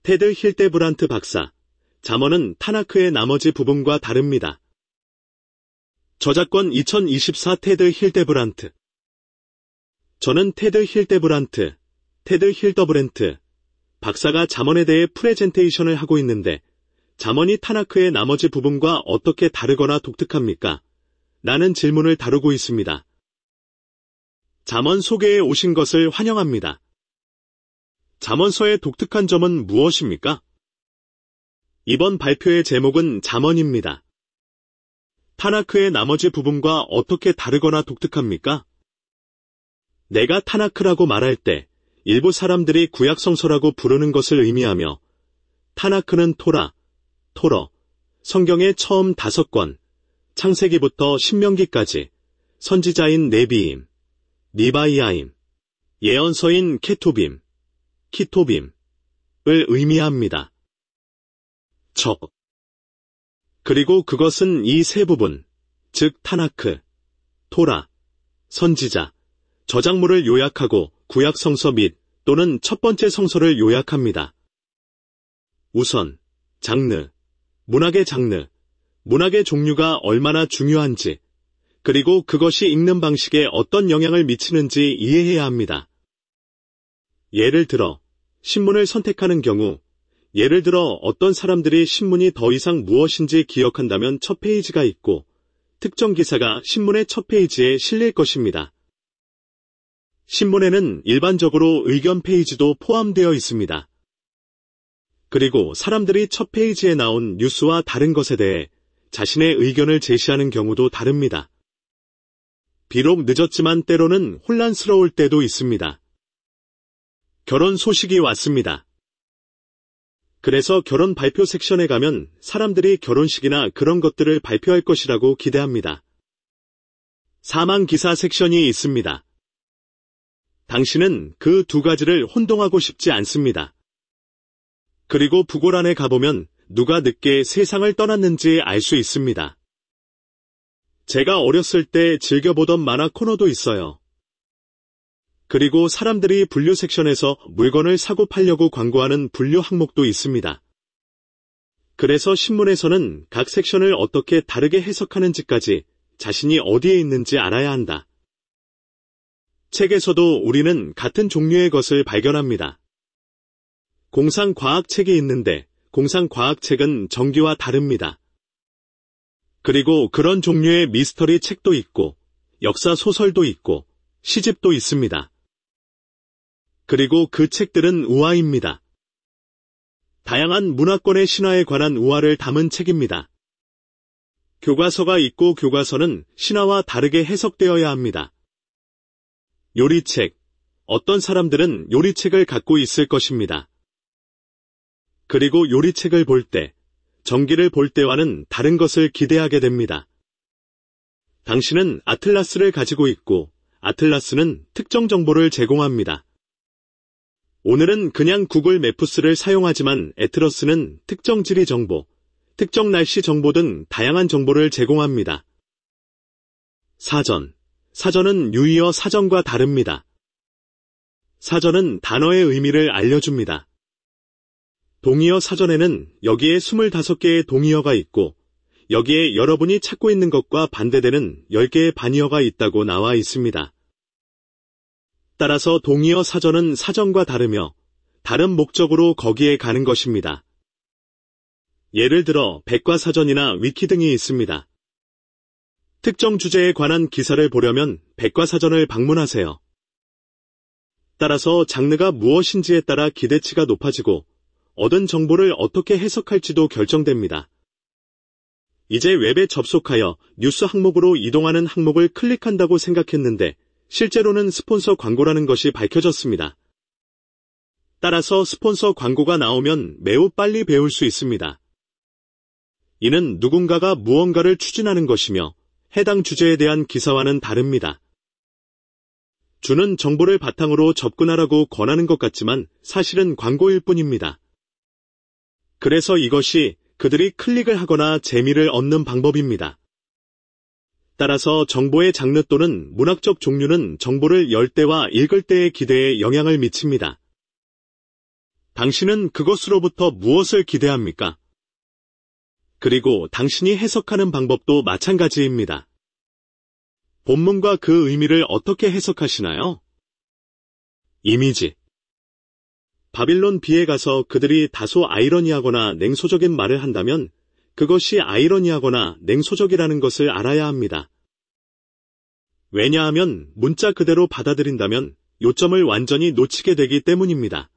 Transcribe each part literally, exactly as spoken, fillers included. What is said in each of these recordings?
테드 힐데브란트 박사, 잠언은 타나크의 나머지 부분과 다릅니다. 저작권 이천이십사 테드 힐데브란트. 저는 테드 힐데브란트, 테드 힐더브랜트 박사가 잠언에 대해 프레젠테이션을 하고 있는데 잠언이 타나크의 나머지 부분과 어떻게 다르거나 독특합니까? 라는 질문을 다루고 있습니다. 잠언 소개에 오신 것을 환영합니다. 잠언서의 독특한 점은 무엇입니까? 이번 발표의 제목은 잠언입니다. 타나크의 나머지 부분과 어떻게 다르거나 독특합니까? 내가 타나크라고 말할 때 일부 사람들이 구약성서라고 부르는 것을 의미하며 타나크는 토라, 토러, 성경의 처음 다섯 권, 창세기부터 신명기까지 선지자인 네비임, 니바이아임, 예언서인 케토빔, 키토빔을 의미합니다. 저. 그리고 그것은 이 세 부분, 즉 타나크, 토라, 선지자, 저작물을 요약하고 구약 성서 및 또는 첫 번째 성서를 요약합니다. 우선, 장르, 문학의 장르, 문학의 종류가 얼마나 중요한지, 그리고 그것이 읽는 방식에 어떤 영향을 미치는지 이해해야 합니다. 예를 들어, 신문을 선택하는 경우, 예를 들어 어떤 사람들이 신문이 더 이상 무엇인지 기억한다면 첫 페이지가 있고, 특정 기사가 신문의 첫 페이지에 실릴 것입니다. 신문에는 일반적으로 의견 페이지도 포함되어 있습니다. 그리고 사람들이 첫 페이지에 나온 뉴스와 다른 것에 대해 자신의 의견을 제시하는 경우도 다릅니다. 비록 늦었지만 때로는 혼란스러울 때도 있습니다. 결혼 소식이 왔습니다. 그래서 결혼 발표 섹션에 가면 사람들이 결혼식이나 그런 것들을 발표할 것이라고 기대합니다. 사망 기사 섹션이 있습니다. 당신은 그 두 가지를 혼동하고 싶지 않습니다. 그리고 부고란에 가보면 누가 늦게 세상을 떠났는지 알 수 있습니다. 제가 어렸을 때 즐겨보던 만화 코너도 있어요. 그리고 사람들이 분류 섹션에서 물건을 사고 팔려고 광고하는 분류 항목도 있습니다. 그래서 신문에서는 각 섹션을 어떻게 다르게 해석하는지까지 자신이 어디에 있는지 알아야 한다. 책에서도 우리는 같은 종류의 것을 발견합니다. 공상과학책이 있는데 공상과학책은 정기와 다릅니다. 그리고 그런 종류의 미스터리 책도 있고 역사 소설도 있고 시집도 있습니다. 그리고 그 책들은 우화입니다. 다양한 문화권의 신화에 관한 우화를 담은 책입니다. 교과서가 있고 교과서는 신화와 다르게 해석되어야 합니다. 요리책, 어떤 사람들은 요리책을 갖고 있을 것입니다. 그리고 요리책을 볼 때, 전기를 볼 때와는 다른 것을 기대하게 됩니다. 당신은 아틀라스를 가지고 있고, 아틀라스는 특정 정보를 제공합니다. 오늘은 그냥 구글 매프스를 사용하지만 애트러스는 특정 지리 정보, 특정 날씨 정보 등 다양한 정보를 제공합니다. 사전. 사전은 유의어 사전과 다릅니다. 사전은 단어의 의미를 알려줍니다. 동의어 사전에는 여기에 이십오 개의 동의어가 있고 여기에 여러분이 찾고 있는 것과 반대되는 열 개의 반의어가 있다고 나와 있습니다. 따라서 동의어 사전은 사전과 다르며 다른 목적으로 거기에 가는 것입니다. 예를 들어 백과사전이나 위키 등이 있습니다. 특정 주제에 관한 기사를 보려면 백과사전을 방문하세요. 따라서 장르가 무엇인지에 따라 기대치가 높아지고 얻은 정보를 어떻게 해석할지도 결정됩니다. 이제 웹에 접속하여 뉴스 항목으로 이동하는 항목을 클릭한다고 생각했는데 실제로는 스폰서 광고라는 것이 밝혀졌습니다. 따라서 스폰서 광고가 나오면 매우 빨리 배울 수 있습니다. 이는 누군가가 무언가를 추진하는 것이며 해당 주제에 대한 기사와는 다릅니다. 주는 정보를 바탕으로 접근하라고 권하는 것 같지만 사실은 광고일 뿐입니다. 그래서 이것이 그들이 클릭을 하거나 재미를 얻는 방법입니다. 따라서 정보의 장르 또는 문학적 종류는 정보를 열 때와 읽을 때의 기대에 영향을 미칩니다. 당신은 그것으로부터 무엇을 기대합니까? 그리고 당신이 해석하는 방법도 마찬가지입니다. 본문과 그 의미를 어떻게 해석하시나요? 이미지. 바빌론 비에 가서 그들이 다소 아이러니하거나 냉소적인 말을 한다면 그것이 아이러니하거나 냉소적이라는 것을 알아야 합니다. 왜냐하면 문자 그대로 받아들인다면 요점을 완전히 놓치게 되기 때문입니다.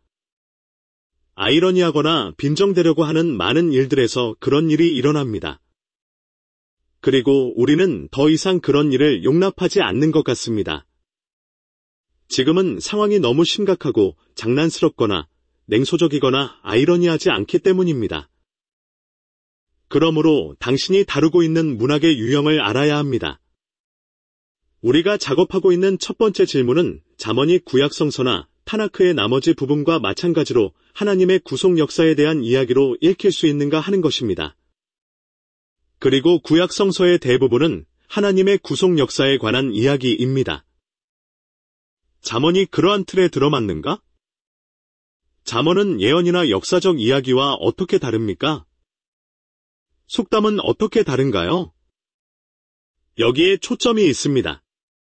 아이러니하거나 빈정대려고 하는 많은 일들에서 그런 일이 일어납니다. 그리고 우리는 더 이상 그런 일을 용납하지 않는 것 같습니다. 지금은 상황이 너무 심각하고 장난스럽거나 냉소적이거나 아이러니하지 않기 때문입니다. 그러므로 당신이 다루고 있는 문학의 유형을 알아야 합니다. 우리가 작업하고 있는 첫 번째 질문은 잠언이 구약성서나 타나크의 나머지 부분과 마찬가지로 하나님의 구속 역사에 대한 이야기로 읽힐 수 있는가 하는 것입니다. 그리고 구약성서의 대부분은 하나님의 구속 역사에 관한 이야기입니다. 잠언이 그러한 틀에 들어맞는가? 잠언은 예언이나 역사적 이야기와 어떻게 다릅니까? 속담은 어떻게 다른가요? 여기에 초점이 있습니다.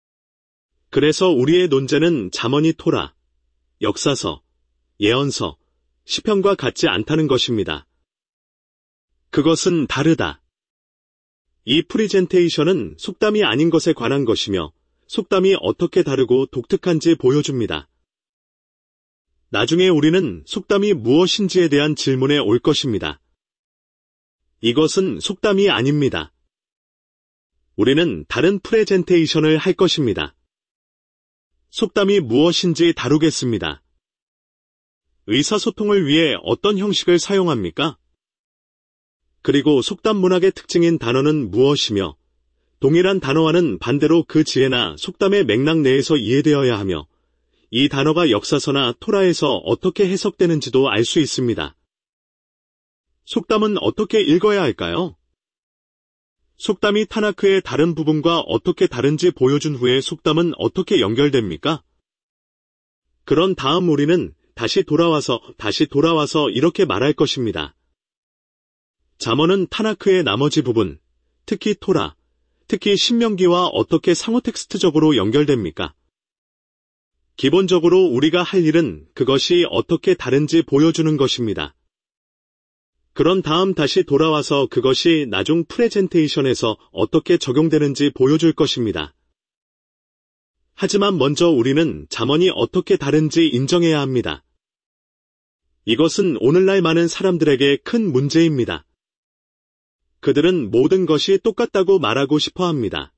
그래서 우리의 논제는 잠언이 토라, 역사서, 예언서, 시편과 같지 않다는 것입니다. 그것은 다르다. 이 프리젠테이션은 속담이 아닌 것에 관한 것이며 속담이 어떻게 다르고 독특한지 보여줍니다. 나중에 우리는 속담이 무엇인지에 대한 질문에 올 것입니다. 이것은 속담이 아닙니다. 우리는 다른 프레젠테이션을 할 것입니다. 속담이 무엇인지 다루겠습니다. 의사소통을 위해 어떤 형식을 사용합니까? 그리고 속담 문학의 특징인 단어는 무엇이며 동일한 단어와는 반대로 그 지혜나 속담의 맥락 내에서 이해되어야 하며 이 단어가 역사서나 토라에서 어떻게 해석되는지도 알 수 있습니다. 속담은 어떻게 읽어야 할까요? 속담이 타나크의 다른 부분과 어떻게 다른지 보여준 후에 속담은 어떻게 연결됩니까? 그런 다음 우리는 다시 돌아와서 다시 돌아와서 이렇게 말할 것입니다. 잠언은 타나크의 나머지 부분, 특히 토라, 특히 신명기와 어떻게 상호 텍스트적으로 연결됩니까? 기본적으로 우리가 할 일은 그것이 어떻게 다른지 보여주는 것입니다. 그런 다음 다시 돌아와서 그것이 나중 프레젠테이션에서 어떻게 적용되는지 보여줄 것입니다. 하지만 먼저 우리는 잠언이 어떻게 다른지 인정해야 합니다. 이것은 오늘날 많은 사람들에게 큰 문제입니다. 그들은 모든 것이 똑같다고 말하고 싶어 합니다.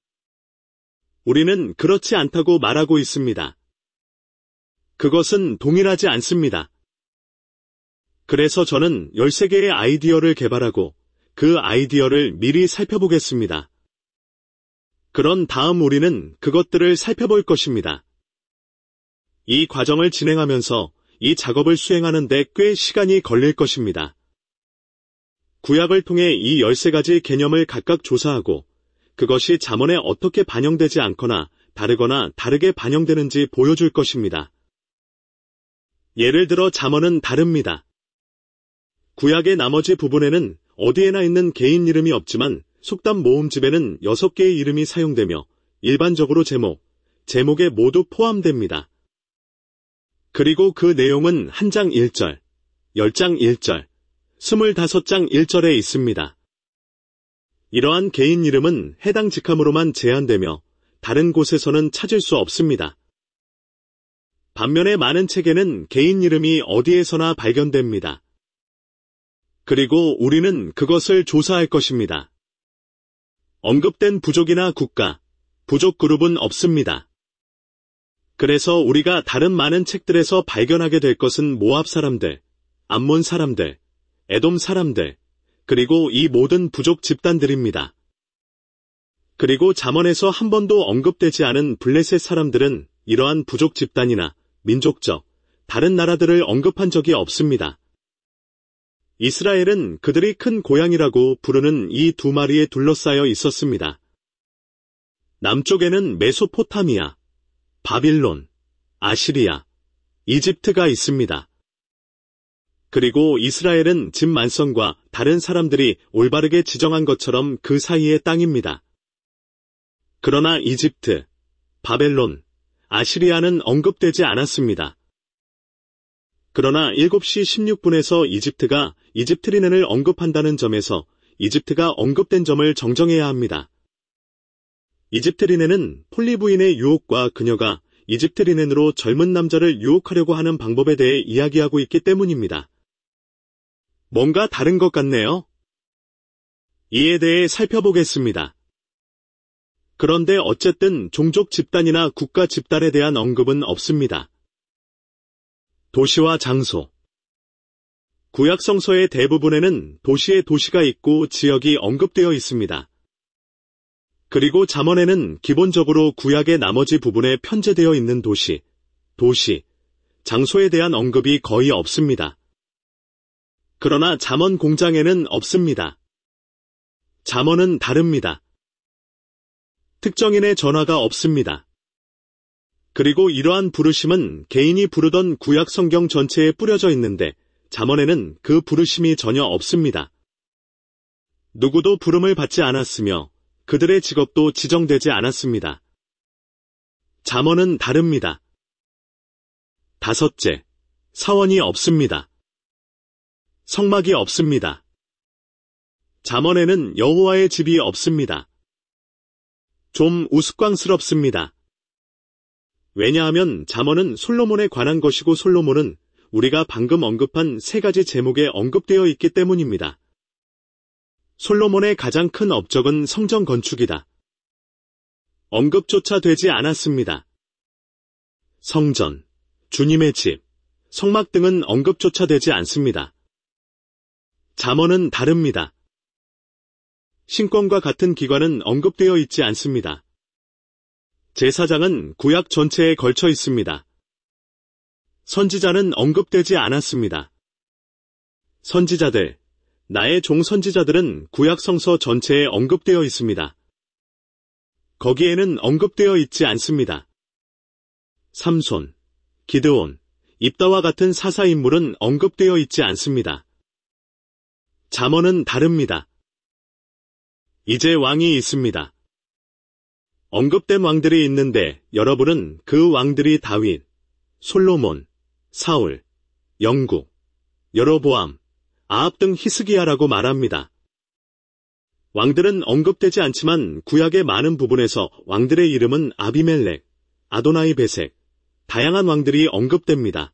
우리는 그렇지 않다고 말하고 있습니다. 그것은 동일하지 않습니다. 그래서 저는 열세 개의 아이디어를 개발하고 그 아이디어를 미리 살펴보겠습니다. 그런 다음 우리는 그것들을 살펴볼 것입니다. 이 과정을 진행하면서 이 작업을 수행하는 데 꽤 시간이 걸릴 것입니다. 구약을 통해 이 열세 가지 개념을 각각 조사하고 그것이 잠언에 어떻게 반영되지 않거나 다르거나 다르게 반영되는지 보여줄 것입니다. 예를 들어 잠언은 다릅니다. 구약의 나머지 부분에는 어디에나 있는 개인 이름이 없지만 속담 모음집에는 여섯 개의 이름이 사용되며 일반적으로 제목, 제목에 모두 포함됩니다. 그리고 그 내용은 한 장 일 절, 열 장 일 절, 스물다섯 장 일 절에 있습니다. 이러한 개인 이름은 해당 직함으로만 제한되며 다른 곳에서는 찾을 수 없습니다. 반면에 많은 책에는 개인 이름이 어디에서나 발견됩니다. 그리고 우리는 그것을 조사할 것입니다. 언급된 부족이나 국가, 부족 그룹은 없습니다. 그래서 우리가 다른 많은 책들에서 발견하게 될 것은 모압 사람들, 암몬 사람들, 에돔 사람들, 그리고 이 모든 부족 집단들입니다. 그리고 잠언에서 한 번도 언급되지 않은 블레셋 사람들은 이러한 부족 집단이나 민족적, 다른 나라들을 언급한 적이 없습니다. 이스라엘은 그들이 큰 고향이라고 부르는 이 두 마리에 둘러싸여 있었습니다. 남쪽에는 메소포타미아, 바빌론, 아시리아, 이집트가 있습니다. 그리고 이스라엘은 집 만성과 다른 사람들이 올바르게 지정한 것처럼 그 사이의 땅입니다. 그러나 이집트, 바벨론, 아시리아는 언급되지 않았습니다. 그러나 일곱 시 십육 분에서 이집트가 이집트리넨을 언급한다는 점에서 이집트가 언급된 점을 정정해야 합니다. 이집트리넨은 폴리부인의 유혹과 그녀가 이집트리넨으로 젊은 남자를 유혹하려고 하는 방법에 대해 이야기하고 있기 때문입니다. 뭔가 다른 것 같네요. 이에 대해 살펴보겠습니다. 그런데 어쨌든 종족 집단이나 국가 집단에 대한 언급은 없습니다. 도시와 장소. 구약 성서의 대부분에는 도시의 도시가 있고 지역이 언급되어 있습니다. 그리고 잠언에는 기본적으로 구약의 나머지 부분에 편제되어 있는 도시, 도시, 장소에 대한 언급이 거의 없습니다. 그러나 잠언 공장에는 없습니다. 잠언은 다릅니다. 특정인의 전화가 없습니다. 그리고 이러한 부르심은 개인이 부르던 구약 성경 전체에 뿌려져 있는데 잠언에는 그 부르심이 전혀 없습니다. 누구도 부름을 받지 않았으며 그들의 직업도 지정되지 않았습니다. 잠언은 다릅니다. 다섯째, 사원이 없습니다. 성막이 없습니다. 잠언에는 여호와의 집이 없습니다. 좀 우스꽝스럽습니다. 왜냐하면 잠언은 솔로몬에 관한 것이고 솔로몬은 우리가 방금 언급한 세 가지 제목에 언급되어 있기 때문입니다. 솔로몬의 가장 큰 업적은 성전 건축이다. 언급조차 되지 않았습니다. 성전, 주님의 집, 성막 등은 언급조차 되지 않습니다. 잠언은 다릅니다. 신권과 같은 기관은 언급되어 있지 않습니다. 제사장은 구약 전체에 걸쳐 있습니다. 선지자는 언급되지 않았습니다. 선지자들, 나의 종 선지자들은 구약 성서 전체에 언급되어 있습니다. 거기에는 언급되어 있지 않습니다. 삼손, 기드온, 입다와 같은 사사 인물은 언급되어 있지 않습니다. 잠언은 다릅니다. 이제 왕이 있습니다. 언급된 왕들이 있는데 여러분은 그 왕들이 다윗, 솔로몬, 사울, 영국, 여로보암, 아합 등 히스기야라고 말합니다. 왕들은 언급되지 않지만 구약의 많은 부분에서 왕들의 이름은 아비멜렉, 아도나이 베색, 다양한 왕들이 언급됩니다.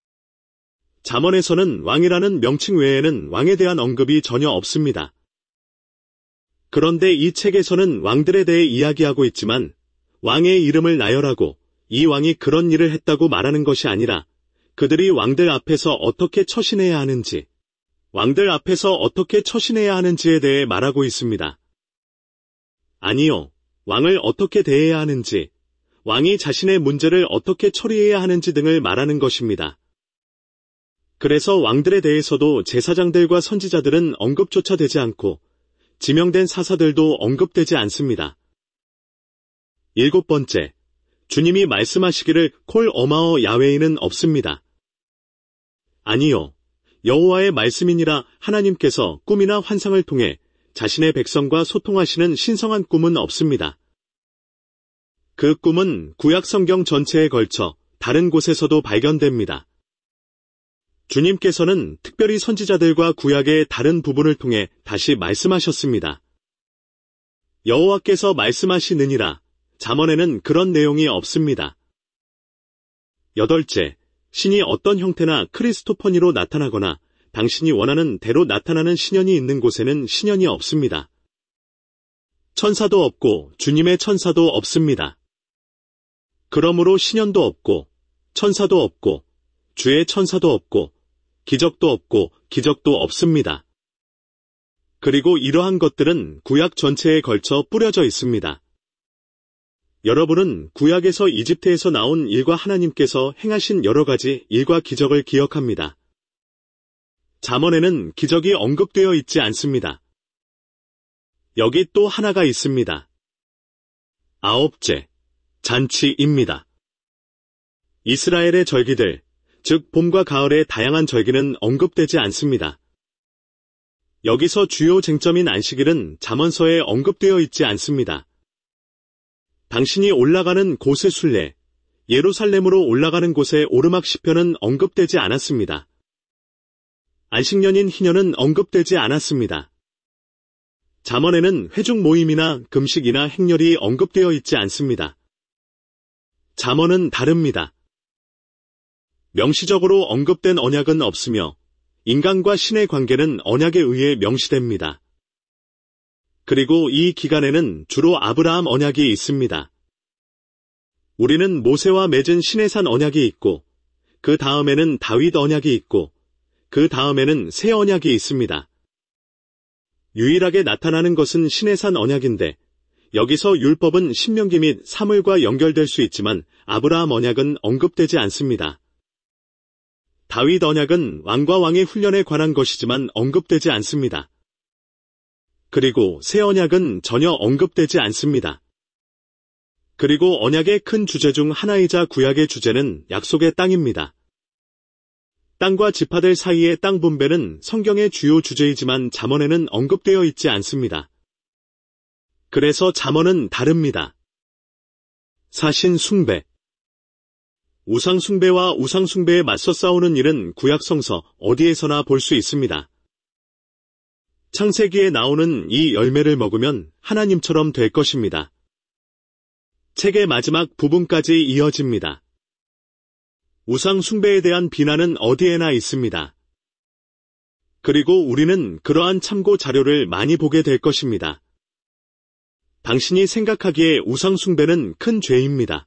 잠언에서는 왕이라는 명칭 외에는 왕에 대한 언급이 전혀 없습니다. 그런데 이 책에서는 왕들에 대해 이야기하고 있지만 왕의 이름을 나열하고 이 왕이 그런 일을 했다고 말하는 것이 아니라 그들이 왕들 앞에서 어떻게 처신해야 하는지, 왕들 앞에서 어떻게 처신해야 하는지에 대해 말하고 있습니다. 아니요, 왕을 어떻게 대해야 하는지, 왕이 자신의 문제를 어떻게 처리해야 하는지 등을 말하는 것입니다. 그래서 왕들에 대해서도 제사장들과 선지자들은 언급조차 되지 않고 지명된 사사들도 언급되지 않습니다. 일곱 번째, 주님이 말씀하시기를 콜 어마어 야훼인은 없습니다. 아니요, 여호와의 말씀이니라 하나님께서 꿈이나 환상을 통해 자신의 백성과 소통하시는 신성한 꿈은 없습니다. 그 꿈은 구약 성경 전체에 걸쳐 다른 곳에서도 발견됩니다. 주님께서는 특별히 선지자들과 구약의 다른 부분을 통해 다시 말씀하셨습니다. 여호와께서 말씀하시느니라, 잠언에는 그런 내용이 없습니다. 여덟째, 신이 어떤 형태나 크리스토퍼니로 나타나거나 당신이 원하는 대로 나타나는 신현이 있는 곳에는 신현이 없습니다. 천사도 없고 주님의 천사도 없습니다. 그러므로 신현도 없고 천사도 없고 주의 천사도 없고 기적도 없고 기적도 없습니다. 그리고 이러한 것들은 구약 전체에 걸쳐 뿌려져 있습니다. 여러분은 구약에서 이집트에서 나온 일과 하나님께서 행하신 여러 가지 일과 기적을 기억합니다. 잠언에는 기적이 언급되어 있지 않습니다. 여기 또 하나가 있습니다. 아홉째, 잔치입니다. 이스라엘의 절기들, 즉 봄과 가을의 다양한 절기는 언급되지 않습니다. 여기서 주요 쟁점인 안식일은 잠언서에 언급되어 있지 않습니다. 당신이 올라가는 곳의 순례, 예루살렘으로 올라가는 곳의 오르막 시편은 언급되지 않았습니다. 안식년인 희년은 언급되지 않았습니다. 잠언에는 회중 모임이나 금식이나 행렬이 언급되어 있지 않습니다. 잠언은 다릅니다. 명시적으로 언급된 언약은 없으며 인간과 신의 관계는 언약에 의해 명시됩니다. 그리고 이 기간에는 주로 아브라함 언약이 있습니다. 우리는 모세와 맺은 시내산 언약이 있고 그 다음에는 다윗 언약이 있고 그 다음에는 새 언약이 있습니다. 유일하게 나타나는 것은 시내산 언약인데 여기서 율법은 신명기 및 사물과 연결될 수 있지만 아브라함 언약은 언급되지 않습니다. 다윗 언약은 왕과 왕의 훈련에 관한 것이지만 언급되지 않습니다. 그리고 새 언약은 전혀 언급되지 않습니다. 그리고 언약의 큰 주제 중 하나이자 구약의 주제는 약속의 땅입니다. 땅과 지파들 사이의 땅 분배는 성경의 주요 주제이지만 잠언에는 언급되어 있지 않습니다. 그래서 잠언은 다릅니다. 사신 숭배 우상 숭배와 우상 숭배에 맞서 싸우는 일은 구약 성서 어디에서나 볼 수 있습니다. 창세기에 나오는 이 열매를 먹으면 하나님처럼 될 것입니다. 책의 마지막 부분까지 이어집니다. 우상 숭배에 대한 비난은 어디에나 있습니다. 그리고 우리는 그러한 참고 자료를 많이 보게 될 것입니다. 당신이 생각하기에 우상 숭배는 큰 죄입니다.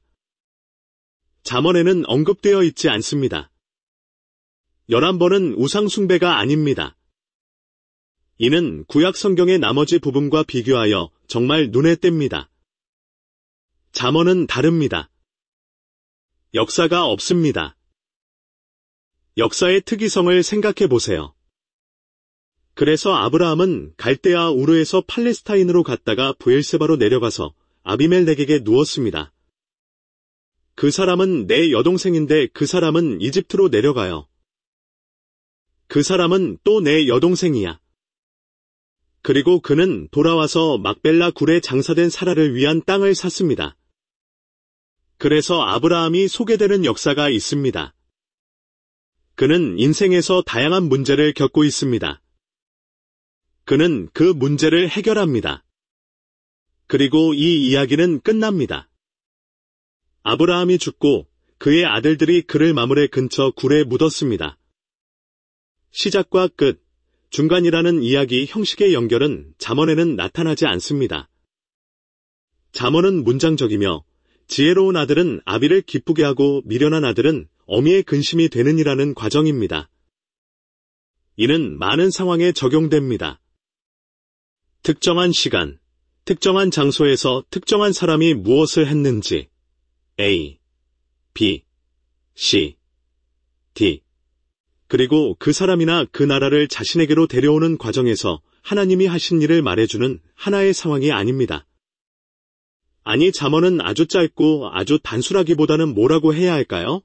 잠언에는 언급되어 있지 않습니다. 열한 번은 우상 숭배가 아닙니다. 이는 구약 성경의 나머지 부분과 비교하여 정말 눈에 띕니다. 잠언은 다릅니다. 역사가 없습니다. 역사의 특이성을 생각해 보세요. 그래서 아브라함은 갈대아 우르에서 팔레스타인으로 갔다가 브엘세바로 내려가서 아비멜렉에게 누웠습니다. 그 사람은 내 여동생인데 그 사람은 이집트로 내려가요. 그 사람은 또 내 여동생이야. 그리고 그는 돌아와서 막벨라 굴에 장사된 사라를 위한 땅을 샀습니다. 그래서 아브라함이 소개되는 역사가 있습니다. 그는 인생에서 다양한 문제를 겪고 있습니다. 그는 그 문제를 해결합니다. 그리고 이 이야기는 끝납니다. 아브라함이 죽고 그의 아들들이 그를 마물의 근처 굴에 묻었습니다. 시작과 끝, 중간이라는 이야기 형식의 연결은 잠언에는 나타나지 않습니다. 잠언은 문장적이며 지혜로운 아들은 아비를 기쁘게 하고 미련한 아들은 어미의 근심이 되느니라는 과정입니다. 이는 많은 상황에 적용됩니다. 특정한 시간, 특정한 장소에서 특정한 사람이 무엇을 했는지 A, B, C, D 그리고 그 사람이나 그 나라를 자신에게로 데려오는 과정에서 하나님이 하신 일을 말해주는 하나의 상황이 아닙니다. 아니 잠언은 아주 짧고 아주 단순하기보다는 뭐라고 해야 할까요?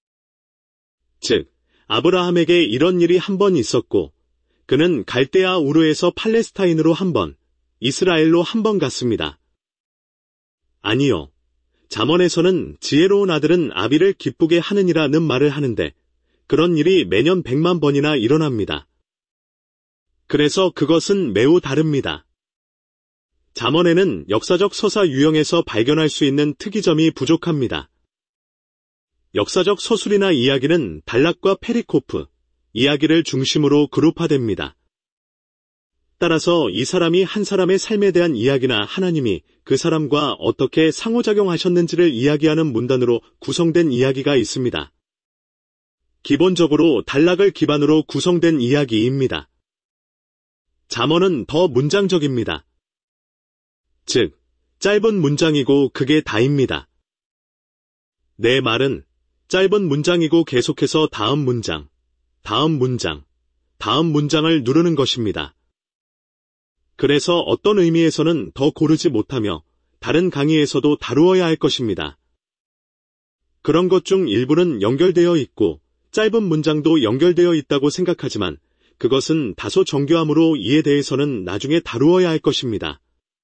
즉, 아브라함에게 이런 일이 한 번 있었고 그는 갈대아 우르에서 팔레스타인으로 한 번, 이스라엘로 한 번 갔습니다. 아니요. 잠언에서는 지혜로운 아들은 아비를 기쁘게 하느니라는 말을 하는데 그런 일이 매년 백만 번이나 일어납니다. 그래서 그것은 매우 다릅니다. 잠언에는 역사적 서사 유형에서 발견할 수 있는 특이점이 부족합니다. 역사적 서술이나 이야기는 단락과 페리코프, 이야기를 중심으로 그룹화됩니다. 따라서 이 사람이 한 사람의 삶에 대한 이야기나 하나님이 그 사람과 어떻게 상호작용하셨는지를 이야기하는 문단으로 구성된 이야기가 있습니다. 기본적으로 단락을 기반으로 구성된 이야기입니다. 잠언은 더 문장적입니다. 즉, 짧은 문장이고 그게 다입니다. 내 말은 짧은 문장이고 계속해서 다음 문장, 다음 문장, 다음 문장을 누르는 것입니다. 그래서 어떤 의미에서는 더 고르지 못하며 다른 강의에서도 다루어야 할 것입니다. 그런 것 중 일부는 연결되어 있고 짧은 문장도 연결되어 있다고 생각하지만 그것은 다소 정교함으로 이에 대해서는 나중에 다루어야 할 것입니다.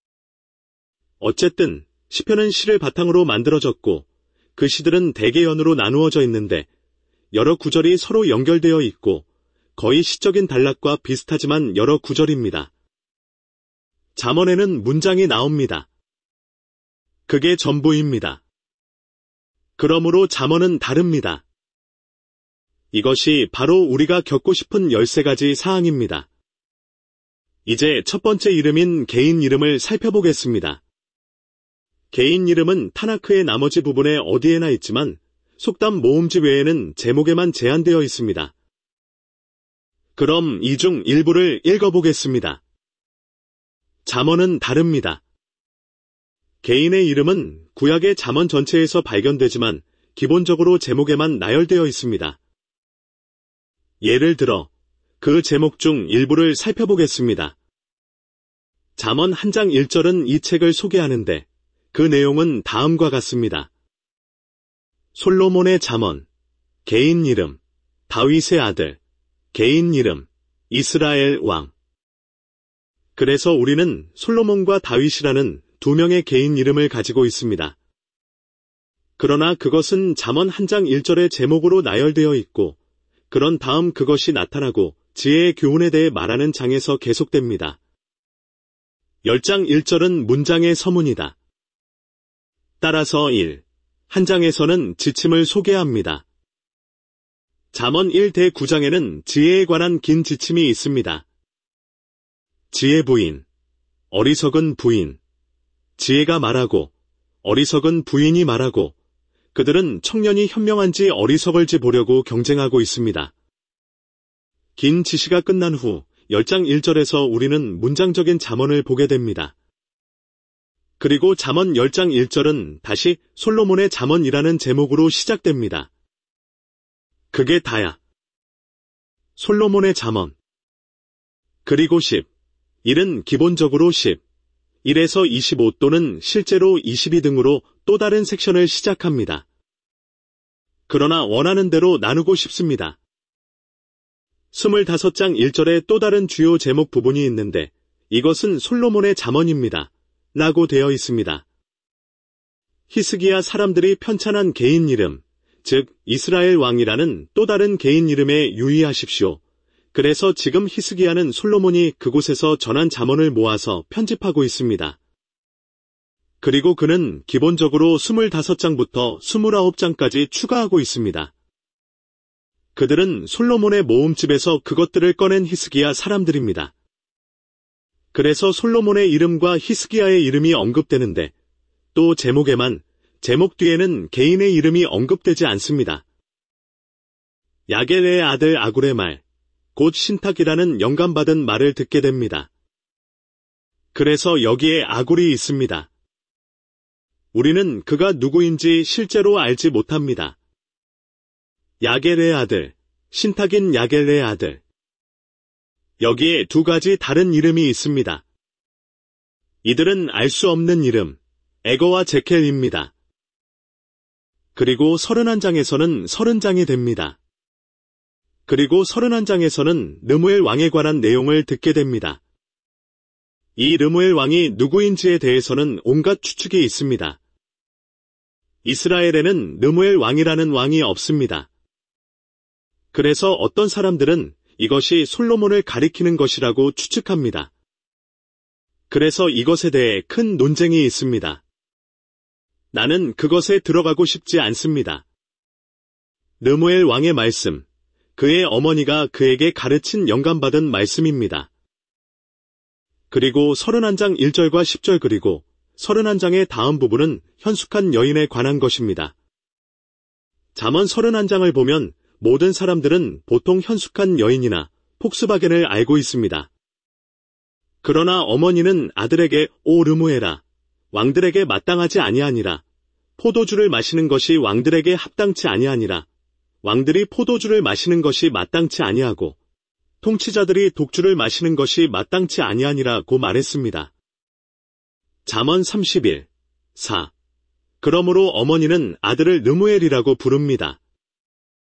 어쨌든 시편은 시를 바탕으로 만들어졌고 그 시들은 대개연으로 나누어져 있는데 여러 구절이 서로 연결되어 있고 거의 시적인 단락과 비슷하지만 여러 구절입니다. 잠언에는 문장이 나옵니다. 그게 전부입니다. 그러므로 잠언은 다릅니다. 이것이 바로 우리가 겪고 싶은 열세 가지 사항입니다. 이제 첫 번째 이름인 개인 이름을 살펴보겠습니다. 개인 이름은 타나크의 나머지 부분에 어디에나 있지만 속담 모음집 외에는 제목에만 제한되어 있습니다. 그럼 이 중 일부를 읽어보겠습니다. 잠언은 다릅니다. 개인의 이름은 구약의 잠언 전체에서 발견되지만 기본적으로 제목에만 나열되어 있습니다. 예를 들어 그 제목 중 일부를 살펴보겠습니다. 잠언 한 장 일 절은 이 책을 소개하는데 그 내용은 다음과 같습니다. 솔로몬의 잠언, 개인 이름, 다윗의 아들, 개인 이름, 이스라엘 왕. 그래서 우리는 솔로몬과 다윗이라는 두 명의 개인 이름을 가지고 있습니다. 그러나 그것은 잠언 한 장 일 절의 제목으로 나열되어 있고 그런 다음 그것이 나타나고 지혜의 교훈에 대해 말하는 장에서 계속됩니다. 열 장 일 절은 문장의 서문이다. 따라서 일, 한 장에서는 지침을 소개합니다. 잠언 일 대 구 장에는 지혜에 관한 긴 지침이 있습니다. 지혜 부인, 어리석은 부인, 지혜가 말하고 어리석은 부인이 말하고 그들은 청년이 현명한지 어리석을지 보려고 경쟁하고 있습니다. 긴 지시가 끝난 후 열 장 일 절에서 우리는 문장적인 잠언을 보게 됩니다. 그리고 잠언 열 장 일 절은 다시 솔로몬의 잠언이라는 제목으로 시작됩니다. 그게 다야. 솔로몬의 잠언. 그리고 십. 일은 기본적으로 십. 일에서 이십오 또는 실제로 이십이 등으로 또 다른 섹션을 시작합니다. 그러나 원하는 대로 나누고 싶습니다. 스물다섯 장 일 절에 또 다른 주요 제목 부분이 있는데 이것은 솔로몬의 잠언입니다. 라고 되어 있습니다. 히스기야 사람들이 편찬한 개인 이름, 즉 이스라엘 왕이라는 또 다른 개인 이름에 유의하십시오. 그래서 지금 히스기야는 솔로몬이 그곳에서 전한 잠언을 모아서 편집하고 있습니다. 그리고 그는 기본적으로 스물다섯 장부터 스물아홉 장까지 추가하고 있습니다. 그들은 솔로몬의 모음집에서 그것들을 꺼낸 히스기야 사람들입니다. 그래서 솔로몬의 이름과 히스기야의 이름이 언급되는데 또 제목에만, 제목 뒤에는 개인의 이름이 언급되지 않습니다. 야겔의 아들 아굴의 말, 곧 신탁이라는 영감받은 말을 듣게 됩니다. 그래서 여기에 아굴이 있습니다. 우리는 그가 누구인지 실제로 알지 못합니다. 야겔의 아들, 신탁인 야겔의 아들. 여기에 두 가지 다른 이름이 있습니다. 이들은 알 수 없는 이름, 에거와 제켈입니다. 그리고 서른한 장에서는 서른 장이 됩니다. 그리고 서른한 장에서는 르무엘 왕에 관한 내용을 듣게 됩니다. 이 르무엘 왕이 누구인지에 대해서는 온갖 추측이 있습니다. 이스라엘에는 르무엘 왕이라는 왕이 없습니다. 그래서 어떤 사람들은 이것이 솔로몬을 가리키는 것이라고 추측합니다. 그래서 이것에 대해 큰 논쟁이 있습니다. 나는 그것에 들어가고 싶지 않습니다. 르무엘 왕의 말씀, 그의 어머니가 그에게 가르친 영감받은 말씀입니다. 그리고 서른한 장 일 절과 십 절 그리고 서른한 장의 다음 부분은 현숙한 여인에 관한 것입니다. 잠언 서른한 장을 보면 모든 사람들은 보통 현숙한 여인이나 폭스바겐을 알고 있습니다. 그러나 어머니는 아들에게 오 르무엘아, 왕들에게 마땅하지 아니하니라. 포도주를 마시는 것이 왕들에게 합당치 아니하니라. 왕들이 포도주를 마시는 것이 마땅치 아니하고 통치자들이 독주를 마시는 것이 마땅치 아니하니라고 말했습니다. 잠언 삼십일, 사. 그러므로 어머니는 아들을 르무엘이라고 부릅니다.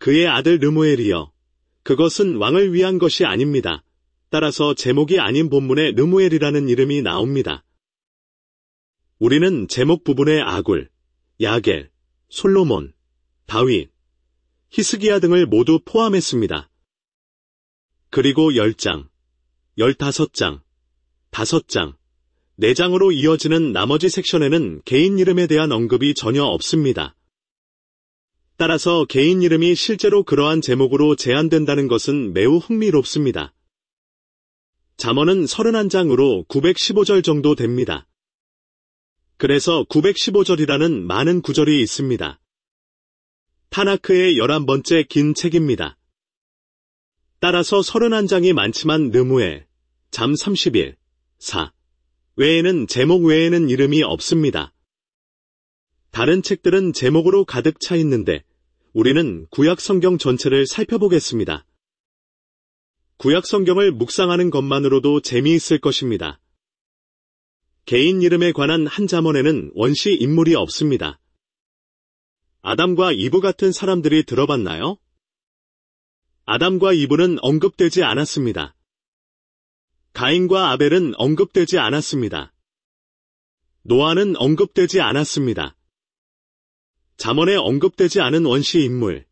그의 아들 르무엘이여. 그것은 왕을 위한 것이 아닙니다. 따라서 제목이 아닌 본문에 르무엘이라는 이름이 나옵니다. 우리는 제목 부분에 아굴, 야겔, 솔로몬, 다윗, 히스기야 등을 모두 포함했습니다. 그리고 열 장, 열다섯 장, 다섯 장, 네 장으로 이어지는 나머지 섹션에는 개인 이름에 대한 언급이 전혀 없습니다. 따라서 개인 이름이 실제로 그러한 제목으로 제한된다는 것은 매우 흥미롭습니다. 잠언은 서른한 장으로 구백십오 절 정도 됩니다. 그래서 구백십오 절이라는 많은 구절이 있습니다. 타나크의 열한 번째 긴 책입니다. 따라서 서른한 장이 많지만 르무엘, 잠 삼십일, 사 외에는 제목 외에는 이름이 없습니다. 다른 책들은 제목으로 가득 차 있는데 우리는 구약 성경 전체를 살펴보겠습니다. 구약 성경을 묵상하는 것만으로도 재미있을 것입니다. 개인 이름에 관한 한 잠언에는 원시 인물이 없습니다. 아담과 이브 같은 사람들이 들어봤나요? 아담과 이브는 언급되지 않았습니다. 가인과 아벨은 언급되지 않았습니다. 노아는 언급되지 않았습니다. 잠언에 언급되지 않은 원시 인물.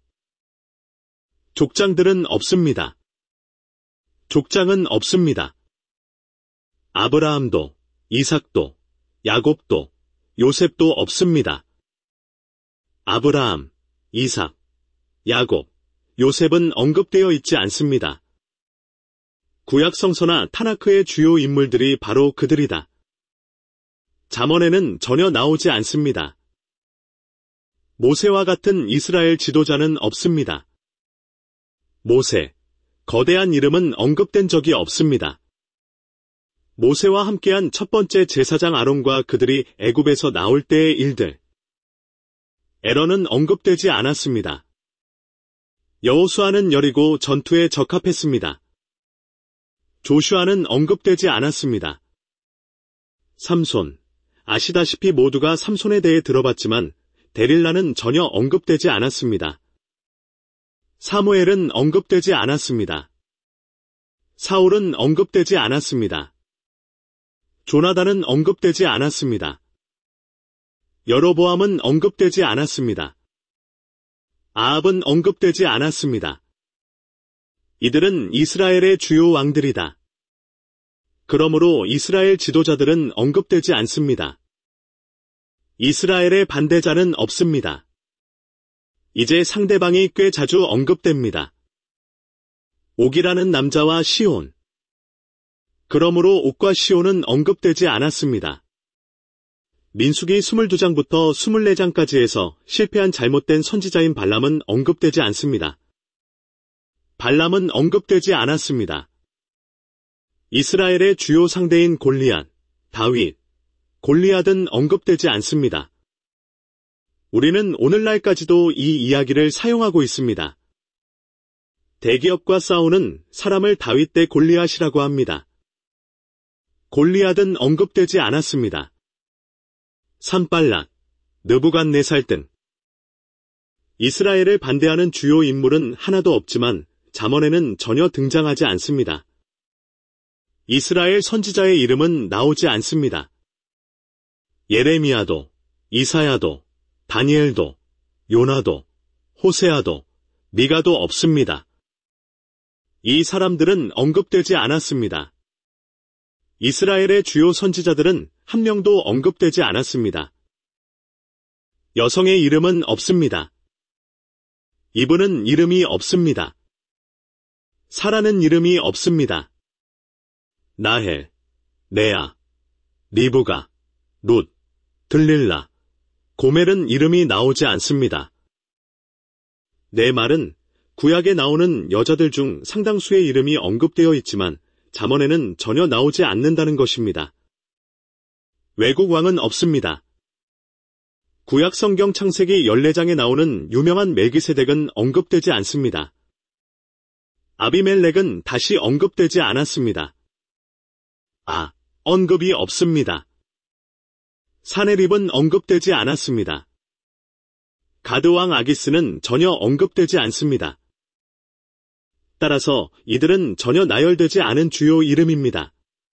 족장들은 없습니다. 족장은 없습니다. 아브라함도, 이삭도, 야곱도, 요셉도 없습니다. 아브라함, 이삭, 야곱, 요셉은 언급되어 있지 않습니다. 구약 성서나 타나크의 주요 인물들이 바로 그들이다. 잠언에는 전혀 나오지 않습니다. 모세와 같은 이스라엘 지도자는 없습니다. 모세, 거대한 이름은 언급된 적이 없습니다. 모세와 함께한 첫 번째 제사장 아론과 그들이 애굽에서 나올 때의 일들. 에런은 언급되지 않았습니다. 여호수아는 여리고 전투에 적합했습니다. 조슈아는 언급되지 않았습니다. 삼손, 아시다시피 모두가 삼손에 대해 들어봤지만 데릴라는 전혀 언급되지 않았습니다. 사무엘은 언급되지 않았습니다. 사울은 언급되지 않았습니다. 조나단은 언급되지 않았습니다. 여로보암은 언급되지 않았습니다. 아합은 언급되지 않았습니다. 이들은 이스라엘의 주요 왕들이다. 그러므로 이스라엘 지도자들은 언급되지 않습니다. 이스라엘의 반대자는 없습니다. 이제 상대방이 꽤 자주 언급됩니다. 옥이라는 남자와 시온. 그러므로 옥과 시온은 언급되지 않았습니다. 민수기 이십이 장부터 이십사 장까지 해서 실패한 잘못된 선지자인 발람은 언급되지 않습니다. 발람은 언급되지 않았습니다. 이스라엘의 주요 상대인 골리앗, 다윗, 골리앗은 언급되지 않습니다. 우리는 오늘날까지도 이 이야기를 사용하고 있습니다. 대기업과 싸우는 사람을 다윗 대 골리앗이라고 합니다. 골리앗은 언급되지 않았습니다. 산발락, 느부갓네살 등. 이스라엘을 반대하는 주요 인물은 하나도 없지만 잠언에는 전혀 등장하지 않습니다. 이스라엘 선지자의 이름은 나오지 않습니다. 예레미야도, 이사야도, 다니엘도, 요나도, 호세아도, 미가도 없습니다. 이 사람들은 언급되지 않았습니다. 이스라엘의 주요 선지자들은 한 명도 언급되지 않았습니다. 여성의 이름은 없습니다. 이브는 이름이 없습니다. 사라는 이름이 없습니다. 나헬, 레아, 리브가, 룻, 들릴라, 고멜은 이름이 나오지 않습니다. 내 말은 구약에 나오는 여자들 중 상당수의 이름이 언급되어 있지만 잠언에는 전혀 나오지 않는다는 것입니다. 외국 왕은 없습니다. 구약 성경 창세기 십사 장에 나오는 유명한 멜기세덱은 언급되지 않습니다. 아비멜렉은 다시 언급되지 않았습니다. 아, 언급이 없습니다. 사네립은 언급되지 않았습니다. 가드 왕 아기스는 전혀 언급되지 않습니다. 따라서 이들은 전혀 나열되지 않은 주요 이름입니다.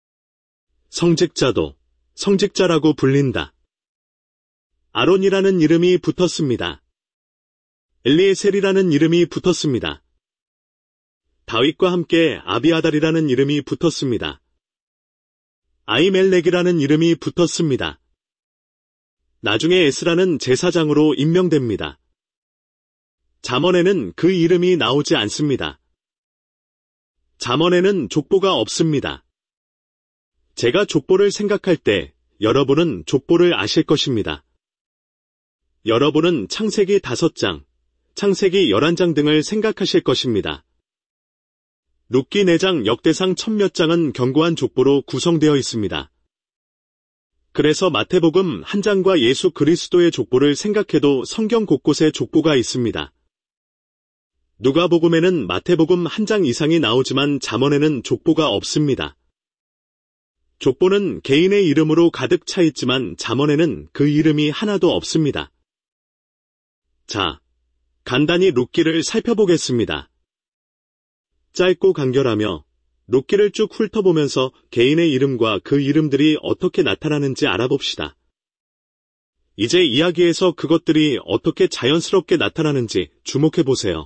성직자도 성직자라고 불린다. 아론이라는 이름이 붙었습니다. 엘리에셀이라는 이름이 붙었습니다. 다윗과 함께 아비아달이라는 이름이 붙었습니다. 아히멜렉이라는 이름이 붙었습니다. 나중에 에스라는 제사장으로 임명됩니다. 잠언에는 그 이름이 나오지 않습니다. 잠언에는 족보가 없습니다. 제가 족보를 생각할 때 여러분은 족보를 아실 것입니다. 여러분은 창세기 다섯 장, 창세기 열한 장 등을 생각하실 것입니다. 룻기 네 장, 역대상 천몇 장은 견고한 족보로 구성되어 있습니다. 그래서 마태복음 한 장과 예수 그리스도의 족보를 생각해도 성경 곳곳에 족보가 있습니다. 누가복음에는 마태복음 한 장 이상이 나오지만 잠언에는 족보가 없습니다. 족보는 개인의 이름으로 가득 차 있지만 잠언에는 그 이름이 하나도 없습니다. 자, 간단히 룻기를 살펴보겠습니다. 짧고 간결하며 룻기를 쭉 훑어보면서 개인의 이름과 그 이름들이 어떻게 나타나는지 알아봅시다. 이제 이야기에서 그것들이 어떻게 자연스럽게 나타나는지 주목해보세요.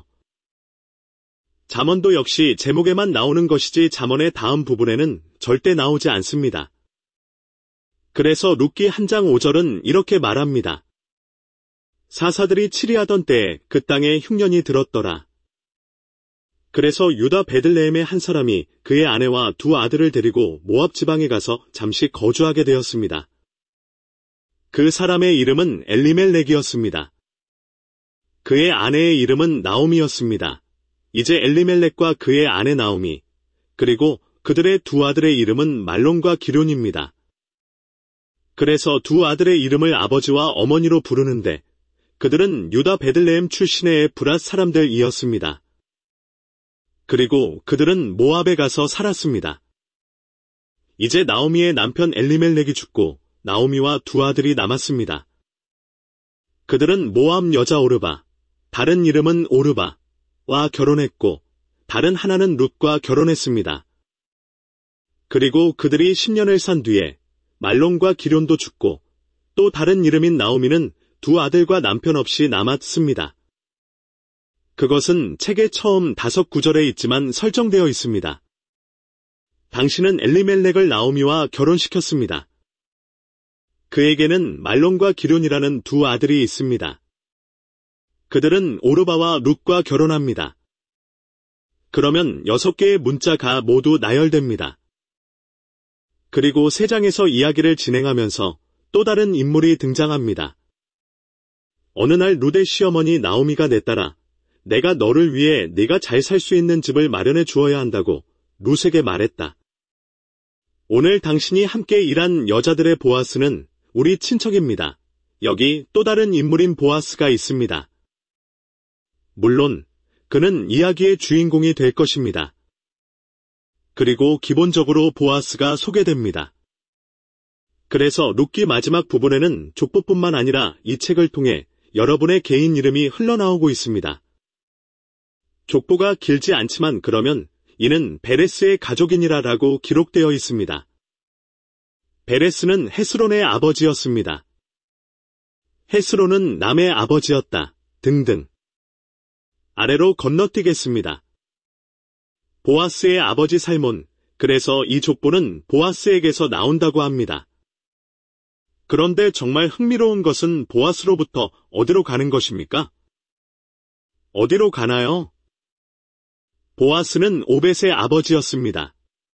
잠언도 역시 제목에만 나오는 것이지 잠언의 다음 부분에는 절대 나오지 않습니다. 그래서 룻기 한 장 오 절은 이렇게 말합니다. 사사들이 치리하던 때에 그 땅에 흉년이 들었더라. 그래서 유다 베들레헴의 한 사람이 그의 아내와 두 아들을 데리고 모압 지방에 가서 잠시 거주하게 되었습니다. 그 사람의 이름은 엘리멜렉이었습니다. 그의 아내의 이름은 나오미였습니다. 이제 엘리멜렉과 그의 아내 나오미, 그리고 그들의 두 아들의 이름은 말론과 기럐입니다. 그래서 두 아들의 이름을 아버지와 어머니로 부르는데 그들은 유다 베들레헴 출신의 브랏 사람들이었습니다. 그리고 그들은 모압에 가서 살았습니다. 이제 나오미의 남편 엘리멜렉이 죽고 나오미와 두 아들이 남았습니다. 그들은 모압 여자 오르바, 다른 이름은 오르바와 결혼했고 다른 하나는 룻과 결혼했습니다. 그리고 그들이 십 년을 산 뒤에 말론과 기럐도 죽고 또 다른 이름인 나오미는 두 아들과 남편 없이 남았습니다. 그것은 책의 처음 다섯 구절에 있지만 설정되어 있습니다. 당신은 엘리멜렉을 나오미와 결혼시켰습니다. 그에게는 말론과 기럐이라는 두 아들이 있습니다. 그들은 오르바와 룻과 결혼합니다. 그러면 여섯 개의 문자가 모두 나열됩니다. 그리고 세 장에서 이야기를 진행하면서 또 다른 인물이 등장합니다. 어느 날 룻의 시어머니 나오미가 내 딸아, 내가 너를 위해 네가 잘 살 수 있는 집을 마련해 주어야 한다고 룻에게 말했다. 오늘 당신이 함께 일한 여자들의 보아스는 우리 친척입니다. 여기 또 다른 인물인 보아스가 있습니다. 물론 그는 이야기의 주인공이 될 것입니다. 그리고 기본적으로 보아스가 소개됩니다. 그래서 룻기 마지막 부분에는 족보뿐만 아니라 이 책을 통해 여러분의 개인 이름이 흘러나오고 있습니다. 족보가 길지 않지만 그러면 이는 베레스의 가족이니라라고 기록되어 있습니다. 베레스는 헤스론의 아버지였습니다. 헤스론은 남의 아버지였다. 등등. 아래로 건너뛰겠습니다. 보아스의 아버지 살몬, 그래서 이 족보는 보아스에게서 나온다고 합니다. 그런데 정말 흥미로운 것은 보아스로부터 어디로 가는 것입니까? 어디로 가나요? 보아스는 오벳의 아버지였습니다.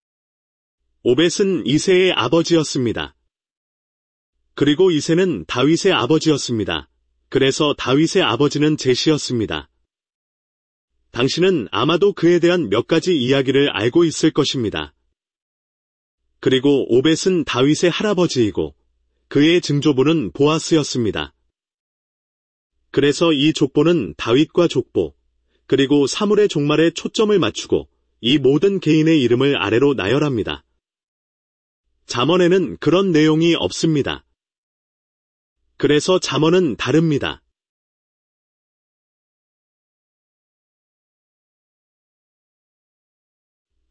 오벳은 이새의 아버지였습니다. 그리고 이새는 다윗의 아버지였습니다. 그래서 다윗의 아버지는 제시였습니다. 당신은 아마도 그에 대한 몇 가지 이야기를 알고 있을 것입니다. 그리고 오벳은 다윗의 할아버지이고 그의 증조부는 보아스였습니다. 그래서 이 족보는 다윗과 족보, 그리고 사물의 종말에 초점을 맞추고 이 모든 개인의 이름을 아래로 나열합니다. 잠언에는 그런 내용이 없습니다. 그래서 잠언은 다릅니다.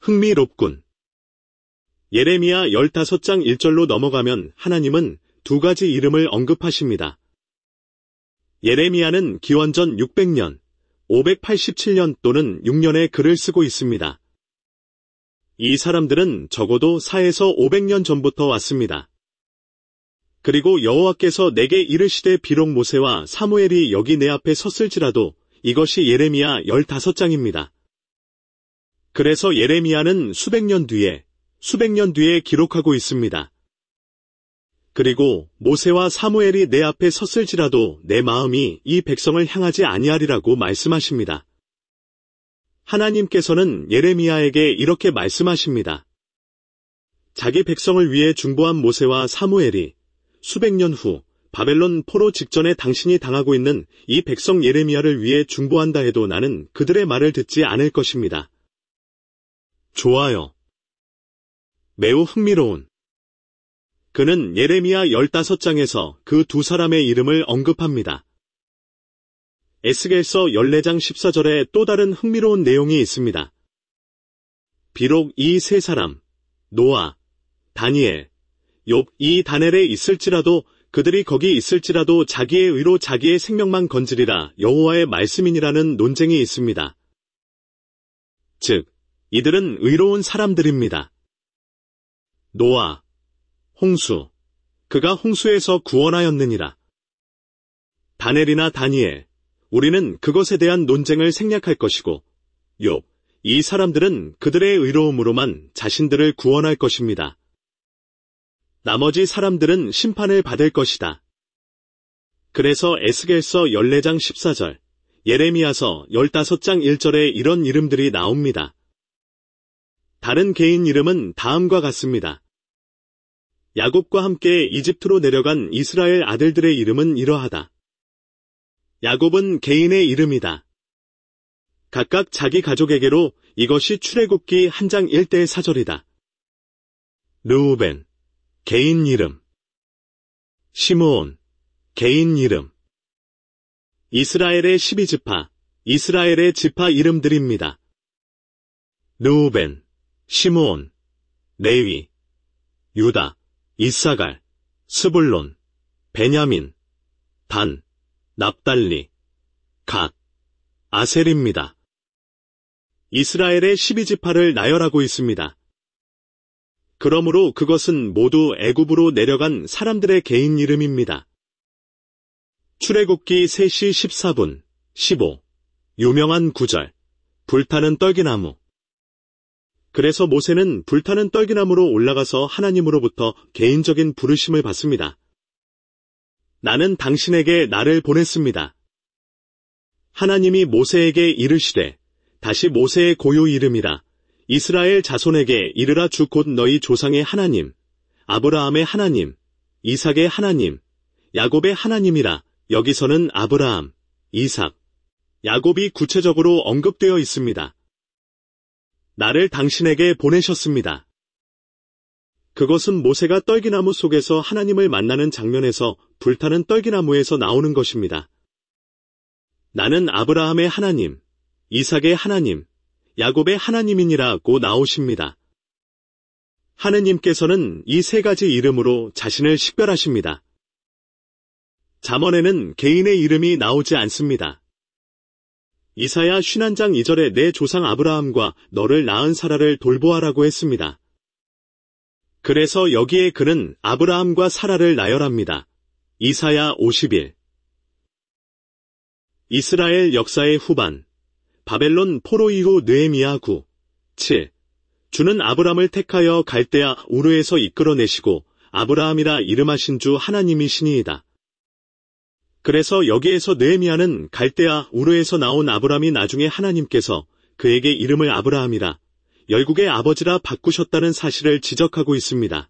흥미롭군. 예레미야 열다섯 장 일 절로 넘어가면 하나님은 두 가지 이름을 언급하십니다. 예레미야는 기원전 육백 년, 오백팔십칠 년 또는 육 년에 글을 쓰고 있습니다. 이 사람들은 적어도 사에서 오백 년 전부터 왔습니다. 그리고 여호와께서 내게 이르시되 비록 모세와 사무엘이 여기 내 앞에 섰을지라도 이것이 예레미야 열다섯 장입니다. 그래서 예레미야는 수백 년 뒤에, 수백 년 뒤에 기록하고 있습니다. 그리고 모세와 사무엘이 내 앞에 섰을지라도 내 마음이 이 백성을 향하지 아니하리라고 말씀하십니다. 하나님께서는 예레미야에게 이렇게 말씀하십니다. 자기 백성을 위해 중보한 모세와 사무엘이 수백 년 후 바벨론 포로 직전에 당신이 당하고 있는 이 백성 예레미야를 위해 중보한다 해도 나는 그들의 말을 듣지 않을 것입니다. 좋아요. 매우 흥미로운. 그는 예레미야 열다섯 장에서 그 두 사람의 이름을 언급합니다. 에스겔서 열네 장 십사 절에 또 다른 흥미로운 내용이 있습니다. 비록 이 세 사람, 노아, 다니엘, 욥 이 다넬에 있을지라도 그들이 거기 있을지라도 자기의 의로 자기의 생명만 건지리라 여호와의 말씀이니라는 논쟁이 있습니다. 즉, 이들은 의로운 사람들입니다. 노아, 홍수, 그가 홍수에서 구원하였느니라. 다넬이나 다니엘, 우리는 그것에 대한 논쟁을 생략할 것이고, 욥, 이 사람들은 그들의 의로움으로만 자신들을 구원할 것입니다. 나머지 사람들은 심판을 받을 것이다. 그래서 에스겔서 열네 장 십사 절, 예레미야서 열다섯 장 일 절에 이런 이름들이 나옵니다. 다른 개인 이름은 다음과 같습니다. 야곱과 함께 이집트로 내려간 이스라엘 아들들의 이름은 이러하다. 야곱은 개인의 이름이다. 각각 자기 가족에게로 이것이 출애굽기 한 장 일 대 사절이다. 르우벤, 개인 이름. 시므온, 개인 이름. 이스라엘의 십이 지파, 이스라엘의 지파 이름들입니다. 르우벤, 시므온, 레위, 유다, 이사갈, 스불론, 베냐민, 단, 납달리, 갓, 아셀입니다. 이스라엘의 십이 지파를 나열하고 있습니다. 그러므로 그것은 모두 애굽으로 내려간 사람들의 개인 이름입니다. 출애굽기 세 시 십사 분, 십오, 유명한 구절, 불타는 떨기나무. 그래서 모세는 불타는 떨기나무로 올라가서 하나님으로부터 개인적인 부르심을 받습니다. 나는 당신에게 나를 보냈습니다. 하나님이 모세에게 이르시되 다시 모세의 고유 이름이라 이스라엘 자손에게 이르라 주 곧 너희 조상의 하나님, 아브라함의 하나님, 이삭의 하나님, 야곱의 하나님이라. 여기서는 아브라함, 이삭, 야곱이 구체적으로 언급되어 있습니다. 나를 당신에게 보내셨습니다. 그것은 모세가 떨기나무 속에서 하나님을 만나는 장면에서 불타는 떨기나무에서 나오는 것입니다. 나는 아브라함의 하나님, 이삭의 하나님, 야곱의 하나님이니라고 나오십니다. 하느님께서는 이 세 가지 이름으로 자신을 식별하십니다. 잠언에는 개인의 이름이 나오지 않습니다. 이사야 오십일 장 이 절에 내 조상 아브라함과 너를 낳은 사라를 돌보아라고 했습니다. 그래서 여기에 그는 아브라함과 사라를 나열합니다. 이사야 오십일. 이스라엘 역사의 후반, 바벨론 포로 이후 느헤미야 구, 칠. 주는 아브람을 택하여 갈대아 우르에서 이끌어내시고 아브라함이라 이름하신 주 하나님이시니이다. 그래서 여기에서 느헤미야는 갈대아 우르에서 나온 아브람이 나중에 하나님께서 그에게 이름을 아브라함이라 열국의 아버지라 바꾸셨다는 사실을 지적하고 있습니다.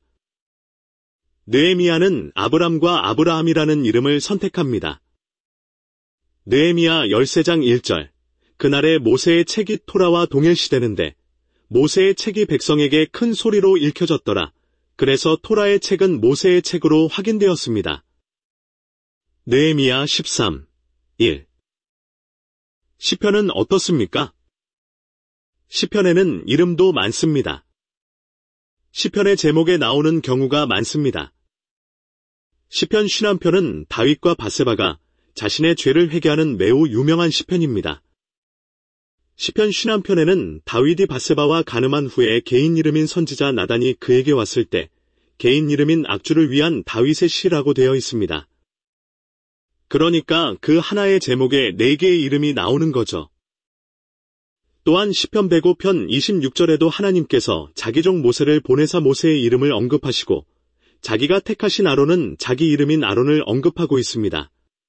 느헤미야는 아브람과 아브라함이라는 이름을 선택합니다. 느헤미야 열세 장 일 절, 그날에 모세의 책이 토라와 동일시되는데 모세의 책이 백성에게 큰 소리로 읽혀졌더라. 그래서 토라의 책은 모세의 책으로 확인되었습니다. 느헤미야 십삼, 일. 시편은 어떻습니까? 시편에는 이름도 많습니다. 시편의 제목에 나오는 경우가 많습니다. 시편 오십일 편은 다윗과 밧세바가 자신의 죄를 회개하는 매우 유명한 시편입니다. 시편 오십일 편에는 다윗이 밧세바와 간음한 후에 개인 이름인 선지자 나단이 그에게 왔을 때 개인 이름인 악주를 위한 다윗의 시라고 되어 있습니다. 그러니까 그 하나의 제목에 네 개의 이름이 나오는 거죠. 또한 시편 백오 편 이십육 절에도 하나님께서 자기 종 모세를 보내사 모세의 이름을 언급하시고 자기가 택하신 아론은 자기 이름인 아론을 언급하고 있습니다.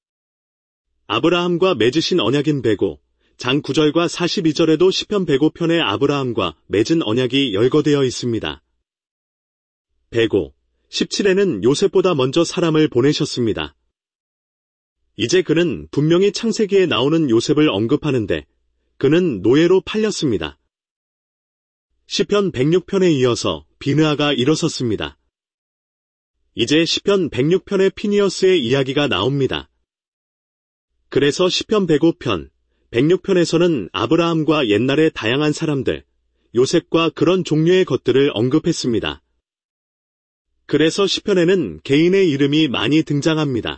아브라함과 맺으신 언약인 백오, 장 구 절과 사십이 절에도 시편 백오 편에 아브라함과 맺은 언약이 열거되어 있습니다. 백오, 십칠에는 요셉보다 먼저 사람을 보내셨습니다. 이제 그는 분명히 창세기에 나오는 요셉을 언급하는데 그는 노예로 팔렸습니다. 시편 백육 편에 이어서 비느하가 일어섰습니다. 이제 시편 백육 편의 피니어스의 이야기가 나옵니다. 그래서 시편 백오 편, 백육 편에서는 아브라함과 옛날의 다양한 사람들, 요셉과 그런 종류의 것들을 언급했습니다. 그래서 시편에는 개인의 이름이 많이 등장합니다.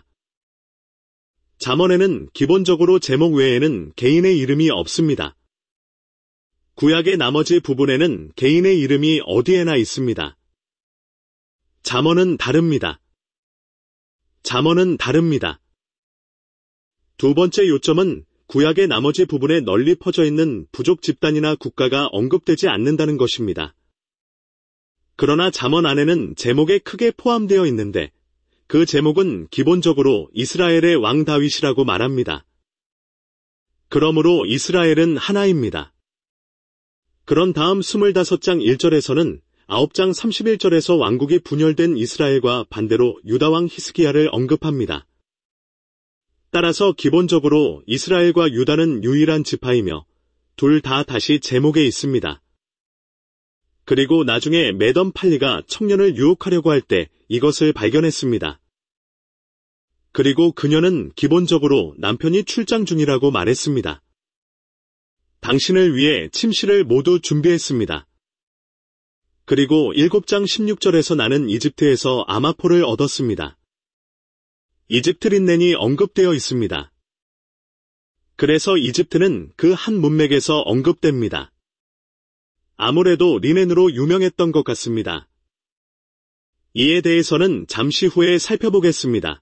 잠언에는 기본적으로 제목 외에는 개인의 이름이 없습니다. 구약의 나머지 부분에는 개인의 이름이 어디에나 있습니다. 잠언은 다릅니다. 잠언은 다릅니다. 두 번째 요점은 구약의 나머지 부분에 널리 퍼져 있는 부족 집단이나 국가가 언급되지 않는다는 것입니다. 그러나 잠언 안에는 제목에 크게 포함되어 있는데 그 제목은 기본적으로 이스라엘의 왕 다윗이라고 말합니다. 그러므로 이스라엘은 하나입니다. 그런 다음 스물다섯 장 일 절에서는 아홉 장 삼십일 절에서 왕국이 분열된 이스라엘과 반대로 유다왕 히스기야를 언급합니다. 따라서 기본적으로 이스라엘과 유다는 유일한 지파이며 둘 다 다시 제목에 있습니다. 그리고 나중에 매던 팔리가 청년을 유혹하려고 할 때 이것을 발견했습니다. 그리고 그녀는 기본적으로 남편이 출장 중이라고 말했습니다. 당신을 위해 침실을 모두 준비했습니다. 그리고 일곱 장 십육 절에서 나는 이집트에서 아마포를 얻었습니다. 이집트 린넨이 언급되어 있습니다. 그래서 이집트는 그 한 문맥에서 언급됩니다. 아무래도 리넨으로 유명했던 것 같습니다. 이에 대해서는 잠시 후에 살펴보겠습니다.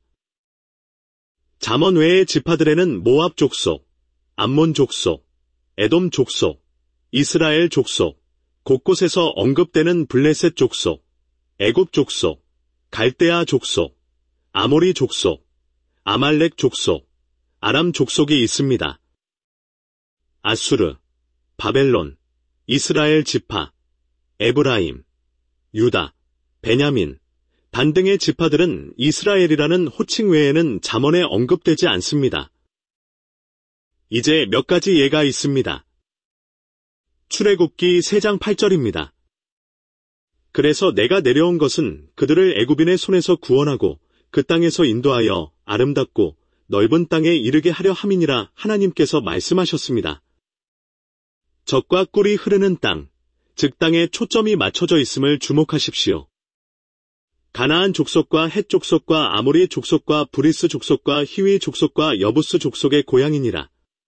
잠언 외의 지파들에는 모압 족속, 암몬 족속, 에돔 족속, 이스라엘 족속, 곳곳에서 언급되는 블레셋 족속, 애굽 족속, 갈대아 족속, 아모리 족속, 아말렉 족속, 아람 족속이 있습니다. 아수르, 바벨론, 이스라엘 지파, 에브라임, 유다, 베냐민, 단 등의 지파들은 이스라엘이라는 호칭 외에는 잠언에 언급되지 않습니다. 이제 몇 가지 예가 있습니다. 출애굽기 세 장 팔 절입니다. 그래서 내가 내려온 것은 그들을 애굽인의 손에서 구원하고 그 땅에서 인도하여 아름답고 넓은 땅에 이르게 하려 함이니라 하나님께서 말씀하셨습니다. 젖과 꿀이 흐르는 땅, 즉 땅에 초점이 맞춰져 있음을 주목하십시오. 가나안 족속과 헷 족속과 아모리 족속과 브리스 족속과 히위 족속과 여부스 족속의 고향이니라.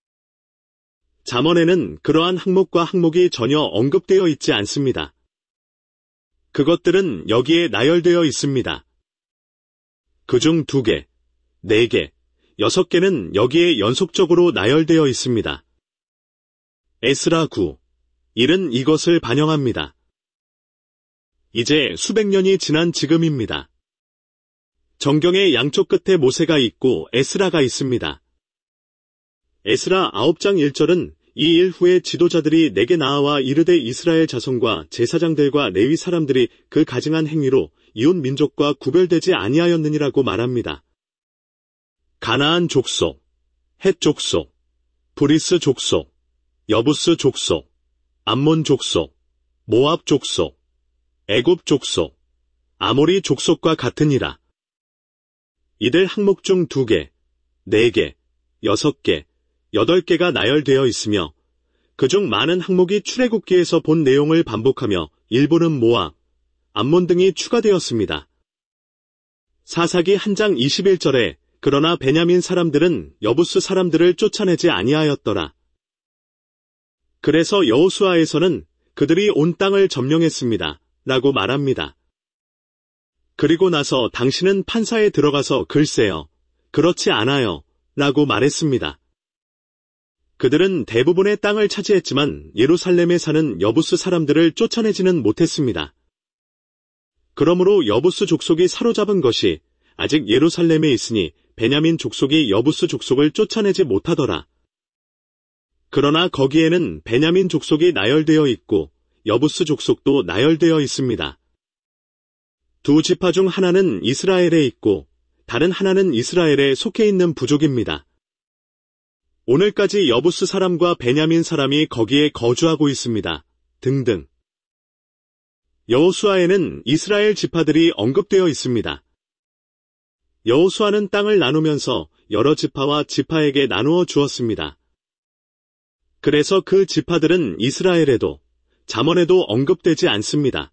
잠언에는 그러한 항목과 항목이 전혀 언급되어 있지 않습니다. 그것들은 여기에 나열되어 있습니다. 그중 두 개, 네 개, 여섯 개는 여기에 연속적으로 나열되어 있습니다. 에스라 구, 일은 이것을 반영합니다. 이제 수백 년이 지난 지금입니다. 정경의 양쪽 끝에 모세가 있고 에스라가 있습니다. 에스라 아홉 장 일 절은 이 일 후에 지도자들이 내게 나아와 이르되 이스라엘 자손과 제사장들과 레위 사람들이 그 가증한 행위로 이웃 민족과 구별되지 아니하였느니라고 말합니다. 가나안 족속, 헷 족속, 브리스 족속, 여부스 족속, 암몬 족속, 모압 족속, 애굽 족속, 아모리 족속과 같으니라. 이들 항목 중 두 개, 네 개, 여섯 개, 여덟 개가 나열되어 있으며 그중 많은 항목이 출애굽기에서 본 내용을 반복하며 일부는 모압, 암몬 등이 추가되었습니다. 사사기 한 장 이십일 절에 그러나 베냐민 사람들은 여부스 사람들을 쫓아내지 아니하였더라. 그래서 여호수아에서는 그들이 온 땅을 점령했습니다. 라고 말합니다. 그리고 나서 당신은 판사에 들어가서 글쎄요, 그렇지 않아요. 라고 말했습니다. 그들은 대부분의 땅을 차지했지만 예루살렘에 사는 여부스 사람들을 쫓아내지는 못했습니다. 그러므로 여부스 족속이 사로잡은 것이 아직 예루살렘에 있으니 베냐민 족속이 여부스 족속을 쫓아내지 못하더라. 그러나 거기에는 베냐민 족속이 나열되어 있고 여부스 족속도 나열되어 있습니다. 두 지파 중 하나는 이스라엘에 있고 다른 하나는 이스라엘에 속해 있는 부족입니다. 오늘까지 여부스 사람과 베냐민 사람이 거기에 거주하고 있습니다. 등등. 여호수아에는 이스라엘 지파들이 언급되어 있습니다. 여호수아는 땅을 나누면서 여러 지파와 지파에게 나누어 주었습니다. 그래서 그 지파들은 이스라엘에도 잠언에도 언급되지 않습니다.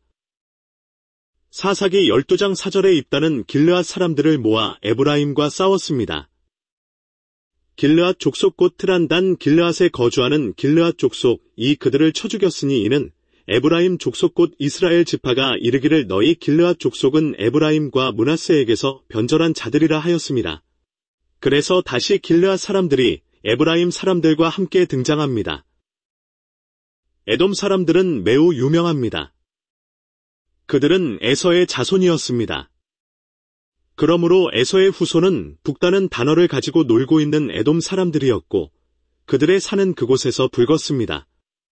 사사기 열두 장 사 절에 입다는 길르앗 사람들을 모아 에브라임과 싸웠습니다. 길르앗 족속 곧 트란단 길르앗에 거주하는 길르앗 족속 이 그들을 쳐 죽였으니 이는 에브라임 족속 곧 이스라엘 지파가 이르기를 너희 길르앗 족속은 에브라임과 므낫세에게서 변절한 자들이라 하였습니다. 그래서 다시 길르앗 사람들이 에브라임 사람들과 함께 등장합니다. 에돔 사람들은 매우 유명합니다. 그들은 에서의 자손이었습니다. 그러므로 에서의 후손은 북다는 단어를 가지고 놀고 있는 에돔 사람들이었고 그들의 사는 그곳에서 붉었습니다.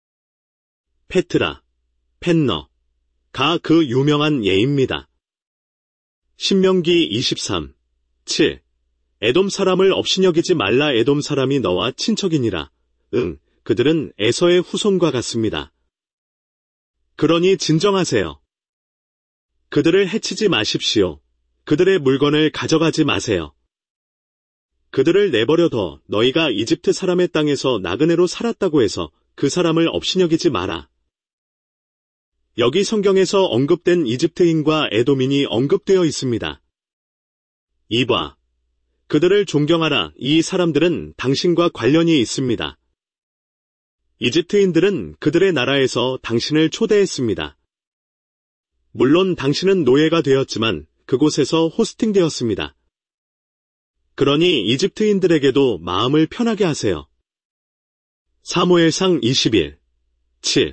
페트라, 펜너, 가 그 유명한 예입니다. 신명기 이십삼, 칠. 에돔 사람을 업신여기지 말라 에돔 사람이 너와 친척이니라. 응, 그들은 에서의 후손과 같습니다. 그러니 진정하세요. 그들을 해치지 마십시오. 그들의 물건을 가져가지 마세요. 그들을 내버려둬 너희가 이집트 사람의 땅에서 나그네로 살았다고 해서 그 사람을 업신여기지 마라. 여기 성경에서 언급된 이집트인과 에돔인이 언급되어 있습니다. 이봐. 그들을 존경하라. 이 사람들은 당신과 관련이 있습니다. 이집트인들은 그들의 나라에서 당신을 초대했습니다. 물론 당신은 노예가 되었지만 그곳에서 호스팅되었습니다. 그러니 이집트인들에게도 마음을 편하게 하세요. 사무엘상 이십일, 칠.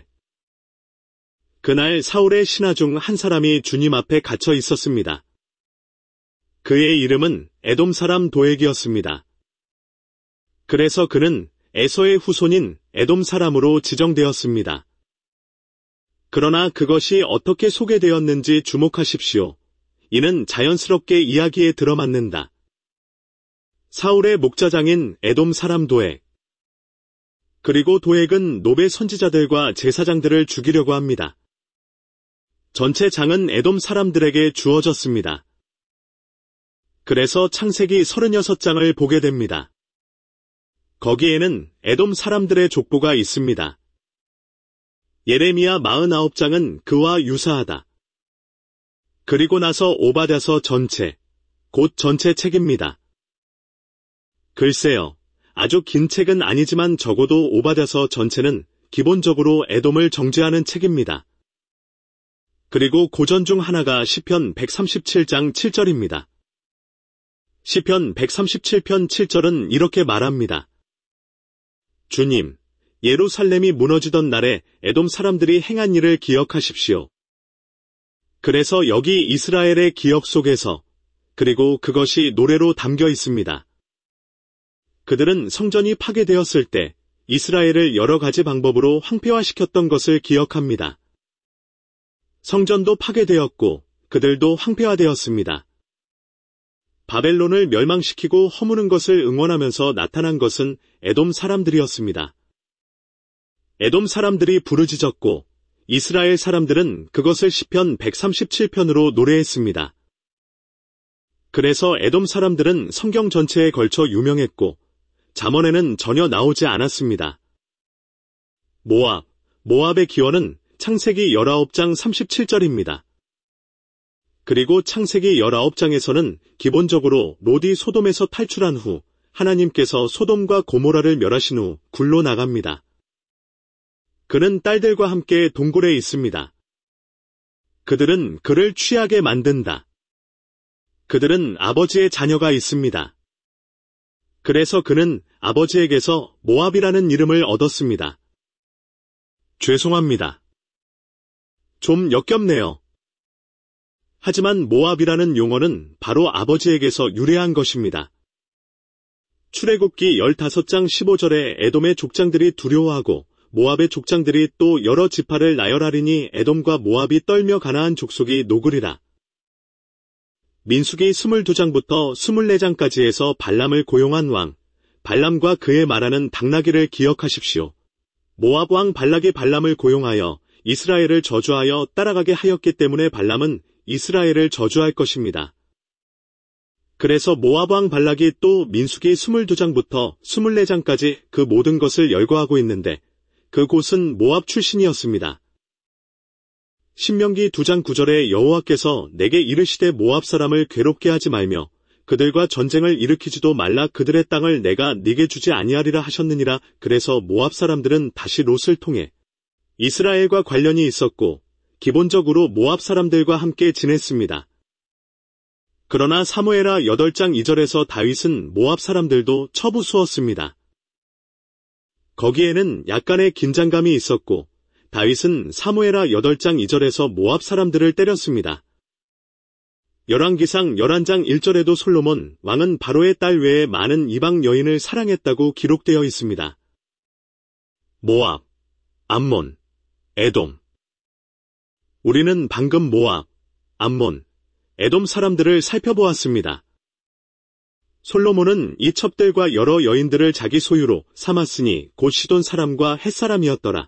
그날 사울의 신하 중 한 사람이 주님 앞에 갇혀 있었습니다. 그의 이름은 에돔 사람 도액이었습니다. 그래서 그는 에서의 후손인 에돔 사람으로 지정되었습니다. 그러나 그것이 어떻게 소개되었는지 주목하십시오. 이는 자연스럽게 이야기에 들어맞는다. 사울의 목자장인 에돔 사람 도액. 그리고 도액은 노베 선지자들과 제사장들을 죽이려고 합니다. 전체 장은 에돔 사람들에게 주어졌습니다. 그래서 창세기 서른여섯 장을 보게 됩니다. 거기에는 에돔 사람들의 족보가 있습니다. 예레미야 사십구 장은 그와 유사하다. 그리고 나서 오바댜서 전체, 곧 전체 책입니다. 글쎄요, 아주 긴 책은 아니지만 적어도 오바댜서 전체는 기본적으로 에돔을 정죄하는 책입니다. 그리고 고전 중 하나가 시편 백삼십칠 장 칠 절입니다. 시편 백삼십칠 편 칠 절은 이렇게 말합니다. 주님, 예루살렘이 무너지던 날에 에돔 사람들이 행한 일을 기억하십시오. 그래서 여기 이스라엘의 기억 속에서, 그리고 그것이 노래로 담겨 있습니다. 그들은 성전이 파괴되었을 때 이스라엘을 여러 가지 방법으로 황폐화시켰던 것을 기억합니다. 성전도 파괴되었고 그들도 황폐화되었습니다. 바벨론을 멸망시키고 허무는 것을 응원하면서 나타난 것은 에돔 사람들이었습니다. 에돔 사람들이 부르짖었고 이스라엘 사람들은 그것을 시편 백삼십칠 편으로 노래했습니다. 그래서 에돔 사람들은 성경 전체에 걸쳐 유명했고 잠언에는 전혀 나오지 않았습니다. 모압, 모압의 기원은 창세기 십구 장 삼십칠 절입니다. 그리고 창세기 십구 장에서는 기본적으로 롯이 소돔에서 탈출한 후 하나님께서 소돔과 고모라를 멸하신 후 굴로 나갑니다. 그는 딸들과 함께 동굴에 있습니다. 그들은 그를 취하게 만든다. 그들은 아버지의 자녀가 있습니다. 그래서 그는 아버지에게서 모압이라는 이름을 얻었습니다. 죄송합니다. 좀 역겹네요. 하지만 모압이라는 용어는 바로 아버지에게서 유래한 것입니다. 출애굽기 십오 장 십오 절에 에돔의 족장들이 두려워하고 모압의 족장들이 또 여러 지파를 나열하리니 에돔과 모압이 떨며 가나안 족속이 녹으리라. 민수기 이십이 장부터 이십사 장까지 해서 발람을 고용한 왕, 발람과 그의 말하는 당나귀를 기억하십시오. 모압 왕 발락이 발람을 고용하여 이스라엘을 저주하여 따라가게 하였기 때문에 발람은 이스라엘을 저주할 것입니다. 그래서 모압 왕 발락이 또 민수기 이십이 장부터 이십사 장까지 그 모든 것을 열거하고 있는데 그곳은 모압 출신이었습니다. 신명기 이 장 구 절에 여호와께서 내게 이르시되 모압 사람을 괴롭게 하지 말며 그들과 전쟁을 일으키지도 말라 그들의 땅을 내가 네게 주지 아니하리라 하셨느니라. 그래서 모압 사람들은 다시 롯을 통해 이스라엘과 관련이 있었고 기본적으로 모압 사람들과 함께 지냈습니다. 그러나 사무엘하 팔 장 이 절에서 다윗은 모압 사람들도 처부수었습니다. 거기에는 약간의 긴장감이 있었고 다윗은 사무엘하 팔 장 이 절에서 모압 사람들을 때렸습니다. 열왕기상 십일 장 일 절에도 솔로몬 왕은 바로의 딸 외에 많은 이방 여인을 사랑했다고 기록되어 있습니다. 모압, 암몬, 에돔. 우리는 방금 모압, 암몬, 에돔 사람들을 살펴보았습니다. 솔로몬은 이 첩들과 여러 여인들을 자기 소유로 삼았으니 곧 시돈 사람과 헷 사람이었더라.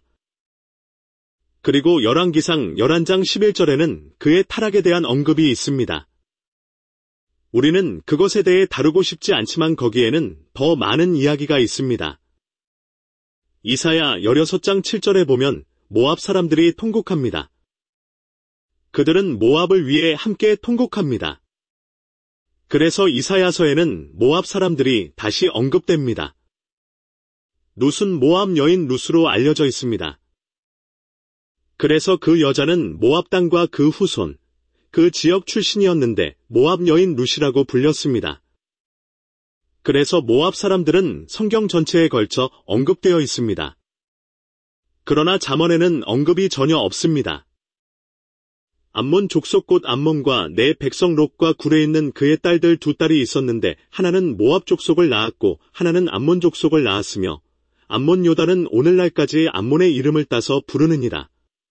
그리고 열왕기상 십일 장 십일 절에는 그의 타락에 대한 언급이 있습니다. 우리는 그것에 대해 다루고 싶지 않지만 거기에는 더 많은 이야기가 있습니다. 이사야 십육 장 칠 절에 보면 모압 사람들이 통곡합니다. 그들은 모압을 위해 함께 통곡합니다. 그래서 이사야서에는 모압 사람들이 다시 언급됩니다. 룻은 모압 여인 룻으로 알려져 있습니다. 그래서 그 여자는 모압 땅과 그 후손, 그 지역 출신이었는데 모압 여인 룻이라고 불렸습니다. 그래서 모압 사람들은 성경 전체에 걸쳐 언급되어 있습니다. 그러나 잠언에는 언급이 전혀 없습니다. 암몬 족속 곧 암몬과 내 백성 롯과 굴에 있는 그의 딸들 두 딸이 있었는데 하나는 모압 족속을 낳았고 하나는 암몬 족속을 낳았으며 암몬 요단은 오늘날까지 암몬의 이름을 따서 부르느니라.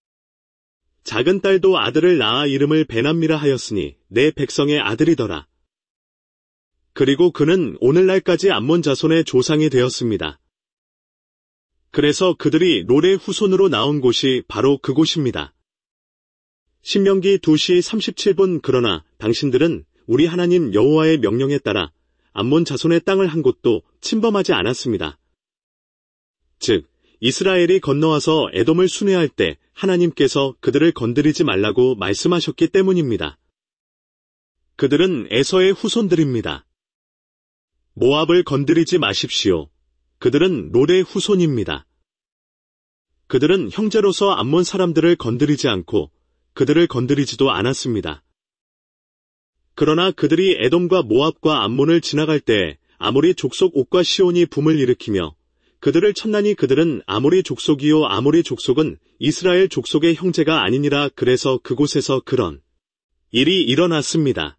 작은 딸도 아들을 낳아 이름을 베남미라 하였으니 내 백성의 아들이더라. 그리고 그는 오늘날까지 암몬 자손의 조상이 되었습니다. 그래서 그들이 롯의 후손으로 나온 곳이 바로 그곳입니다. 신명기 두 시 삼십칠 분 그러나 당신들은 우리 하나님 여호와의 명령에 따라 암몬 자손의 땅을 한 곳도 침범하지 않았습니다. 즉 이스라엘이 건너와서 에돔을 순회할 때 하나님께서 그들을 건드리지 말라고 말씀하셨기 때문입니다. 그들은 에서의 후손들입니다. 모압을 건드리지 마십시오. 그들은 롯의 후손입니다. 그들은 형제로서 암몬 사람들을 건드리지 않고 그들을 건드리지도 않았습니다. 그러나 그들이 에돔과 모압과 암몬을 지나갈 때 아모리 족속 옥과 시온이 붐을 일으키며 그들을 쳤나니 그들은 아모리 족속이요 아모리 족속은 이스라엘 족속의 형제가 아니니라. 그래서 그곳에서 그런 일이 일어났습니다.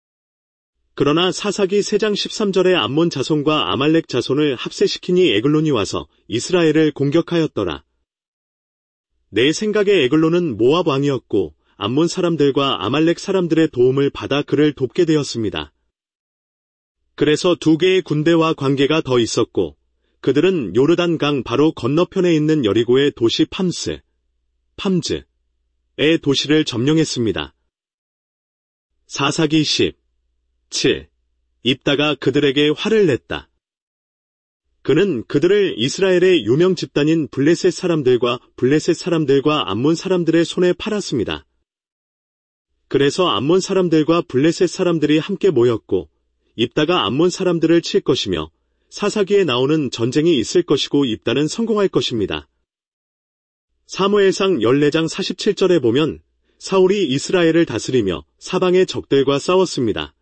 그러나 사사기 세 장 십삼 절에 암몬 자손과 아말렉 자손을 합세시키니 에글론이 와서 이스라엘을 공격하였더라. 내 생각에 에글론은 모압 왕이었고 암몬 사람들과 아말렉 사람들의 도움을 받아 그를 돕게 되었습니다. 그래서 두 개의 군대와 관계가 더 있었고 그들은 요르단 강 바로 건너편에 있는 여리고의 도시 팜스, 팜즈의 도시를 점령했습니다. 사사기 십, 칠. 입다가 그들에게 화를 냈다. 그는 그들을 이스라엘의 유명 집단인 블레셋 사람들과 블레셋 사람들과 암몬 사람들의 손에 팔았습니다. 그래서 암몬 사람들과 블레셋 사람들이 함께 모였고 입다가 암몬 사람들을 칠 것이며 사사기에 나오는 전쟁이 있을 것이고 입다는 성공할 것입니다. 사무엘상 십사 장 사십칠 절에 보면 사울이 이스라엘을 다스리며 사방의 적들과 싸웠습니다.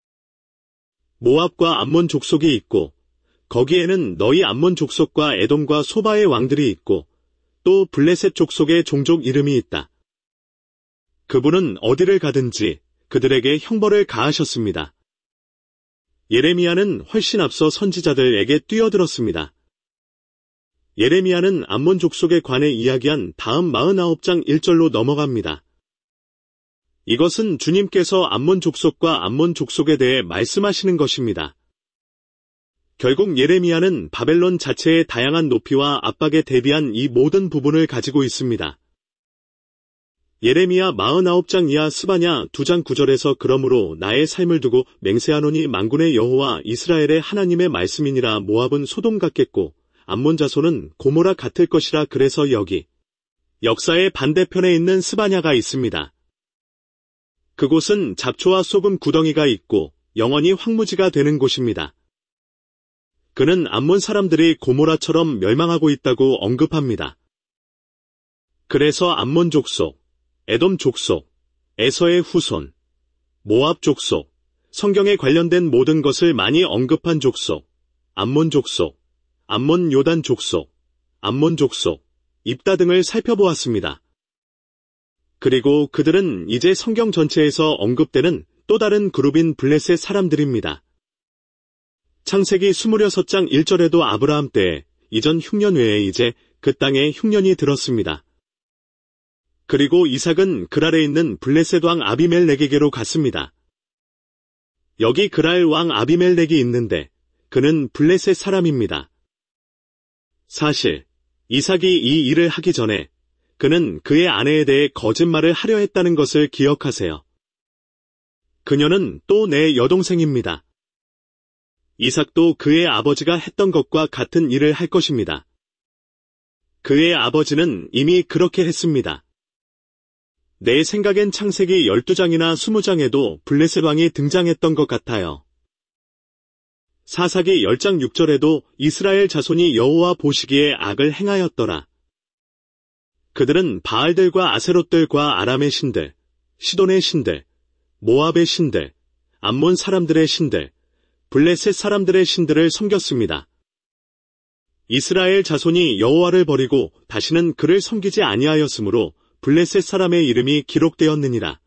모압과 암몬 족속이 있고 거기에는 너희 암몬 족속과 에돔과 소바의 왕들이 있고 또 블레셋 족속의 종족 이름이 있다. 그분은 어디를 가든지 그들에게 형벌을 가하셨습니다. 예레미야는 훨씬 앞서 선지자들에게 뛰어들었습니다. 예레미야는 암몬 족속에 관해 이야기한 다음 사십구 장 일 절로 넘어갑니다. 이것은 주님께서 암몬 족속과 암몬 족속에 대해 말씀하시는 것입니다. 결국 예레미야는 바벨론 자체의 다양한 높이와 압박에 대비한 이 모든 부분을 가지고 있습니다. 예레미야 사십구 장 이하 스바냐 이 장 구 절에서 그러므로 나의 삶을 두고 맹세하노니 만군의 여호와 이스라엘의 하나님의 말씀이니라 모압은 소돔 같겠고 암몬 자손은 고모라 같을 것이라. 그래서 여기 역사의 반대편에 있는 스바냐가 있습니다. 그곳은 잡초와 소금 구덩이가 있고 영원히 황무지가 되는 곳입니다. 그는 암몬 사람들이 고모라처럼 멸망하고 있다고 언급합니다. 그래서 암몬 족속, 에돔 족속, 에서의 후손, 모압 족속, 성경에 관련된 모든 것을 많이 언급한 족속, 암몬 족속, 암몬 요단 족속, 암몬 족속, 입다 등을 살펴보았습니다. 그리고 그들은 이제 성경 전체에서 언급되는 또 다른 그룹인 블레셋 사람들입니다. 창세기 이십육 장 일 절에도 아브라함 때에 이전 흉년 외에 이제 그 땅에 흉년이 들었습니다. 그리고 이삭은 그랄에 있는 블레셋 왕 아비멜렉에게로 갔습니다. 여기 그랄 왕 아비멜렉이 있는데 그는 블레셋 사람입니다. 사실 이삭이 이 일을 하기 전에 그는 그의 아내에 대해 거짓말을 하려 했다는 것을 기억하세요. 그녀는 또 내 여동생입니다. 이삭도 그의 아버지가 했던 것과 같은 일을 할 것입니다. 그의 아버지는 이미 그렇게 했습니다. 내 생각엔 창세기 열두 장이나 이십 장에도 블레셋 왕이 등장했던 것 같아요. 사사기 십 장 육 절에도 이스라엘 자손이 여호와 보시기에 악을 행하였더라. 그들은 바알들과 아세롯들과 아람의 신들, 시돈의 신들, 모압의 신들, 암몬 사람들의 신들, 블레셋 사람들의 신들을 섬겼습니다. 이스라엘 자손이 여호와를 버리고 다시는 그를 섬기지 아니하였으므로 블레셋 사람의 이름이 기록되었느니라.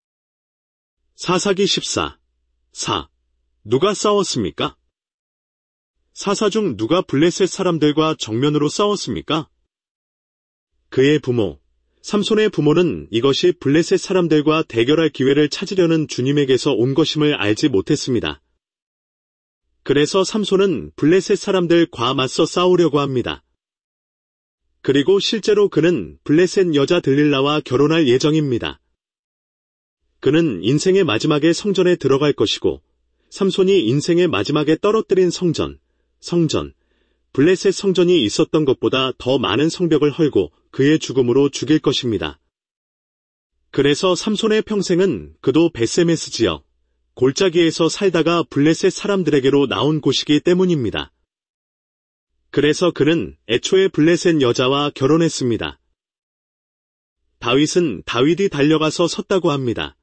사사기 십사, 사. 누가 싸웠습니까? 사사 중 누가 블레셋 사람들과 정면으로 싸웠습니까? 그의 부모, 삼손의 부모는 이것이 블레셋 사람들과 대결할 기회를 찾으려는 주님에게서 온 것임을 알지 못했습니다. 그래서 삼손은 블레셋 사람들과 맞서 싸우려고 합니다. 그리고 실제로 그는 블레셋 여자 들릴라와 결혼할 예정입니다. 그는 인생의 마지막에 성전에 들어갈 것이고 삼손이 인생의 마지막에 떨어뜨린 성전, 성전, 블레셋 성전이 있었던 것보다 더 많은 성벽을 헐고 그의 죽음으로 죽일 것입니다. 그래서 삼손의 평생은 그도 베세메스 지역, 골짜기에서 살다가 블레셋 사람들에게로 나온 곳이기 때문입니다. 그래서 그는 애초에 블레셋 여자와 결혼했습니다. 다윗은 다윗이 달려가서 섰다고 합니다.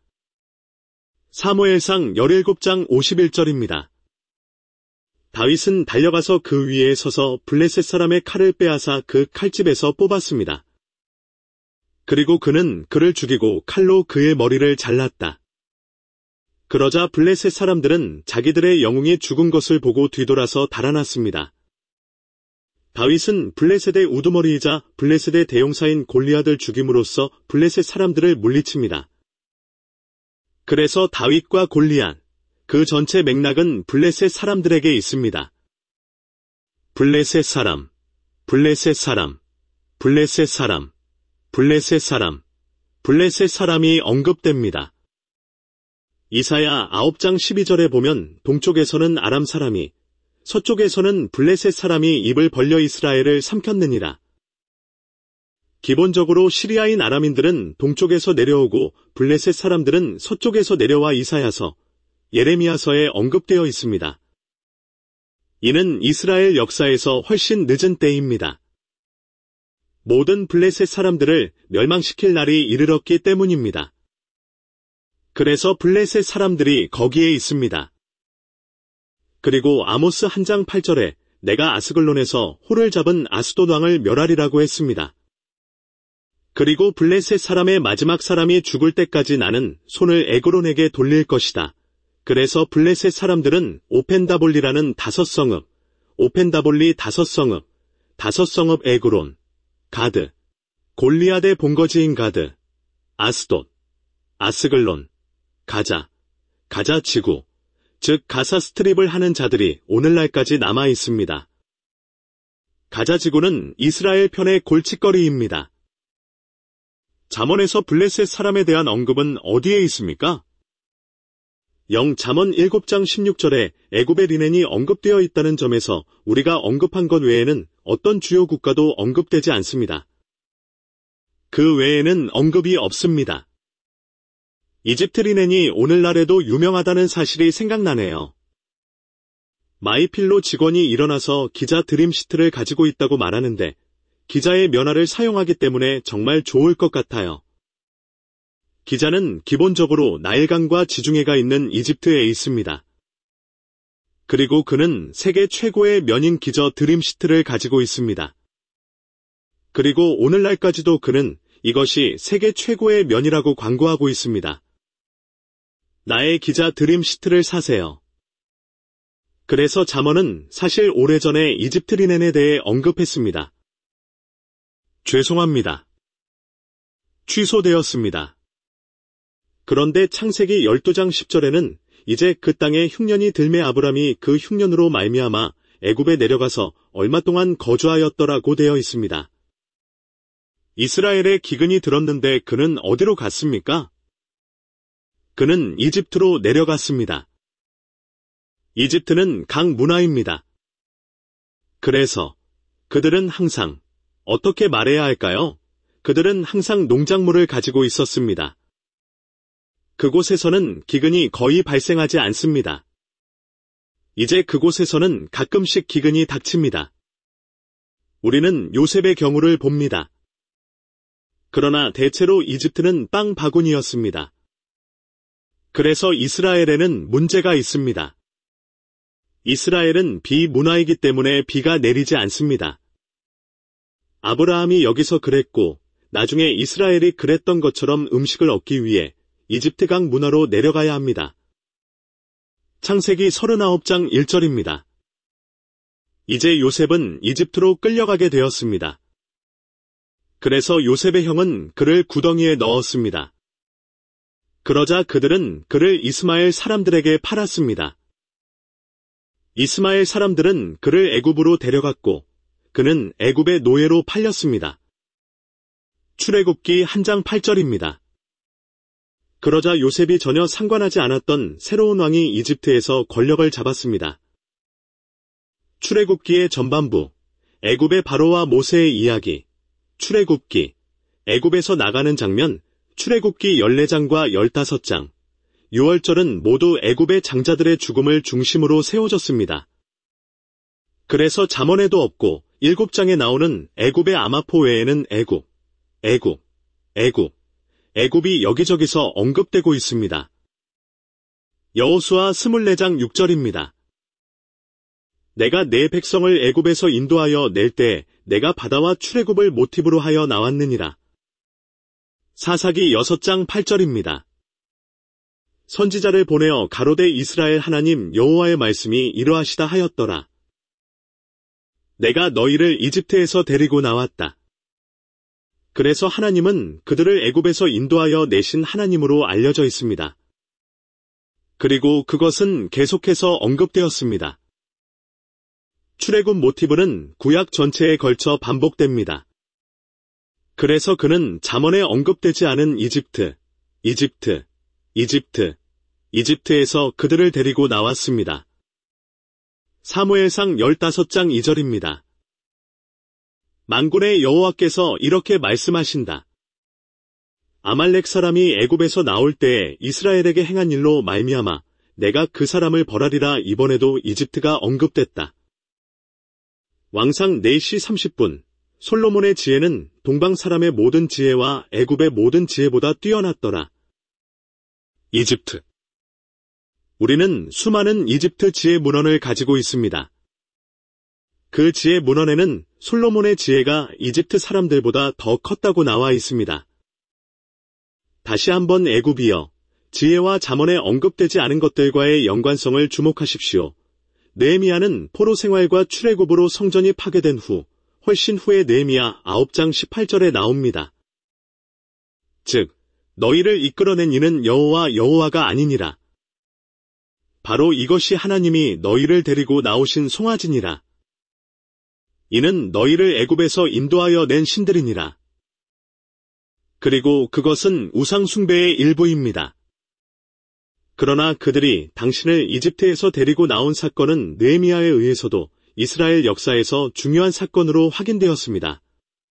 사무엘상 십칠 장 오십일 절입니다. 다윗은 달려가서 그 위에 서서 블레셋 사람의 칼을 빼앗아 그 칼집에서 뽑았습니다. 그리고 그는 그를 죽이고 칼로 그의 머리를 잘랐다. 그러자 블레셋 사람들은 자기들의 영웅이 죽은 것을 보고 뒤돌아서 달아났습니다. 다윗은 블레셋의 우두머리이자 블레셋의 대용사인 골리앗을 죽임으로써 블레셋 사람들을 물리칩니다. 그래서 다윗과 골리앗, 그 전체 맥락은 블레셋 사람들에게 있습니다. 블레셋 사람, 블레셋 사람, 블레셋 사람, 블레셋 사람, 블레셋 사람이 언급됩니다. 이사야 구 장 십이 절에 보면 동쪽에서는 아람 사람이, 서쪽에서는 블레셋 사람이 입을 벌려 이스라엘을 삼켰느니라. 기본적으로 시리아인 아람인들은 동쪽에서 내려오고 블레셋 사람들은 서쪽에서 내려와 이사야서, 예레미야서에 언급되어 있습니다. 이는 이스라엘 역사에서 훨씬 늦은 때입니다. 모든 블레셋 사람들을 멸망시킬 날이 이르렀기 때문입니다. 그래서 블레셋 사람들이 거기에 있습니다. 그리고 아모스 한 장 팔 절에 내가 아스글론에서 호를 잡은 아스돗 왕을 멸하리라고 했습니다. 그리고 블레셋 사람의 마지막 사람이 죽을 때까지 나는 손을 에그론에게 돌릴 것이다. 그래서 블레셋 사람들은 오펜다볼리라는 다섯 성읍, 오펜다볼리 다섯 성읍, 다섯 성읍 에그론, 가드, 골리앗의 본거지인 가드, 아스돗, 아스글론, 가자, 가자 지구, 즉 가사 스트립을 하는 자들이 오늘날까지 남아 있습니다. 가자 지구는 이스라엘 편의 골칫거리입니다. 잠언에서 블레셋 사람에 대한 언급은 어디에 있습니까? 영 잠언 일곱 장 십육 절에 애굽의 리넨이 언급되어 있다는 점에서 우리가 언급한 것 외에는 어떤 주요 국가도 언급되지 않습니다. 그 외에는 언급이 없습니다. 이집트 리넨이 오늘날에도 유명하다는 사실이 생각나네요. 마이필로 직원이 일어나서 기자 드림시트를 가지고 있다고 말하는데 기자의 면화를 사용하기 때문에 정말 좋을 것 같아요. 기자는 기본적으로 나일강과 지중해가 있는 이집트에 있습니다. 그리고 그는 세계 최고의 면인 기저 드림시트를 가지고 있습니다. 그리고 오늘날까지도 그는 이것이 세계 최고의 면이라고 광고하고 있습니다. 나의 기자 드림시트를 사세요. 그래서 잠언은 사실 오래전에 이집트 리넨에 대해 언급했습니다. 죄송합니다. 취소되었습니다. 그런데 창세기 열두 장 십 절에는 이제 그 땅에 흉년이 들매 아브람이 그 흉년으로 말미암아 애굽에 내려가서 얼마 동안 거주하였더라고 되어 있습니다. 이스라엘의 기근이 들었는데 그는 어디로 갔습니까? 그는 이집트로 내려갔습니다. 이집트는 강 문화입니다. 그래서 그들은 항상 어떻게 말해야 할까요? 그들은 항상 농작물을 가지고 있었습니다. 그곳에서는 기근이 거의 발생하지 않습니다. 이제 그곳에서는 가끔씩 기근이 닥칩니다. 우리는 요셉의 경우를 봅니다. 그러나 대체로 이집트는 빵 바구니였습니다. 그래서 이스라엘에는 문제가 있습니다. 이스라엘은 비문화이기 때문에 비가 내리지 않습니다. 아브라함이 여기서 그랬고 나중에 이스라엘이 그랬던 것처럼 음식을 얻기 위해 이집트강 문화로 내려가야 합니다. 창세기 서른아홉 장 일 절입니다. 이제 요셉은 이집트로 끌려가게 되었습니다. 그래서 요셉의 형은 그를 구덩이에 넣었습니다. 그러자 그들은 그를 이스마엘 사람들에게 팔았습니다. 이스마엘 사람들은 그를 애굽으로 데려갔고 그는 애굽의 노예로 팔렸습니다. 출애굽기 한 장 팔 절입니다. 그러자 요셉이 전혀 상관하지 않았던 새로운 왕이 이집트에서 권력을 잡았습니다. 출애굽기의 전반부, 애굽의 바로와 모세의 이야기, 출애굽기, 애굽에서 나가는 장면, 출애굽기 열네 장과 열다섯 장, 유월 절은 모두 애굽의 장자들의 죽음을 중심으로 세워졌습니다. 그래서 잠언에도 없고 일곱 장에 나오는 애굽의 아마포 외에는 애굽, 애굽, 애굽, 애굽이 여기저기서 언급되고 있습니다. 여호수아 스물네 장 육 절입니다. 내가 내 백성을 애굽에서 인도하여 낼 때 내가 바다와 출애굽을 모티브로 하여 나왔느니라. 사사기 여섯 장 팔 절입니다. 선지자를 보내어 가로되 이스라엘 하나님 여호와의 말씀이 이러하시다 하였더라. 내가 너희를 이집트에서 데리고 나왔다. 그래서 하나님은 그들을 애굽에서 인도하여 내신 하나님으로 알려져 있습니다. 그리고 그것은 계속해서 언급되었습니다. 출애굽 모티브는 구약 전체에 걸쳐 반복됩니다. 그래서 그는 잠언에 언급되지 않은 이집트, 이집트, 이집트, 이집트에서 그들을 데리고 나왔습니다. 사무엘상 십오 장 이 절입니다. 만군의 여호와께서 이렇게 말씀하신다. 아말렉 사람이 애굽에서 나올 때에 이스라엘에게 행한 일로 말미암아 내가 그 사람을 벌하리라. 이번에도 이집트가 언급됐다. 왕상 네 시 삼십 분 솔로몬의 지혜는 동방 사람의 모든 지혜와 애굽의 모든 지혜보다 뛰어났더라. 이집트. 우리는 수많은 이집트 지혜 문헌을 가지고 있습니다. 그 지혜 문헌에는 솔로몬의 지혜가 이집트 사람들보다 더 컸다고 나와 있습니다. 다시 한번 애굽이여, 지혜와 잠언에 언급되지 않은 것들과의 연관성을 주목하십시오. 느헤미야는 포로 생활과 출애굽으로 성전이 파괴된 후, 훨씬 후에 느헤미야 구 장 십팔 절에 나옵니다. 즉, 너희를 이끌어낸 이는 여호와 여호와가 아니니라. 바로 이것이 하나님이 너희를 데리고 나오신 송아지니라. 이는 너희를 애굽에서 인도하여 낸 신들이니라. 그리고 그것은 우상 숭배의 일부입니다. 그러나 그들이 당신을 이집트에서 데리고 나온 사건은 느헤미야에 의해서도 이스라엘 역사에서 중요한 사건으로 확인되었습니다.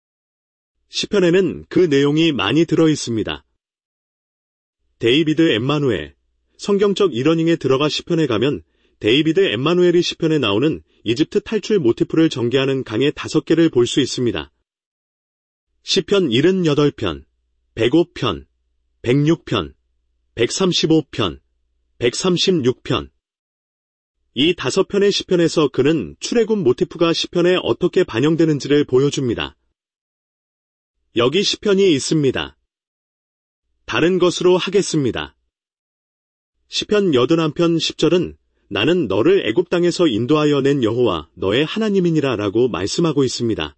시편에는 그 내용이 많이 들어 있습니다. 데이비드 엠마누엘, 성경적 이러닝에 들어가 시편에 가면 데이비드 엠마누엘이 시편에 나오는 이집트 탈출 모티프를 전개하는 강의 다섯 개를 볼 수 있습니다. 시편 칠십팔 편, 백오 편, 백육 편, 백삼십오 편, 백삼십육 편. 이 다섯 편의 시편에서 그는 출애굽 모티프가 시편에 어떻게 반영되는지를 보여줍니다. 여기 시편이 있습니다. 다른 것으로 하겠습니다. 시편 팔십일 편 십 절은 나는 너를 애굽 땅에서 인도하여 낸 여호와 너의 하나님이니라 라고 말씀하고 있습니다.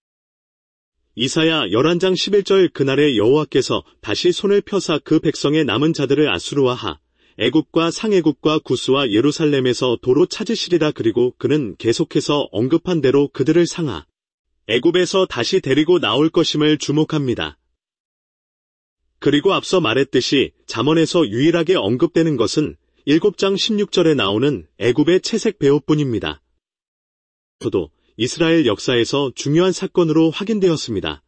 이사야 십일 장 십일 절 그날에 여호와께서 다시 손을 펴사 그 백성의 남은 자들을 아수르화하 애굽과 상애굽과 구스와 예루살렘에서 도로 찾으시리라. 그리고 그는 계속해서 언급한 대로 그들을 상하 애굽에서 다시 데리고 나올 것임을 주목합니다. 그리고 앞서 말했듯이 잠언에서 유일하게 언급되는 것은 일곱 장 십육 절에 나오는 애굽의 채색 베옷뿐입니다. 저도 이스라엘 역사에서 중요한 사건으로 확인되었습니다.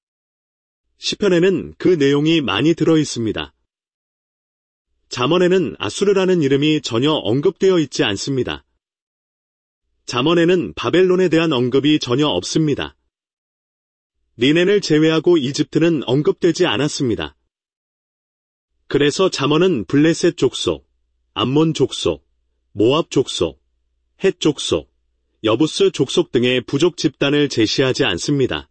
시편에는 그 내용이 많이 들어 있습니다. 잠언에는 아수르라는 이름이 전혀 언급되어 있지 않습니다. 잠언에는 바벨론에 대한 언급이 전혀 없습니다. 니넨을 제외하고 이집트는 언급되지 않았습니다. 그래서 잠언은 블레셋 족속, 암몬 족속, 모압 족속, 헷 족속, 여부스 족속 등의 부족 집단을 제시하지 않습니다.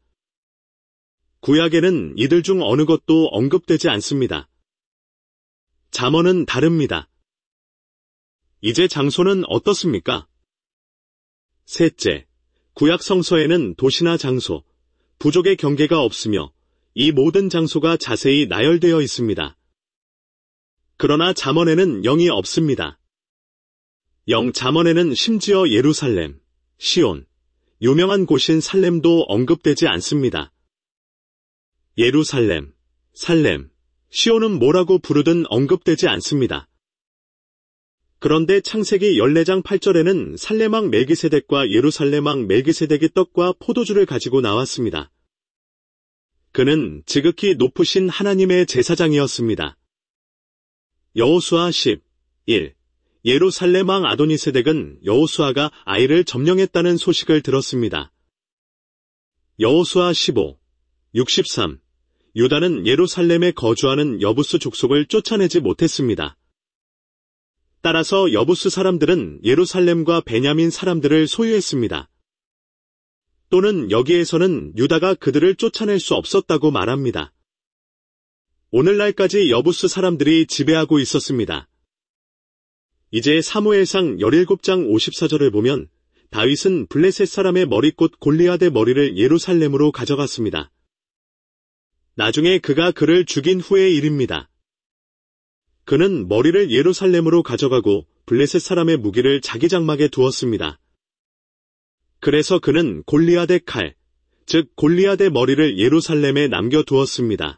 구약에는 이들 중 어느 것도 언급되지 않습니다. 잠언은 다릅니다. 이제 장소는 어떻습니까? 셋째, 구약 성서에는 도시나 장소, 부족의 경계가 없으며 이 모든 장소가 자세히 나열되어 있습니다. 그러나 잠언에는 영이 없습니다. 영 잠언에는 심지어 예루살렘, 시온, 유명한 곳인 살렘도 언급되지 않습니다. 예루살렘, 살렘, 시온은 뭐라고 부르든 언급되지 않습니다. 그런데 창세기 십사 장 팔 절에는 살렘 왕 멜기세덱과 예루살렘 왕 멜기세덱이 떡과 포도주를 가지고 나왔습니다. 그는 지극히 높으신 하나님의 제사장이었습니다. 여호수아 십, 일. 예루살렘 왕 아도니세덱은 여호수아가 아이를 점령했다는 소식을 들었습니다. 여호수아 십오, 육십삼. 유다는 예루살렘에 거주하는 여부스 족속을 쫓아내지 못했습니다. 따라서 여부스 사람들은 예루살렘과 베냐민 사람들을 소유했습니다. 또는 여기에서는 유다가 그들을 쫓아낼 수 없었다고 말합니다. 오늘날까지 여부스 사람들이 지배하고 있었습니다. 이제 사무엘상 십칠 장 오십사 절을 보면 다윗은 블레셋 사람의 머리꽃 골리앗의 머리를 예루살렘으로 가져갔습니다. 나중에 그가 그를 죽인 후의 일입니다. 그는 머리를 예루살렘으로 가져가고 블레셋 사람의 무기를 자기 장막에 두었습니다. 그래서 그는 골리앗의 칼, 즉 골리앗의 머리를 예루살렘에 남겨두었습니다.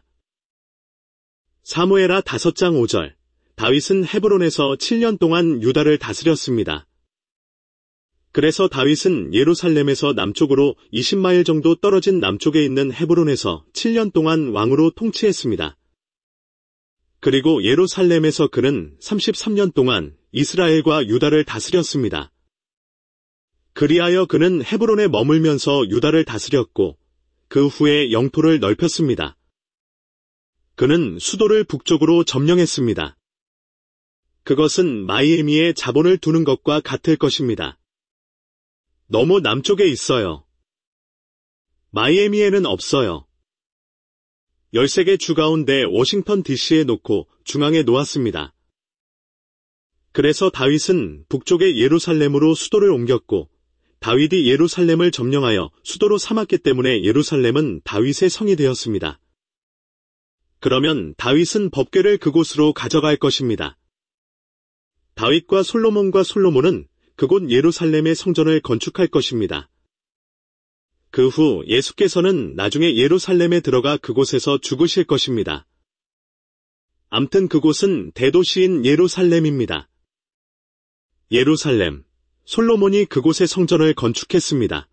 사무엘하 오 장 오 절, 다윗은 헤브론에서 칠 년 동안 유다를 다스렸습니다. 그래서 다윗은 예루살렘에서 남쪽으로 이십 마일 정도 떨어진 남쪽에 있는 헤브론에서 칠 년 동안 왕으로 통치했습니다. 그리고 예루살렘에서 그는 삼십삼 년 동안 이스라엘과 유다를 다스렸습니다. 그리하여 그는 헤브론에 머물면서 유다를 다스렸고 그 후에 영토를 넓혔습니다. 그는 수도를 북쪽으로 점령했습니다. 그것은 마이애미에 자본을 두는 것과 같을 것입니다. 너무 남쪽에 있어요. 마이애미에는 없어요. 열세 개 주 가운데 워싱턴 디씨에 놓고 중앙에 놓았습니다. 그래서 다윗은 북쪽의 예루살렘으로 수도를 옮겼고 다윗이 예루살렘을 점령하여 수도로 삼았기 때문에 예루살렘은 다윗의 성이 되었습니다. 그러면 다윗은 법궤를 그곳으로 가져갈 것입니다. 다윗과 솔로몬과 솔로몬은 그곳 예루살렘의 성전을 건축할 것입니다. 그 후 예수께서는 나중에 예루살렘에 들어가 그곳에서 죽으실 것입니다. 암튼 그곳은 대도시인 예루살렘입니다. 예루살렘, 솔로몬이 그곳에 성전을 건축했습니다.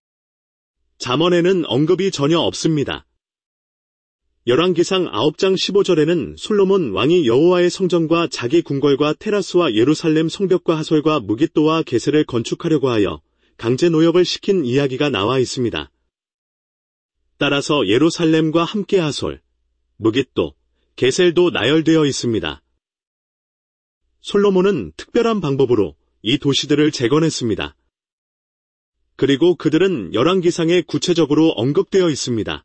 잠언에는 언급이 전혀 없습니다. 열왕기상 아홉 장 십오 절에는 솔로몬 왕이 여호와의 성전과 자기 궁궐과 테라스와 예루살렘 성벽과 하솔과 무깃도와 게셀을 건축하려고 하여 강제 노역을 시킨 이야기가 나와 있습니다. 따라서 예루살렘과 함께 하솔, 무깃도, 게셀도 나열되어 있습니다. 솔로몬은 특별한 방법으로 이 도시들을 재건했습니다. 그리고 그들은 열왕기상에 구체적으로 언급되어 있습니다.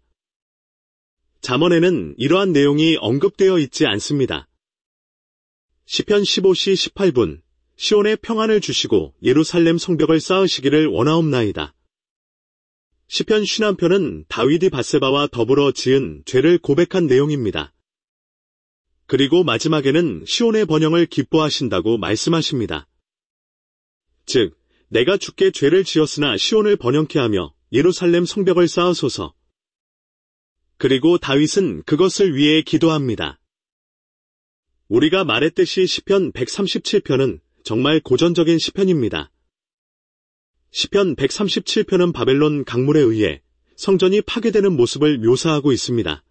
잠언에는 이러한 내용이 언급되어 있지 않습니다. 시편 십오 시 십팔 분, 시온에 평안을 주시고 예루살렘 성벽을 쌓으시기를 원하옵나이다. 시편 오십일 편은 다윗이 밧세바와 더불어 지은 죄를 고백한 내용입니다. 그리고 마지막에는 시온의 번영을 기뻐하신다고 말씀하십니다. 즉, 내가 주께 죄를 지었으나 시온을 번영케 하며 예루살렘 성벽을 쌓으소서. 그리고 다윗은 그것을 위해 기도합니다. 우리가 말했듯이 시편 백삼십칠 편은 정말 고전적인 시편입니다. 시편 백삼십칠 편은 바벨론 강물에 의해 성전이 파괴되는 모습을 묘사하고 있습니다.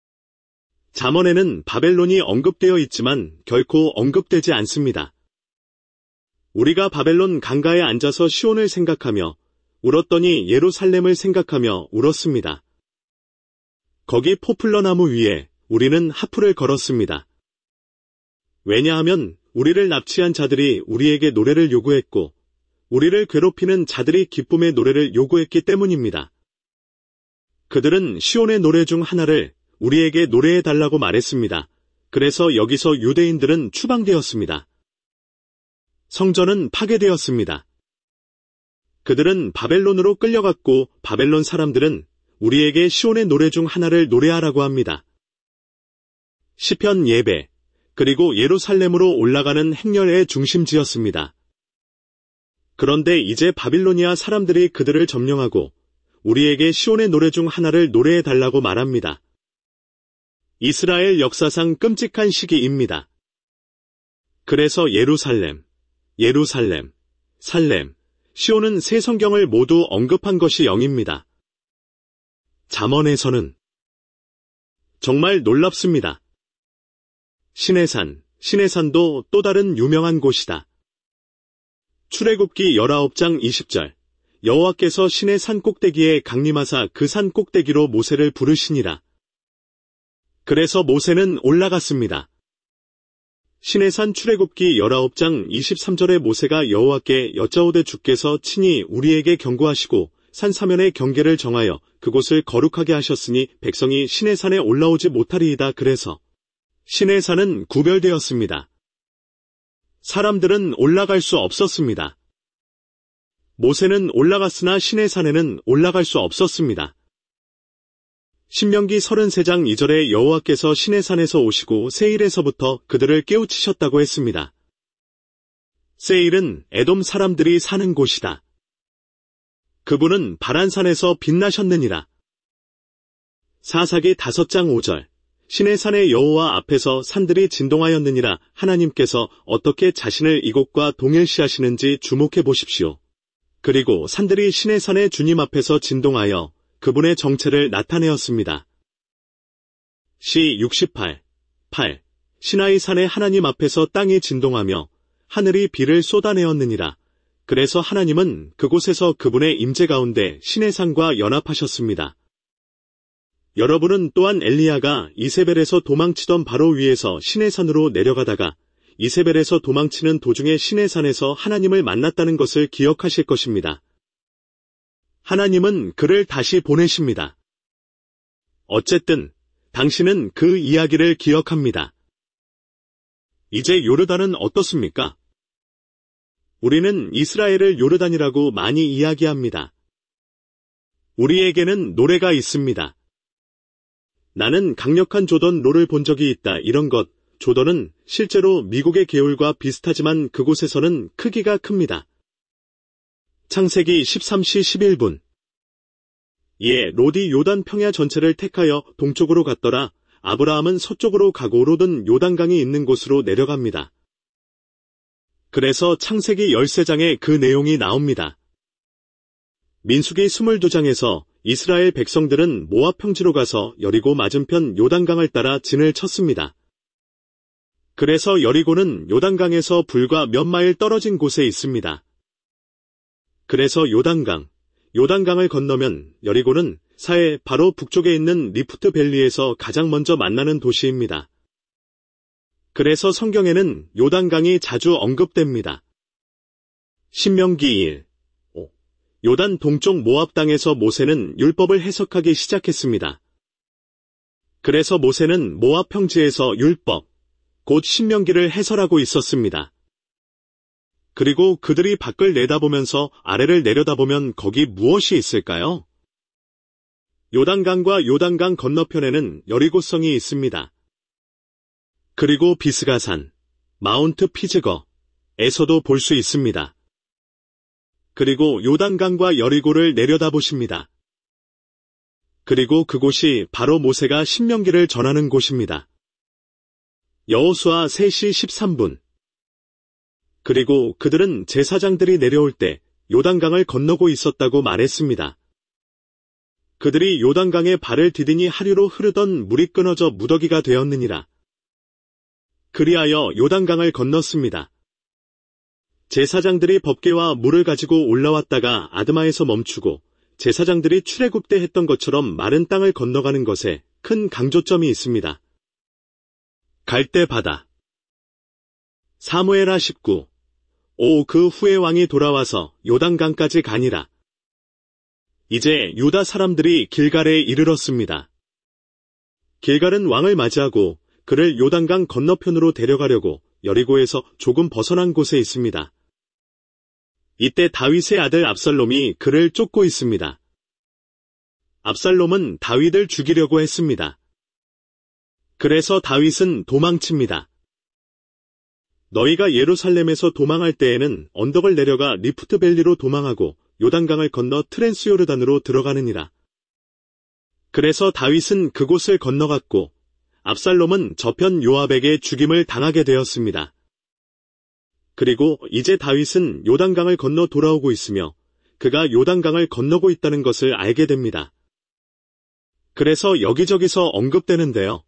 잠언에는 바벨론이 언급되어 있지만 결코 언급되지 않습니다. 우리가 바벨론 강가에 앉아서 시온을 생각하며 울었더니 예루살렘을 생각하며 울었습니다. 거기 포플러 나무 위에 우리는 하프를 걸었습니다. 왜냐하면 우리를 납치한 자들이 우리에게 노래를 요구했고 우리를 괴롭히는 자들이 기쁨의 노래를 요구했기 때문입니다. 그들은 시온의 노래 중 하나를 우리에게 노래해달라고 말했습니다. 그래서 여기서 유대인들은 추방되었습니다. 성전은 파괴되었습니다. 그들은 바벨론으로 끌려갔고 바벨론 사람들은 우리에게 시온의 노래 중 하나를 노래하라고 합니다. 시편 예배, 그리고 예루살렘으로 올라가는 행렬의 중심지였습니다. 그런데 이제 바빌로니아 사람들이 그들을 점령하고 우리에게 시온의 노래 중 하나를 노래해달라고 말합니다. 이스라엘 역사상 끔찍한 시기입니다. 그래서 예루살렘, 예루살렘, 살렘, 시온은 새 성경을 모두 언급한 것이 영입니다. 잠언에서는 정말 놀랍습니다. 시내산, 시내산도 또 다른 유명한 곳이다. 출애굽기 십구 장 이십 절, 여호와께서 시내 산 꼭대기에 강림하사 그 산 꼭대기로 모세를 부르시니라. 그래서 모세는 올라갔습니다. 시내산 출애굽기 십구 장 이십삼 절에 모세가 여호와께 여짜오되 주께서 친히 우리에게 경고하시고 산 사면의 경계를 정하여 그곳을 거룩하게 하셨으니 백성이 시내산에 올라오지 못하리이다. 그래서 시내산은 구별되었습니다. 사람들은 올라갈 수 없었습니다. 모세는 올라갔으나 시내산에는 올라갈 수 없었습니다. 신명기 삼십삼 장 이 절에 여호와께서 시내산에서 오시고 세일에서부터 그들을 깨우치셨다고 했습니다. 세일은 에돔 사람들이 사는 곳이다. 그분은 바란산에서 빛나셨느니라. 사사기 오 장 오 절, 시내산의 여호와 앞에서 산들이 진동하였느니라. 하나님께서 어떻게 자신을 이곳과 동일시하시는지 주목해 보십시오. 그리고 산들이 시내산의 주님 앞에서 진동하여 그분의 정체를 나타내었습니다. 시 육십팔, 팔. 시나이 산의 하나님 앞에서 땅이 진동하며 하늘이 비를 쏟아내었느니라. 그래서 하나님은 그곳에서 그분의 임재 가운데 시내산과 연합하셨습니다. 여러분은 또한 엘리야가 이세벨에서 도망치던 바로 위에서 시내산으로 내려가다가 이세벨에서 도망치는 도중에 시내산에서 하나님을 만났다는 것을 기억하실 것입니다. 하나님은 그를 다시 보내십니다. 어쨌든 당신은 그 이야기를 기억합니다. 이제 요르단은 어떻습니까? 우리는 이스라엘을 요르단이라고 많이 이야기합니다. 우리에게는 노래가 있습니다. 나는 강력한 조던 롤을 본 적이 있다. 이런 것, 조던은 실제로 미국의 개울과 비슷하지만 그곳에서는 크기가 큽니다. 창세기 십삼 시 십일 분. 예, 롯이 요단 평야 전체를 택하여 동쪽으로 갔더라. 아브라함은 서쪽으로 가고 롯은 요단강이 있는 곳으로 내려갑니다. 그래서 창세기 십삼 장에 그 내용이 나옵니다. 민수기 이십이 장에서 이스라엘 백성들은 모압 평지로 가서 여리고 맞은편 요단강을 따라 진을 쳤습니다. 그래서 여리고는 요단강에서 불과 몇 마일 떨어진 곳에 있습니다. 그래서 요단강, 요단강을 건너면 여리고는 사해 바로 북쪽에 있는 리프트 밸리에서 가장 먼저 만나는 도시입니다. 그래서 성경에는 요단강이 자주 언급됩니다. 신명기 일, 오. 요단 동쪽 모압 땅에서 모세는 율법을 해석하기 시작했습니다. 그래서 모세는 모압 평지에서 율법, 곧 신명기를 해설하고 있었습니다. 그리고 그들이 밖을 내다보면서 아래를 내려다보면 거기 무엇이 있을까요? 요단강과 요단강 건너편에는 여리고성이 있습니다. 그리고 비스가산, 마운트 피즈거에서도 볼 수 있습니다. 그리고 요단강과 여리고를 내려다보십니다. 그리고 그곳이 바로 모세가 신명기를 전하는 곳입니다. 여호수아 세 시 십삼 분. 그리고 그들은 제사장들이 내려올 때 요단강을 건너고 있었다고 말했습니다. 그들이 요단강에 발을 디디니 하류로 흐르던 물이 끊어져 무더기가 되었느니라. 그리하여 요단강을 건넜습니다. 제사장들이 법궤와 물을 가지고 올라왔다가 아드마에서 멈추고 제사장들이 출애굽때 했던 것처럼 마른 땅을 건너가는 것에 큰 강조점이 있습니다. 갈대 바다. 사무엘하 십구. 오 그 후에 왕이 돌아와서 요단강까지 가니라. 이제 유다 사람들이 길갈에 이르렀습니다. 길갈은 왕을 맞이하고 그를 요단강 건너편으로 데려가려고 여리고에서 조금 벗어난 곳에 있습니다. 이때 다윗의 아들 압살롬이 그를 쫓고 있습니다. 압살롬은 다윗을 죽이려고 했습니다. 그래서 다윗은 도망칩니다. 너희가 예루살렘에서 도망할 때에는 언덕을 내려가 리프트밸리로 도망하고 요단강을 건너 트랜스 요르단으로 들어가느니라. 그래서 다윗은 그곳을 건너갔고 압살롬은 저편 요압에게 죽임을 당하게 되었습니다. 그리고 이제 다윗은 요단강을 건너 돌아오고 있으며 그가 요단강을 건너고 있다는 것을 알게 됩니다. 그래서 여기저기서 언급되는데요.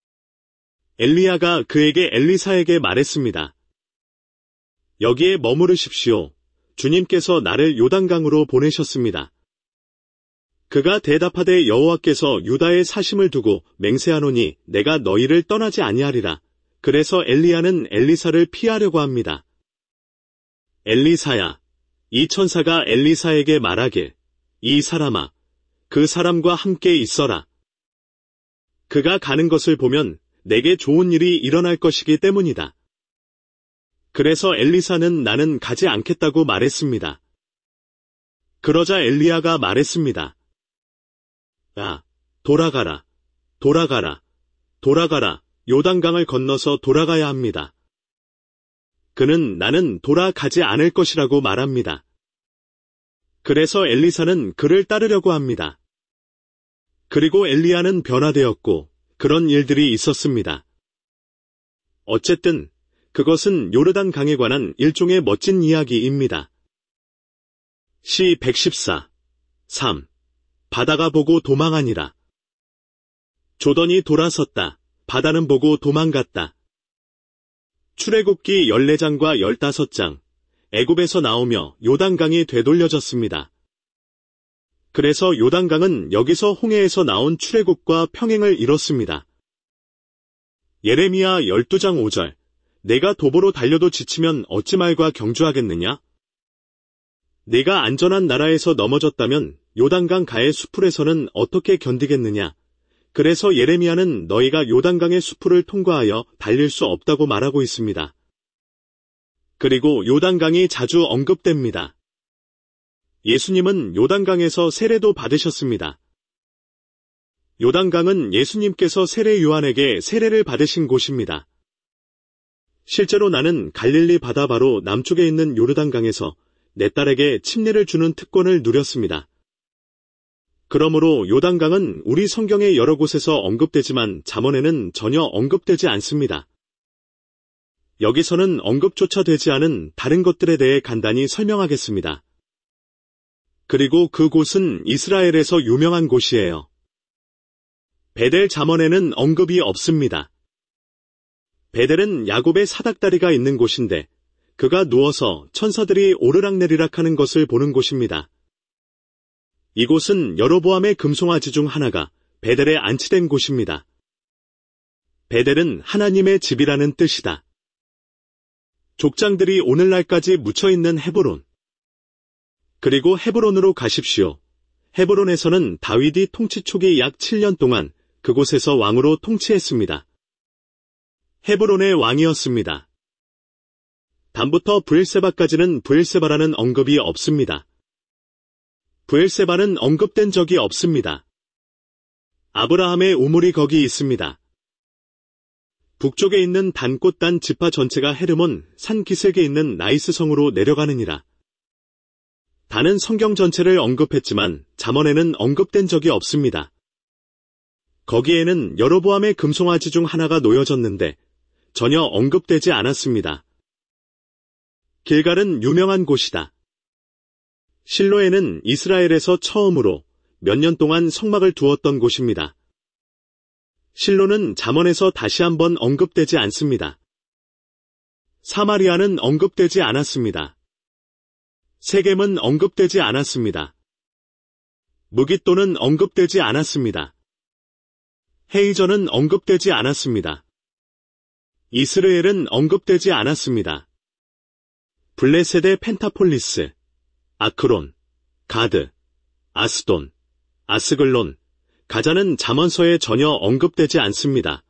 엘리야가 그에게 엘리사에게 말했습니다. 여기에 머무르십시오. 주님께서 나를 요단강으로 보내셨습니다. 그가 대답하되 여호와께서 유다에 사심을 두고 맹세하노니 내가 너희를 떠나지 아니하리라. 그래서 엘리야는 엘리사를 피하려고 합니다. 엘리사야, 이 천사가 엘리사에게 말하길, 이 사람아, 그 사람과 함께 있어라. 그가 가는 것을 보면 내게 좋은 일이 일어날 것이기 때문이다. 그래서 엘리사는 나는 가지 않겠다고 말했습니다. 그러자 엘리야가 말했습니다. 야, 돌아가라, 돌아가라, 돌아가라, 요단강을 건너서 돌아가야 합니다. 그는 나는 돌아가지 않을 것이라고 말합니다. 그래서 엘리사는 그를 따르려고 합니다. 그리고 엘리야는 변화되었고 그런 일들이 있었습니다. 어쨌든 그것은 요르단 강에 관한 일종의 멋진 이야기입니다. 시 백십사. 삼. 바다가 보고 도망하니라. 조던이 돌아섰다. 바다는 보고 도망갔다. 출애굽기 열네 장과 열다섯 장. 애굽에서 나오며 요단강이 되돌려졌습니다. 그래서 요단강은 여기서 홍해에서 나온 출애굽과 평행을 이뤘습니다. 예레미야 열두 장 오 절. 내가 도보로 달려도 지치면 어찌 말과 경주하겠느냐? 네가 안전한 나라에서 넘어졌다면 요단강 가의 수풀에서는 어떻게 견디겠느냐? 그래서 예레미야는 너희가 요단강의 수풀을 통과하여 달릴 수 없다고 말하고 있습니다. 그리고 요단강이 자주 언급됩니다. 예수님은 요단강에서 세례도 받으셨습니다. 요단강은 예수님께서 세례 요한에게 세례를 받으신 곳입니다. 실제로 나는 갈릴리 바다 바로 남쪽에 있는 요르단강에서 내 딸에게 침례를 주는 특권을 누렸습니다. 그러므로 요단강은 우리 성경의 여러 곳에서 언급되지만 잠언에는 전혀 언급되지 않습니다. 여기서는 언급조차 되지 않은 다른 것들에 대해 간단히 설명하겠습니다. 그리고 그곳은 이스라엘에서 유명한 곳이에요. 베델 잠언에는 언급이 없습니다. 베델은 야곱의 사닥다리가 있는 곳인데 그가 누워서 천사들이 오르락내리락 하는 것을 보는 곳입니다. 이곳은 여로보암의 금송아지 중 하나가 베델에 안치된 곳입니다. 베델은 하나님의 집이라는 뜻이다. 족장들이 오늘날까지 묻혀있는 헤브론. 그리고 헤브론으로 가십시오. 헤브론에서는 다윗이 통치 초기 약 칠 년 동안 그곳에서 왕으로 통치했습니다. 헤브론의 왕이었습니다. 단부터 브엘세바까지는 브엘세바라는 언급이 없습니다. 브엘세바는 언급된 적이 없습니다. 아브라함의 우물이 거기 있습니다. 북쪽에 있는 단꽃단 지파 전체가 헤르몬 산 기슭에 있는 나이스 성으로 내려가느니라. 단은 성경 전체를 언급했지만 잠언에는 언급된 적이 없습니다. 거기에는 여로보암의 금송아지 중 하나가 놓여졌는데 전혀 언급되지 않았습니다. 길갈은 유명한 곳이다. 실로에는 이스라엘에서 처음으로 몇 년 동안 성막을 두었던 곳입니다. 실로는 잠언에서 다시 한번 언급되지 않습니다. 사마리아는 언급되지 않았습니다. 세겜은 언급되지 않았습니다. 무깃도는 언급되지 않았습니다. 헤이저는 언급되지 않았습니다. 이스르엘은 언급되지 않았습니다. 블레셋의 펜타폴리스, 아크론, 가드, 아스돈, 아스글론, 가자는 잠언서에 전혀 언급되지 않습니다.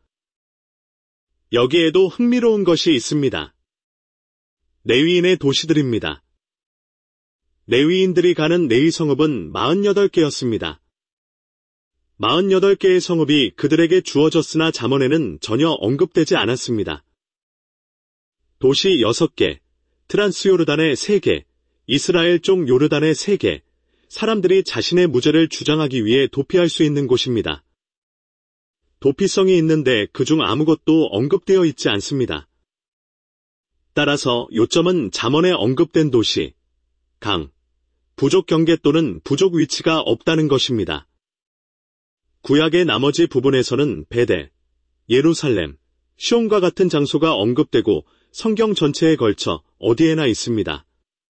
여기에도 흥미로운 것이 있습니다. 레위인의 도시들입니다. 레위인들이 가는 레위 성읍은 사십팔 개였습니다. 사십팔 개의 성읍이 그들에게 주어졌으나 잠언에는 전혀 언급되지 않았습니다. 도시 여섯 개, 트란스요르단의 세 개, 이스라엘 쪽 요르단의 세 개, 사람들이 자신의 무죄를 주장하기 위해 도피할 수 있는 곳입니다. 도피성이 있는데 그중 아무것도 언급되어 있지 않습니다. 따라서 요점은 잠언에 언급된 도시, 강, 부족 경계 또는 부족 위치가 없다는 것입니다. 구약의 나머지 부분에서는 베델, 예루살렘, 시온과 같은 장소가 언급되고 성경 전체에 걸쳐 어디에나 있습니다.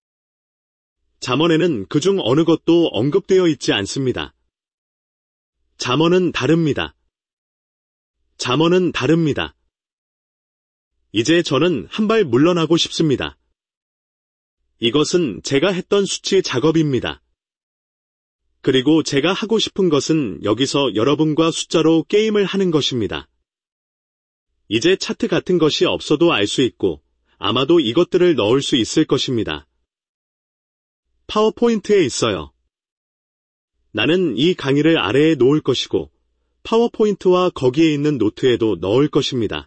잠언에는 그중 어느 것도 언급되어 있지 않습니다. 잠언은 다릅니다. 잠언은 다릅니다. 이제 저는 한 발 물러나고 싶습니다. 이것은 제가 했던 수치 작업입니다. 그리고 제가 하고 싶은 것은 여기서 여러분과 숫자로 게임을 하는 것입니다. 이제 차트 같은 것이 없어도 알 수 있고 아마도 이것들을 넣을 수 있을 것입니다. 파워포인트에 있어요. 나는 이 강의를 아래에 놓을 것이고 파워포인트와 거기에 있는 노트에도 넣을 것입니다.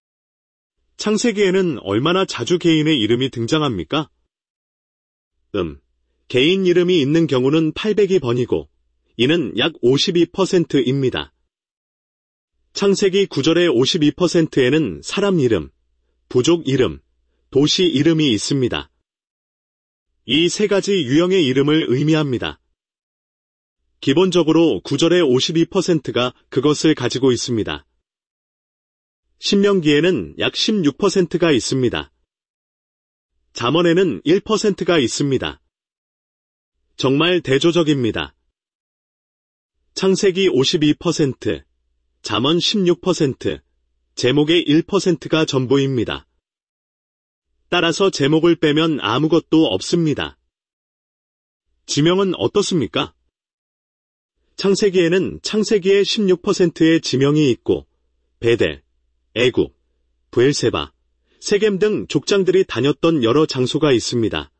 창세기에는 얼마나 자주 개인의 이름이 등장합니까? 음, 개인 이름이 있는 경우는 팔백이 번이고 이는 약 오십이 퍼센트입니다. 창세기 구 절의 오십이 퍼센트에는 사람 이름, 부족 이름, 도시 이름이 있습니다. 이 세 가지 유형의 이름을 의미합니다. 기본적으로 구절의 오십이 퍼센트가 그것을 가지고 있습니다. 신명기에는 약 십육 퍼센트가 있습니다. 잠언에는 일 퍼센트가 있습니다. 정말 대조적입니다. 창세기 오십이 퍼센트, 잠언 십육 퍼센트, 제목의 일 퍼센트가 전부입니다. 따라서 제목을 빼면 아무것도 없습니다. 지명은 어떻습니까? 창세기에는 창세기의 십육 퍼센트의 지명이 있고 베델, 애굽, 브엘세바, 세겜 등 족장들이 다녔던 여러 장소가 있습니다.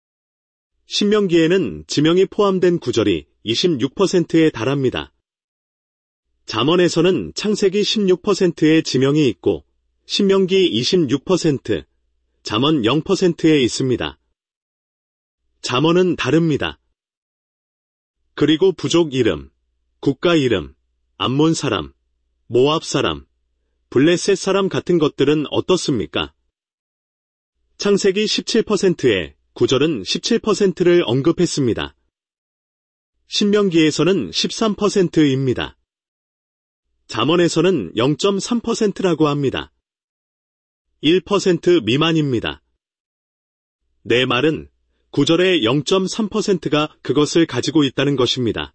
신명기에는 지명이 포함된 구절이 이십육 퍼센트에 달합니다. 잠언에서는 창세기 십육 퍼센트의 지명이 있고 신명기 이십육 퍼센트, 잠언 영 퍼센트에 있습니다. 잠언은 다릅니다. 그리고 부족 이름, 국가 이름, 암몬 사람, 모압 사람, 블레셋 사람 같은 것들은 어떻습니까? 창세기 십칠 퍼센트에 구절은 십칠 퍼센트를 언급했습니다. 신명기에서는 십삼 퍼센트입니다. 잠언에서는 영 점 삼 퍼센트라고 합니다. 일 퍼센트 미만입니다. 내 말은 구절의 영 점 삼 퍼센트가 그것을 가지고 있다는 것입니다.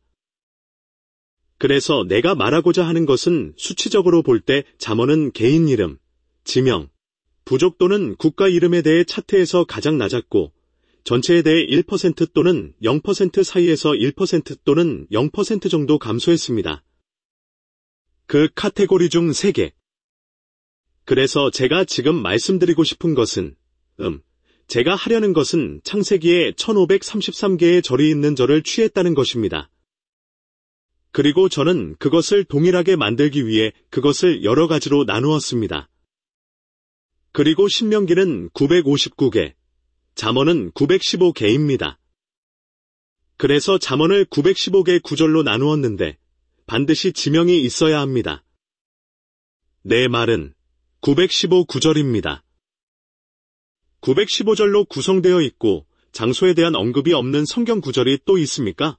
그래서 내가 말하고자 하는 것은 수치적으로 볼 때 잠언은 개인 이름, 지명, 부족 또는 국가 이름에 대해 차트에서 가장 낮았고 전체에 대해 일 퍼센트 또는 영 퍼센트 사이에서 일 퍼센트 또는 영 퍼센트 정도 감소했습니다. 그 카테고리 중 세 개. 그래서 제가 지금 말씀드리고 싶은 것은 음, 제가 하려는 것은 창세기에 천오백삼십삼 개의 절이 있는 절을 취했다는 것입니다. 그리고 저는 그것을 동일하게 만들기 위해 그것을 여러 가지로 나누었습니다. 그리고 신명기는 구백오십구 개, 잠언은 구백십오 개입니다. 그래서 잠언을 구백십오 개 구절로 나누었는데 반드시 지명이 있어야 합니다. 내 말은 구백십오 구절입니다. 구백십오 절로 구성되어 있고 장소에 대한 언급이 없는 성경 구절이 또 있습니까?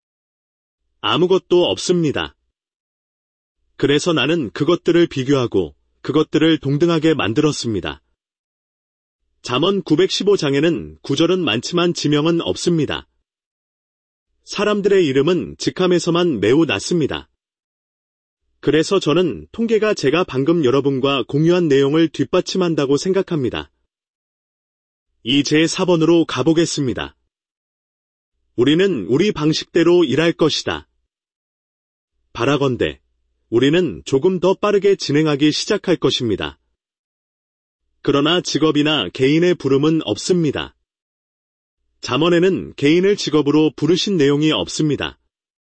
아무것도 없습니다. 그래서 나는 그것들을 비교하고 그것들을 동등하게 만들었습니다. 잠언 구백십오 장에는 구절은 많지만 지명은 없습니다. 사람들의 이름은 직함에서만 매우 낮습니다. 그래서 저는 통계가 제가 방금 여러분과 공유한 내용을 뒷받침한다고 생각합니다. 이 제사 번으로 가보겠습니다. 우리는 우리 방식대로 일할 것이다. 바라건대 우리는 조금 더 빠르게 진행하기 시작할 것입니다. 그러나 직업이나 개인의 부름은 없습니다. 잠언에는 개인을 직업으로 부르신 내용이 없습니다.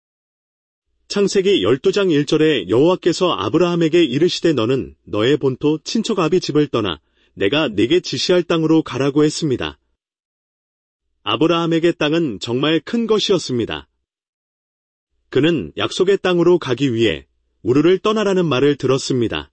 창세기 십이 장 일 절에 여호와께서 아브라함에게 이르시되 너는 너의 본토 친척 아비 집을 떠나 내가 네게 지시할 땅으로 가라고 했습니다. 아브라함에게 땅은 정말 큰 것이었습니다. 그는 약속의 땅으로 가기 위해 우르를 떠나라는 말을 들었습니다.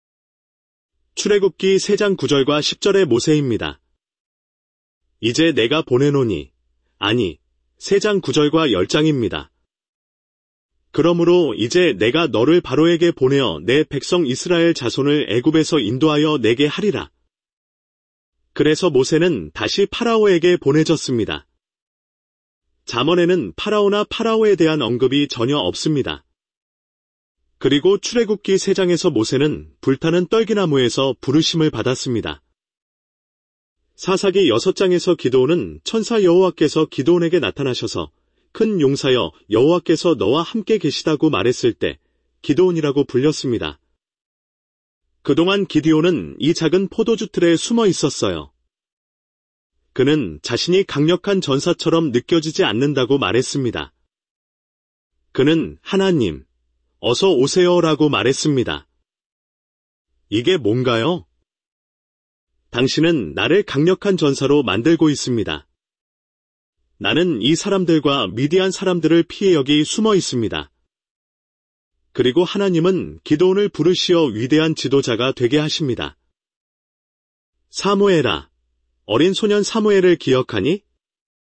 출애굽기 세 장 구 절과 십 절의 모세입니다. 이제 내가 보내노니, 아니, 세 장 구 절과 십 장입니다. 그러므로 이제 내가 너를 바로에게 보내어 내 백성 이스라엘 자손을 애굽에서 인도하여 내게 하리라. 그래서 모세는 다시 파라오에게 보내졌습니다. 잠언에는 파라오나 파라오에 대한 언급이 전혀 없습니다. 그리고 출애굽기 세 장에서 모세는 불타는 떨기나무에서 부르심을 받았습니다. 사사기 여섯 장에서 기드온은 천사 여호와께서 기드온에게 나타나셔서 큰 용사여 여호와께서 너와 함께 계시다고 말했을 때 기드온이라고 불렸습니다. 그동안 기드온은 이 작은 포도주 틀에 숨어 있었어요. 그는 자신이 강력한 전사처럼 느껴지지 않는다고 말했습니다. 그는 하나님, 어서 오세요라고 말했습니다. 이게 뭔가요? 당신은 나를 강력한 전사로 만들고 있습니다. 나는 이 사람들과 미디안 사람들을 피해 여기 숨어 있습니다. 그리고 하나님은 기드온을 부르시어 위대한 지도자가 되게 하십니다. 사무엘아, 어린 소년 사무엘을 기억하니?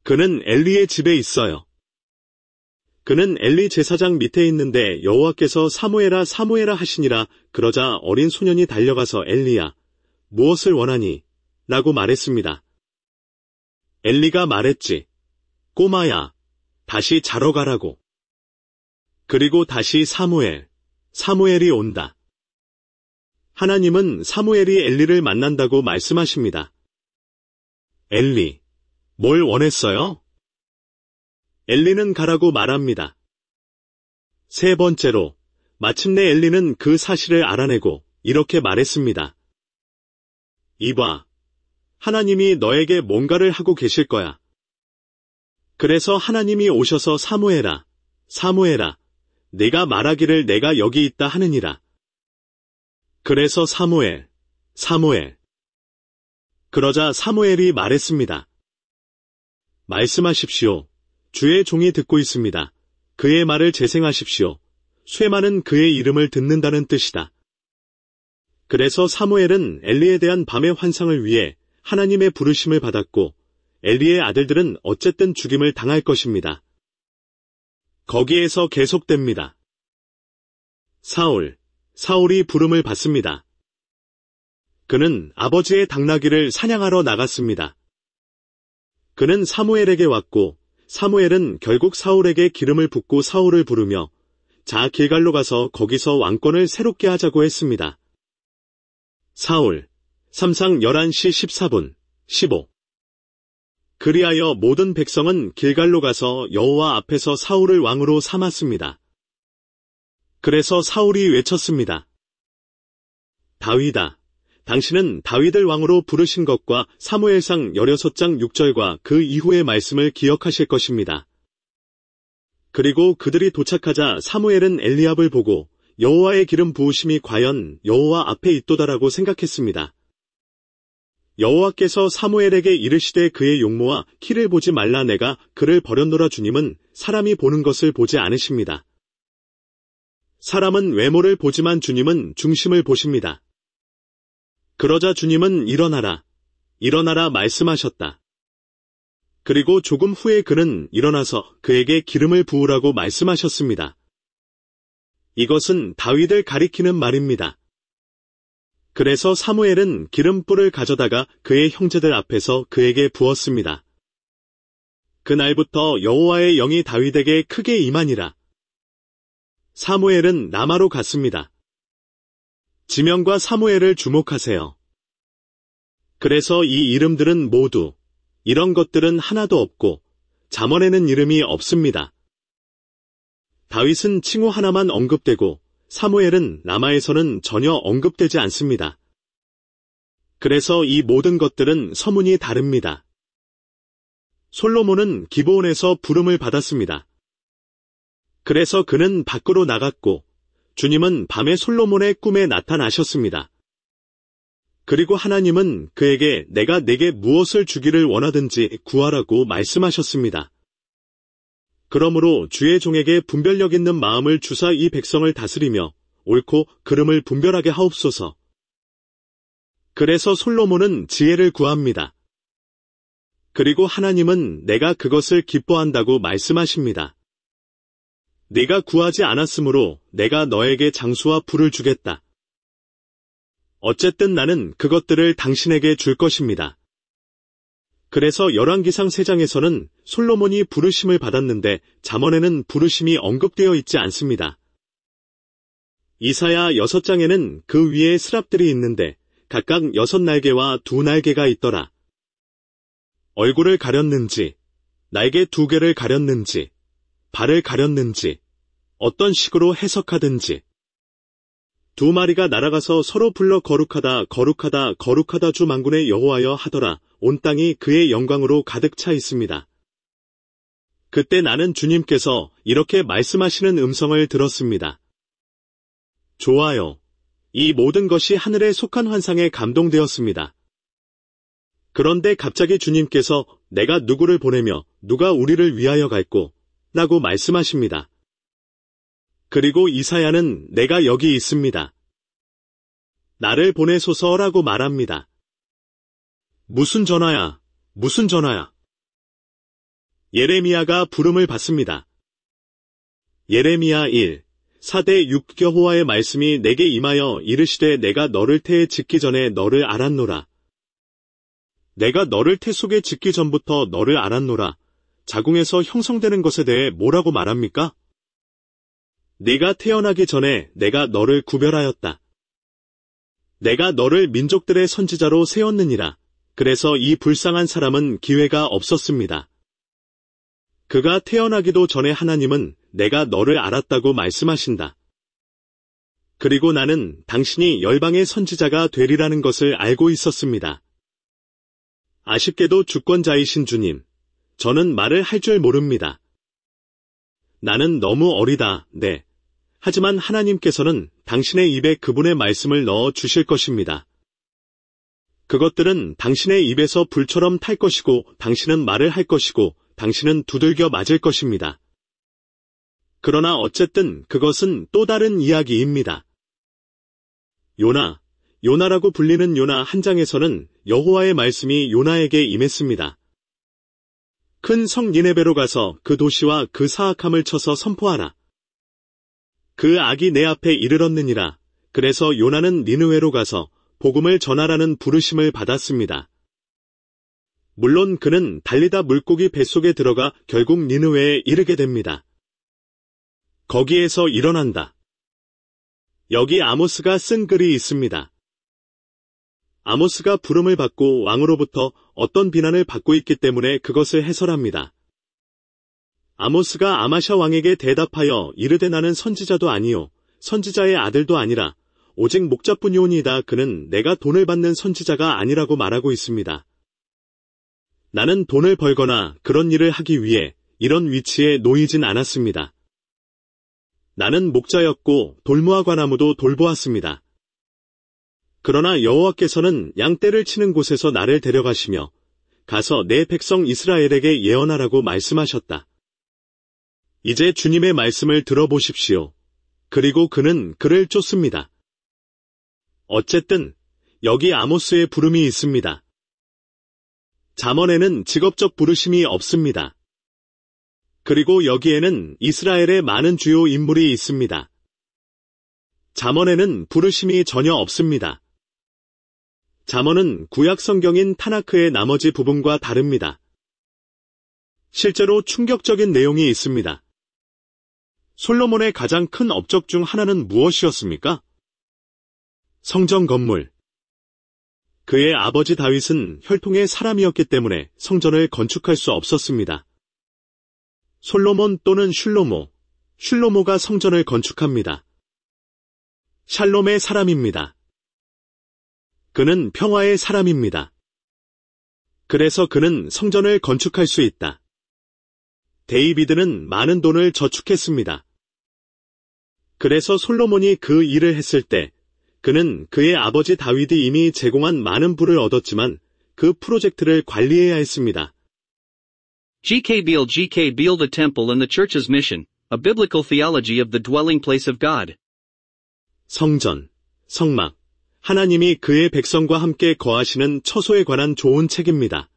그는 엘리의 집에 있어요. 그는 엘리 제사장 밑에 있는데 여호와께서 사무엘아 사무엘아 하시니라. 그러자 어린 소년이 달려가서 엘리야, 무엇을 원하니? 라고 말했습니다. 엘리가 말했지. 꼬마야, 다시 자러 가라고. 그리고 다시 사무엘, 사무엘이 온다. 하나님은 사무엘이 엘리를 만난다고 말씀하십니다. 엘리, 뭘 원했어요? 엘리는 가라고 말합니다. 세 번째로, 마침내 엘리는 그 사실을 알아내고 이렇게 말했습니다. 이봐, 하나님이 너에게 뭔가를 하고 계실 거야. 그래서 하나님이 오셔서 사무엘아, 사무엘아, 네가 말하기를 내가 여기 있다 하느니라. 그래서 사무엘, 사무엘. 그러자 사무엘이 말했습니다. 말씀하십시오. 주의 종이 듣고 있습니다. 그의 말을 재생하십시오. 쇠마는 그의 이름을 듣는다는 뜻이다. 그래서 사무엘은 엘리에 대한 밤의 환상을 위해 하나님의 부르심을 받았고 엘리의 아들들은 어쨌든 죽임을 당할 것입니다. 거기에서 계속됩니다. 사울, 사울이 부름을 받습니다. 그는 아버지의 당나귀를 사냥하러 나갔습니다. 그는 사무엘에게 왔고 사무엘은 결국 사울에게 기름을 붓고 사울을 부르며 자 길갈로 가서 거기서 왕권을 새롭게 하자고 했습니다. 사울, 삼상 열한 시 십사 분, 십오. 그리하여 모든 백성은 길갈로 가서 여호와 앞에서 사울을 왕으로 삼았습니다. 그래서 사울이 외쳤습니다. 다윗아, 당신은 다윗을 왕으로 부르신 것과 사무엘상 십육 장 육 절과 그 이후의 말씀을 기억하실 것입니다. 그리고 그들이 도착하자 사무엘은 엘리압을 보고 여호와의 기름 부으심이 과연 여호와 앞에 있도다라고 생각했습니다. 여호와께서 사무엘에게 이르시되 그의 용모와 키를 보지 말라 내가 그를 버렸노라. 주님은 사람이 보는 것을 보지 않으십니다. 사람은 외모를 보지만 주님은 중심을 보십니다. 그러자 주님은 일어나라, 일어나라 말씀하셨다. 그리고 조금 후에 그는 일어나서 그에게 기름을 부으라고 말씀하셨습니다. 이것은 다윗을 가리키는 말입니다. 그래서 사무엘은 기름불을 가져다가 그의 형제들 앞에서 그에게 부었습니다. 그날부터 여호와의 영이 다윗에게 크게 임하니라. 사무엘은 라마로 갔습니다. 지명과 사무엘을 주목하세요. 그래서 이 이름들은 모두, 이런 것들은 하나도 없고 잠언에는 이름이 없습니다. 다윗은 칭호 하나만 언급되고 사무엘은 라마에서는 전혀 언급되지 않습니다. 그래서 이 모든 것들은 서문이 다릅니다. 솔로몬은 기브온에서 부름을 받았습니다. 그래서 그는 밖으로 나갔고 주님은 밤에 솔로몬의 꿈에 나타나셨습니다. 그리고 하나님은 그에게 내가 내게 무엇을 주기를 원하든지 구하라고 말씀하셨습니다. 그러므로 주의 종에게 분별력 있는 마음을 주사 이 백성을 다스리며 옳고 그름을 분별하게 하옵소서. 그래서 솔로몬은 지혜를 구합니다. 그리고 하나님은 내가 그것을 기뻐한다고 말씀하십니다. 네가 구하지 않았으므로 내가 너에게 장수와 불을 주겠다. 어쨌든 나는 그것들을 당신에게 줄 것입니다. 그래서 열왕기상 세 장에서는 솔로몬이 부르심을 받았는데 잠언에는 부르심이 언급되어 있지 않습니다. 이사야 여섯 장에는 그 위에 스랍들이 있는데 각각 여섯 날개와 두 날개가 있더라. 얼굴을 가렸는지, 날개 두 개를 가렸는지, 발을 가렸는지, 어떤 식으로 해석하든지. 두 마리가 날아가서 서로 불러 거룩하다 거룩하다 거룩하다 주 만군의 여호와여 하더라. 온 땅이 그의 영광으로 가득 차 있습니다. 그때 나는 주님께서 이렇게 말씀하시는 음성을 들었습니다. 좋아요. 이 모든 것이 하늘에 속한 환상에 감동되었습니다. 그런데 갑자기 주님께서 내가 누구를 보내며 누가 우리를 위하여 갈꼬? 라고 말씀하십니다. 그리고 이사야는 내가 여기 있습니다. 나를 보내소서라고 말합니다. 무슨 전화야? 무슨 전화야? 예레미야가 부름을 받습니다. 예레미야 일, 사대 육 여호와의 말씀이 내게 임하여 이르시되 내가 너를 태에 짓기 전에 너를 알았노라. 내가 너를 태 속에 짓기 전부터 너를 알았노라. 자궁에서 형성되는 것에 대해 뭐라고 말합니까? 네가 태어나기 전에 내가 너를 구별하였다. 내가 너를 민족들의 선지자로 세웠느니라. 그래서 이 불쌍한 사람은 기회가 없었습니다. 그가 태어나기도 전에 하나님은 내가 너를 알았다고 말씀하신다. 그리고 나는 당신이 열방의 선지자가 되리라는 것을 알고 있었습니다. 아쉽게도 주권자이신 주님, 저는 말을 할 줄 모릅니다. 나는 너무 어리다, 네. 하지만 하나님께서는 당신의 입에 그분의 말씀을 넣어 주실 것입니다. 그것들은 당신의 입에서 불처럼 탈 것이고 당신은 말을 할 것이고 당신은 두들겨 맞을 것입니다. 그러나 어쨌든 그것은 또 다른 이야기입니다. 요나, 요나라고 불리는 요나 한 장에서는 여호와의 말씀이 요나에게 임했습니다. 큰 성 니네베로 가서 그 도시와 그 사악함을 쳐서 선포하라. 그 악이 내 앞에 이르렀느니라. 그래서 요나는 니느웨로 가서 복음을 전하라는 부르심을 받았습니다. 물론 그는 달리다 물고기 뱃속에 들어가 결국 니느웨에 이르게 됩니다. 거기에서 일어난다. 여기 아모스가 쓴 글이 있습니다. 아모스가 부름을 받고 왕으로부터 어떤 비난을 받고 있기 때문에 그것을 해설합니다. 아모스가 아마샤 왕에게 대답하여 이르되 나는 선지자도 아니요 선지자의 아들도 아니라 오직 목자뿐이오니이다. 그는 내가 돈을 받는 선지자가 아니라고 말하고 있습니다. 나는 돈을 벌거나 그런 일을 하기 위해 이런 위치에 놓이진 않았습니다. 나는 목자였고 돌무화과 나무도 돌보았습니다. 그러나 여호와께서는 양떼를 치는 곳에서 나를 데려가시며 가서 내 백성 이스라엘에게 예언하라고 말씀하셨다. 이제 주님의 말씀을 들어보십시오. 그리고 그는 그를 쫓습니다. 어쨌든 여기 아모스의 부름이 있습니다. 잠언에는 직업적 부르심이 없습니다. 그리고 여기에는 이스라엘의 많은 주요 인물이 있습니다. 잠언에는 부르심이 전혀 없습니다. 잠언은 구약 성경인 타나크의 나머지 부분과 다릅니다. 실제로 충격적인 내용이 있습니다. 솔로몬의 가장 큰 업적 중 하나는 무엇이었습니까? 성전 건물. 그의 아버지 다윗은 혈통의 사람이었기 때문에 성전을 건축할 수 없었습니다. 솔로몬 또는 슐로모, 슐로모가 성전을 건축합니다. 샬롬의 사람입니다. 그는 평화의 사람입니다. 그래서 그는 성전을 건축할 수 있다. 데이비드는 많은 돈을 저축했습니다. 그래서 솔로몬이 그 일을 했을 때 그는 그의 아버지 다윗이 이미 제공한 많은 부를 얻었지만 그 프로젝트를 관리해야 했습니다. G K Beale G K Beale The Temple and the Church's Mission, A Biblical Theology of the Dwelling Place of God. 성전, 성막, 하나님이 그의 백성과 함께 거하시는 처소에 관한 좋은 책입니다.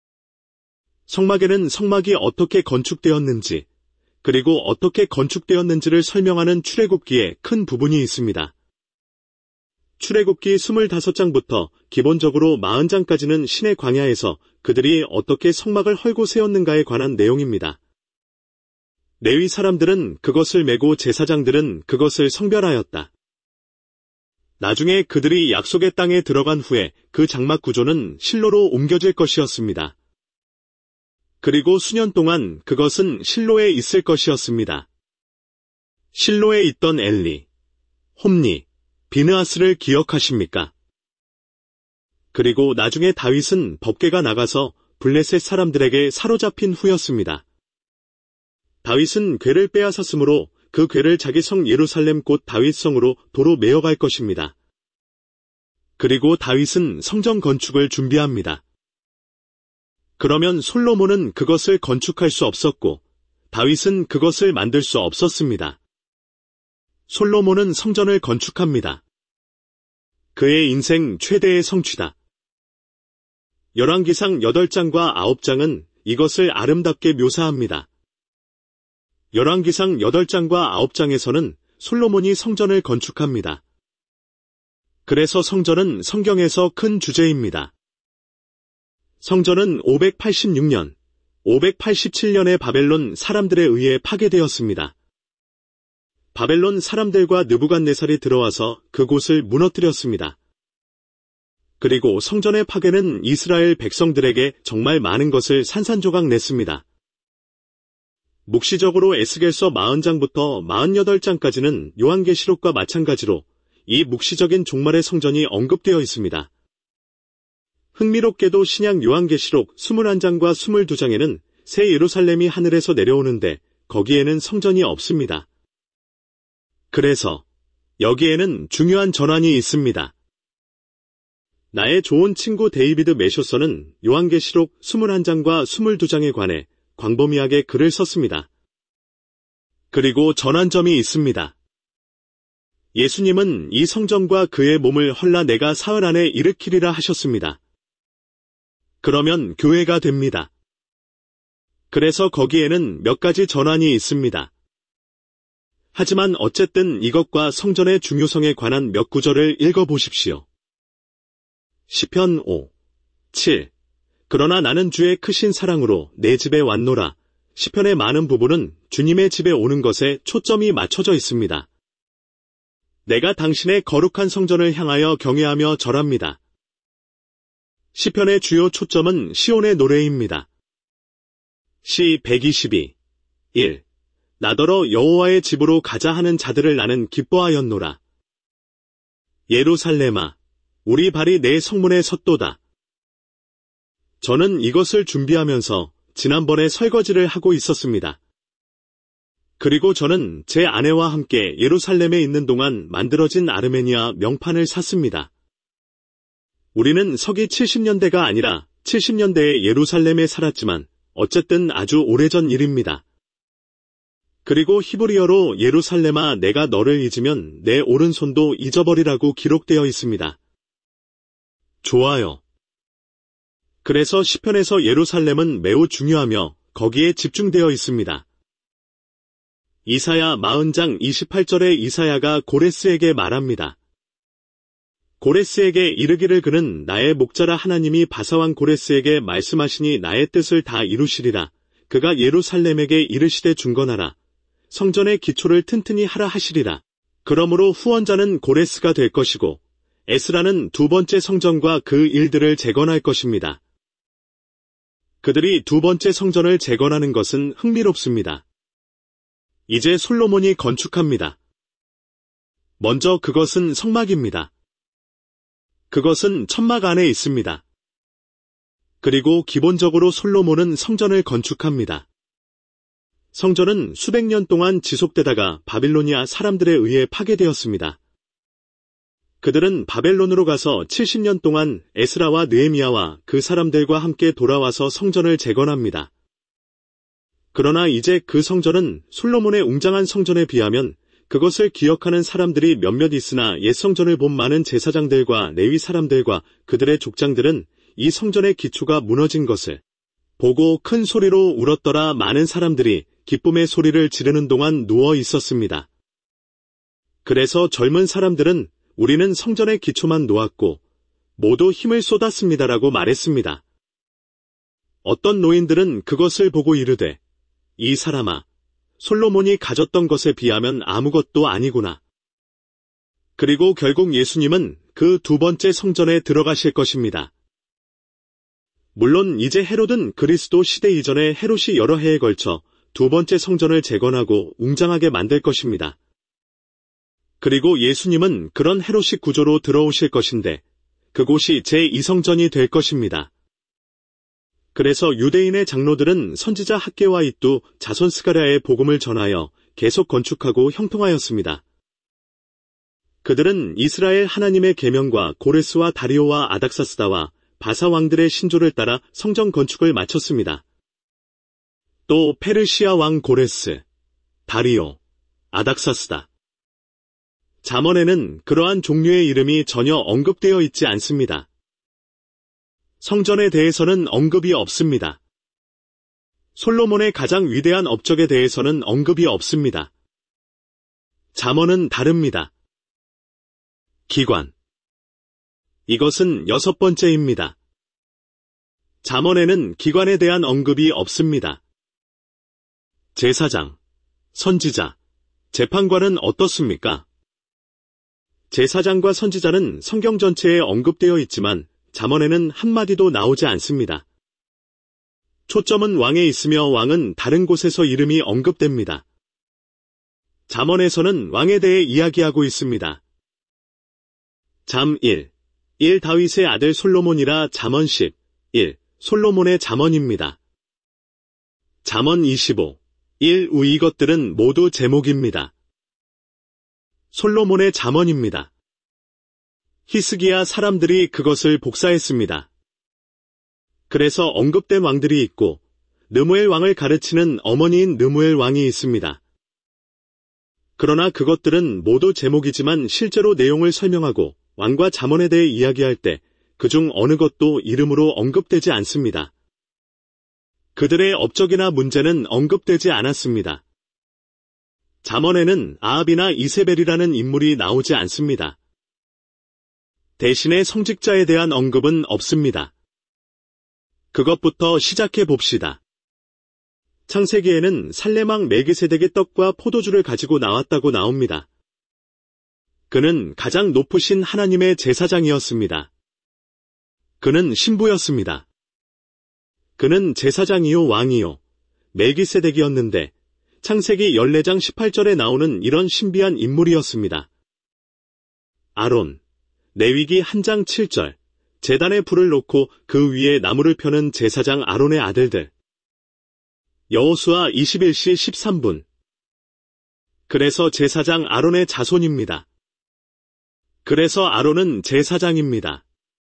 성막에는 성막이 어떻게 건축되었는지, 그리고 어떻게 건축되었는지를 설명하는 출애굽기에 큰 부분이 있습니다. 출애굽기 이십오 장부터 기본적으로 사십 장까지는 신의 광야에서 그들이 어떻게 성막을 헐고 세웠는가에 관한 내용입니다. 레위 사람들은 그것을 메고 제사장들은 그것을 성별하였다. 나중에 그들이 약속의 땅에 들어간 후에 그 장막 구조는 실로로 옮겨질 것이었습니다. 그리고 수년 동안 그것은 실로에 있을 것이었습니다. 실로에 있던 엘리, 홈니, 비느하스를 기억하십니까? 그리고 나중에 다윗은 법궤가 나가서 블레셋 사람들에게 사로잡힌 후였습니다. 다윗은 궤를 빼앗았으므로 그 궤를 자기 성 예루살렘 곧 다윗성으로 도로 메어갈 것입니다. 그리고 다윗은 성전 건축을 준비합니다. 그러면 솔로몬은 그것을 건축할 수 없었고 다윗은 그것을 만들 수 없었습니다. 솔로몬은 성전을 건축합니다. 그의 인생 최대의 성취다. 열왕기상 여덟 장과 아홉 장은 이것을 아름답게 묘사합니다. 열왕기상 여덟 장과 아홉 장에서는 솔로몬이 성전을 건축합니다. 그래서 성전은 성경에서 큰 주제입니다. 성전은 오백팔십육 년, 오백팔십칠 년에 바벨론 사람들에 의해 파괴되었습니다. 바벨론 사람들과 느부갓네살이 들어와서 그곳을 무너뜨렸습니다. 그리고 성전의 파괴는 이스라엘 백성들에게 정말 많은 것을 산산조각 냈습니다. 묵시적으로 에스겔서 사십 장부터 사십팔 장까지는 요한계시록과 마찬가지로 이 묵시적인 종말의 성전이 언급되어 있습니다. 흥미롭게도 신약 요한계시록 이십일 장과 이십이 장에는 새 예루살렘이 하늘에서 내려오는데 거기에는 성전이 없습니다. 그래서 여기에는 중요한 전환이 있습니다. 나의 좋은 친구 데이비드 메쇼서는 요한계시록 이십일 장과 이십이 장에 관해 광범위하게 글을 썼습니다. 그리고 전환점이 있습니다. 예수님은 이 성전과 그의 몸을 헐라 내가 사흘 안에 일으키리라 하셨습니다. 그러면 교회가 됩니다. 그래서 거기에는 몇 가지 전환이 있습니다. 하지만 어쨌든 이것과 성전의 중요성에 관한 몇 구절을 읽어보십시오. 시편 오, 칠. 그러나 나는 주의 크신 사랑으로 내 집에 왔노라. 시편의 많은 부분은 주님의 집에 오는 것에 초점이 맞춰져 있습니다. 내가 당신의 거룩한 성전을 향하여 경외하며 절합니다. 시편의 주요 초점은 시온의 노래입니다. 시 백이십이, 일. 나더러 여호와의 집으로 가자 하는 자들을 나는 기뻐하였노라. 예루살렘아, 우리 발이 내 성문에 섰도다. 저는 이것을 준비하면서 지난번에 설거지를 하고 있었습니다. 그리고 저는 제 아내와 함께 예루살렘에 있는 동안 만들어진 아르메니아 명판을 샀습니다. 우리는 서기 칠십 년대가 아니라 칠십 년대에 예루살렘에 살았지만 어쨌든 아주 오래전 일입니다. 그리고 히브리어로 예루살렘아 내가 너를 잊으면 내 오른손도 잊어버리라고 기록되어 있습니다. 좋아요. 그래서 시편에서 예루살렘은 매우 중요하며 거기에 집중되어 있습니다. 이사야 사십 장 이십팔 절에 이사야가 고레스에게 말합니다. 고레스에게 이르기를 그는 나의 목자라 하나님이 바사왕 고레스에게 말씀하시니 나의 뜻을 다 이루시리라. 그가 예루살렘에게 이르시되 중건하라. 성전의 기초를 튼튼히 하라 하시리라. 그러므로 후원자는 고레스가 될 것이고 에스라는 두 번째 성전과 그 일들을 재건할 것입니다. 그들이 두 번째 성전을 재건하는 것은 흥미롭습니다. 이제 솔로몬이 건축합니다. 먼저 그것은 성막입니다. 그것은 천막 안에 있습니다. 그리고 기본적으로 솔로몬은 성전을 건축합니다. 성전은 수백 년 동안 지속되다가 바빌로니아 사람들에 의해 파괴되었습니다. 그들은 바벨론으로 가서 칠십 년 동안 에스라와 느헤미야와 그 사람들과 함께 돌아와서 성전을 재건합니다. 그러나 이제 그 성전은 솔로몬의 웅장한 성전에 비하면 그것을 기억하는 사람들이 몇몇 있으나 옛 성전을 본 많은 제사장들과 레위 사람들과 그들의 족장들은 이 성전의 기초가 무너진 것을 보고 큰 소리로 울었더라. 많은 사람들이 기쁨의 소리를 지르는 동안 누워 있었습니다. 그래서 젊은 사람들은 우리는 성전의 기초만 놓았고 모두 힘을 쏟았습니다라고 말했습니다. 어떤 노인들은 그것을 보고 이르되 이 사람아, 솔로몬이 가졌던 것에 비하면 아무것도 아니구나. 그리고 결국 예수님은 그 두 번째 성전에 들어가실 것입니다. 물론 이제 헤롯은 그리스도 시대 이전에 헤롯이 여러 해에 걸쳐 두 번째 성전을 재건하고 웅장하게 만들 것입니다. 그리고 예수님은 그런 헤롯식 구조로 들어오실 것인데 그곳이 제이 성전이 될 것입니다. 그래서 유대인의 장로들은 선지자 학개와 이뚜, 자손 스가랴의 복음을 전하여 계속 건축하고 형통하였습니다. 그들은 이스라엘 하나님의 계명과 고레스와 다리오와 아닥사스다와 바사 왕들의 신조를 따라 성전 건축을 마쳤습니다. 또 페르시아 왕 고레스, 다리오, 아닥사스다. 잠언에는 그러한 종류의 이름이 전혀 언급되어 있지 않습니다. 성전에 대해서는 언급이 없습니다. 솔로몬의 가장 위대한 업적에 대해서는 언급이 없습니다. 잠언은 다릅니다. 기관. 이것은 여섯 번째입니다. 잠언에는 기관에 대한 언급이 없습니다. 제사장, 선지자, 재판관은 어떻습니까? 제사장과 선지자는 성경 전체에 언급되어 있지만 잠언에는 한마디도 나오지 않습니다. 초점은 왕에 있으며 왕은 다른 곳에서 이름이 언급됩니다. 잠언에서는 왕에 대해 이야기하고 있습니다. 잠 일. 일 다윗의 아들 솔로몬이라 잠언 십. 일. 솔로몬의 잠언입니다. 잠언 이십오. 일 우 이것들은 모두 제목입니다. 솔로몬의 잠언입니다. 히스기야 사람들이 그것을 복사했습니다. 그래서 언급된 왕들이 있고 느무엘 왕을 가르치는 어머니인 느무엘 왕이 있습니다. 그러나 그것들은 모두 제목이지만 실제로 내용을 설명하고 왕과 잠언에 대해 이야기할 때 그중 어느 것도 이름으로 언급되지 않습니다. 그들의 업적이나 문제는 언급되지 않았습니다. 잠언에는 아합이나 이세벨이라는 인물이 나오지 않습니다. 대신에 성직자에 대한 언급은 없습니다. 그것부터 시작해 봅시다. 창세기에는 살레망 멜기세덱의 떡과 포도주를 가지고 나왔다고 나옵니다. 그는 가장 높으신 하나님의 제사장이었습니다. 그는 신부였습니다. 그는 제사장이요 왕이요 멜기세덱이었는데 창세기 십사 장 십팔 절에 나오는 이런 신비한 인물이었습니다. 아론, 레위기 일 장 칠 절, 제단에 불을 놓고 그 위에 나무를 펴는 제사장 아론의 아들들. 여호수아 이십일 시 십삼 분. 그래서 제사장 아론의 자손입니다. 그래서 아론은 제사장입니다.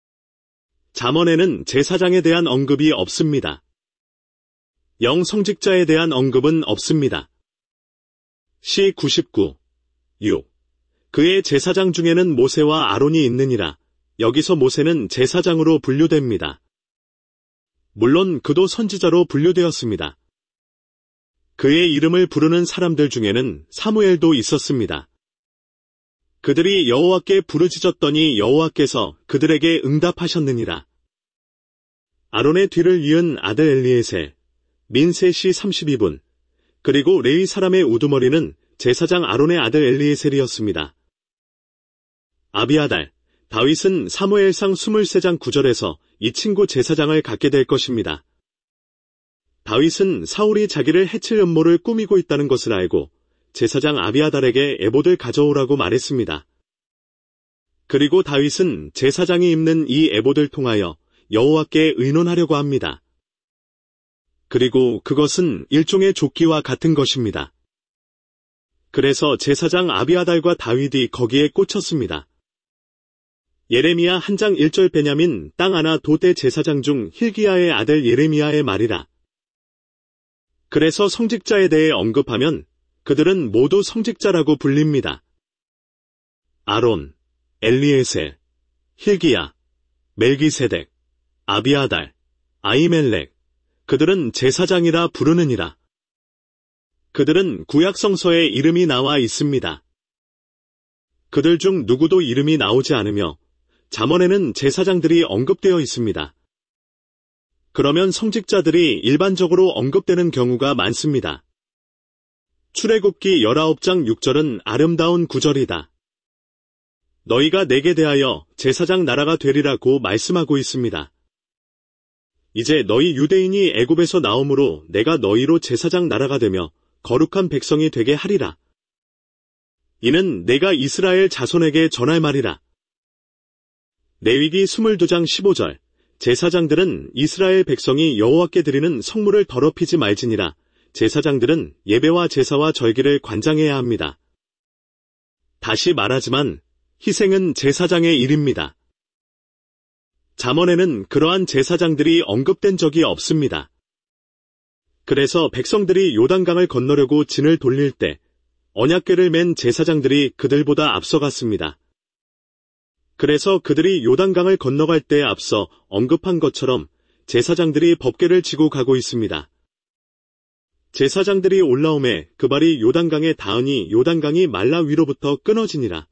잠언에는 제사장에 대한 언급이 없습니다. 영성직자에 대한 언급은 없습니다. 시 구십구. 육. 그의 제사장 중에는 모세와 아론이 있느니라. 여기서 모세는 제사장으로 분류됩니다. 물론 그도 선지자로 분류되었습니다. 그의 이름을 부르는 사람들 중에는 사무엘도 있었습니다. 그들이 여호와께 부르짖었더니 여호와께서 그들에게 응답하셨느니라. 아론의 뒤를 이은 아들 엘리에셀, 민셋이 삼십이 분, 그리고 레위 사람의 우두머리는 제사장 아론의 아들 엘리에셀이었습니다. 아비아달, 다윗은 사무엘상 이십삼 장 구 절에서 이 친구 제사장을 갖게 될 것입니다. 다윗은 사울이 자기를 해칠 음모를 꾸미고 있다는 것을 알고 제사장 아비아달에게 에봇을 가져오라고 말했습니다. 그리고 다윗은 제사장이 입는 이 에봇을 통하여 여호와께 의논하려고 합니다. 그리고 그것은 일종의 조끼와 같은 것입니다. 그래서 제사장 아비아달과 다윗이 거기에 꽂혔습니다. 예레미야 일 장 일 절 베냐민 땅 아나 도대 제사장 중 힐기야의 아들 예레미야의 말이라. 그래서 성직자에 대해 언급하면 그들은 모두 성직자라고 불립니다. 아론, 엘리에셀, 힐기야, 멜기세덱, 아비아달, 아히멜렉, 그들은 제사장이라 부르느니라. 그들은 구약성서에 이름이 나와 있습니다. 그들 중 누구도 이름이 나오지 않으며 잠언에는 제사장들이 언급되어 있습니다. 그러면 성직자들이 일반적으로 언급되는 경우가 많습니다. 출애굽기 십구 장 육 절은 아름다운 구절이다. 너희가 내게 대하여 제사장 나라가 되리라고 말씀하고 있습니다. 이제 너희 유대인이 애굽에서 나오므로 내가 너희로 제사장 나라가 되며 거룩한 백성이 되게 하리라. 이는 내가 이스라엘 자손에게 전할 말이라. 레위기 이십이 장 십오 절, 제사장들은 이스라엘 백성이 여호와께 드리는 성물을 더럽히지 말지니라. 제사장들은 예배와 제사와 절기를 관장해야 합니다. 다시 말하지만 희생은 제사장의 일입니다. 잠언에는 그러한 제사장들이 언급된 적이 없습니다. 그래서 백성들이 요단강을 건너려고 진을 돌릴 때 언약궤를 맨 제사장들이 그들보다 앞서갔습니다. 그래서 그들이 요단강을 건너갈 때에 앞서 언급한 것처럼 제사장들이 법궤를 지고 가고 있습니다. 제사장들이 올라오매 그 발이 요단강에 닿으니 요단강이 말라 위로부터 끊어지니라.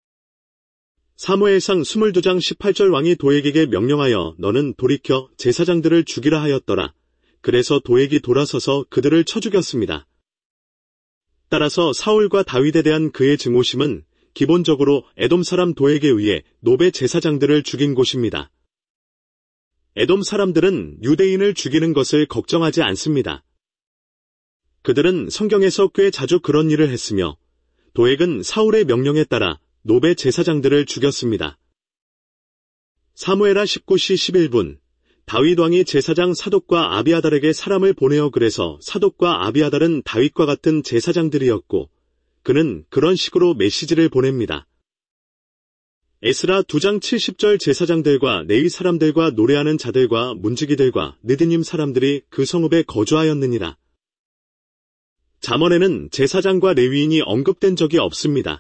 사무엘상 이십이 장 십팔 절 왕이 도액에게 명령하여 너는 돌이켜 제사장들을 죽이라 하였더라. 그래서 도액이 돌아서서 그들을 쳐 죽였습니다. 따라서 사울과 다윗에 대한 그의 증오심은 기본적으로 에돔 사람 도액에 의해 노베 제사장들을 죽인 곳입니다. 에돔 사람들은 유대인을 죽이는 것을 걱정하지 않습니다. 그들은 성경에서 꽤 자주 그런 일을 했으며 도액은 사울의 명령에 따라 노베 제사장들을 죽였습니다. 사무엘하 십구 시 십일 분 다윗 왕이 제사장 사독과 아비아달에게 사람을 보내어 그래서 사독과 아비아달은 다윗과 같은 제사장들이었고 그는 그런 식으로 메시지를 보냅니다. 에스라 이 장 칠십 절 제사장들과 레위 사람들과 노래하는 자들과 문지기들과 느디님 사람들이 그 성읍에 거주하였느니라. 잠언에는 제사장과 레위인이 언급된 적이 없습니다.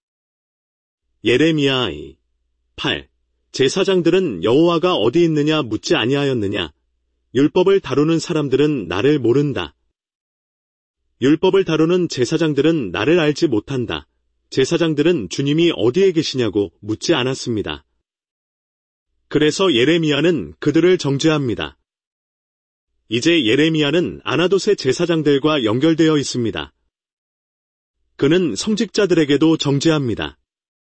예레미야 팔. 제사장들은 여호와가 어디 있느냐 묻지 아니하였느냐. 율법을 다루는 사람들은 나를 모른다. 율법을 다루는 제사장들은 나를 알지 못한다. 제사장들은 주님이 어디에 계시냐고 묻지 않았습니다. 그래서 예레미야는 그들을 정죄합니다. 이제 예레미야는 아나돗의 제사장들과 연결되어 있습니다. 그는 성직자들에게도 정죄합니다.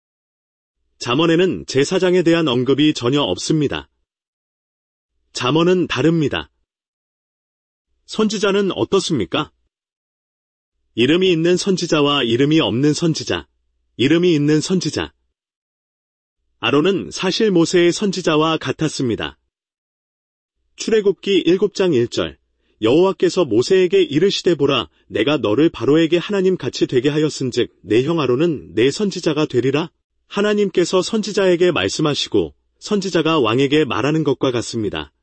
잠언에는 제사장에 대한 언급이 전혀 없습니다. 잠언은 다릅니다. 선지자는 어떻습니까? 이름이 있는 선지자와 이름이 없는 선지자, 이름이 있는 선지자. 아론은 사실 모세의 선지자와 같았습니다. 출애굽기 일곱 장 일 절 여호와께서 모세에게 이르시되 보라 내가 너를 바로에게 하나님 같이 되게 하였은즉 내 형 아론은 내 선지자가 되리라. 하나님께서 선지자에게 말씀하시고 선지자가 왕에게 말하는 것과 같습니다.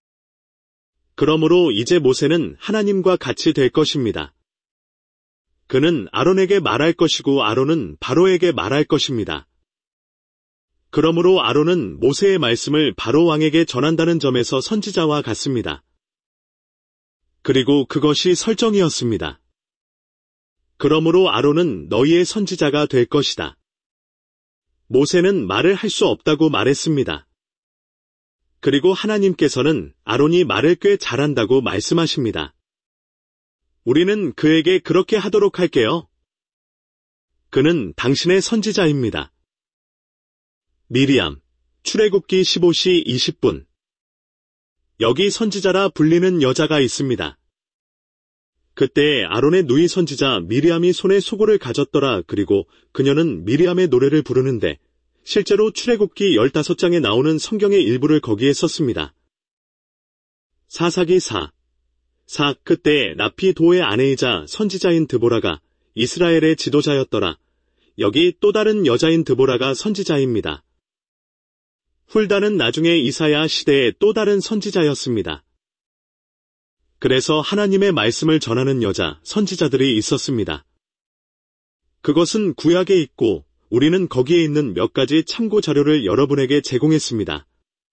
그러므로 이제 모세는 하나님과 같이 될 것입니다. 그는 아론에게 말할 것이고 아론은 바로에게 말할 것입니다. 그러므로 아론은 모세의 말씀을 바로 왕에게 전한다는 점에서 선지자와 같습니다. 그리고 그것이 설정이었습니다. 그러므로 아론은 너희의 선지자가 될 것이다. 모세는 말을 할 수 없다고 말했습니다. 그리고 하나님께서는 아론이 말을 꽤 잘한다고 말씀하십니다. 우리는 그에게 그렇게 하도록 할게요. 그는 당신의 선지자입니다. 미리암, 출애굽기 십오 시 이십 분. 여기 선지자라 불리는 여자가 있습니다. 그때 아론의 누이 선지자 미리암이 손에 소고를 가졌더라. 그리고 그녀는 미리암의 노래를 부르는데 실제로 출애굽기 십오 장에 나오는 성경의 일부를 거기에 썼습니다. 사사기 사. 사. 그때 라피도의 아내이자 선지자인 드보라가 이스라엘의 지도자였더라. 여기 또 다른 여자인 드보라가 선지자입니다. 훌다는 나중에 이사야 시대의 또 다른 선지자였습니다. 그래서 하나님의 말씀을 전하는 여자, 선지자들이 있었습니다. 그것은 구약에 있고 우리는 거기에 있는 몇 가지 참고 자료를 여러분에게 제공했습니다.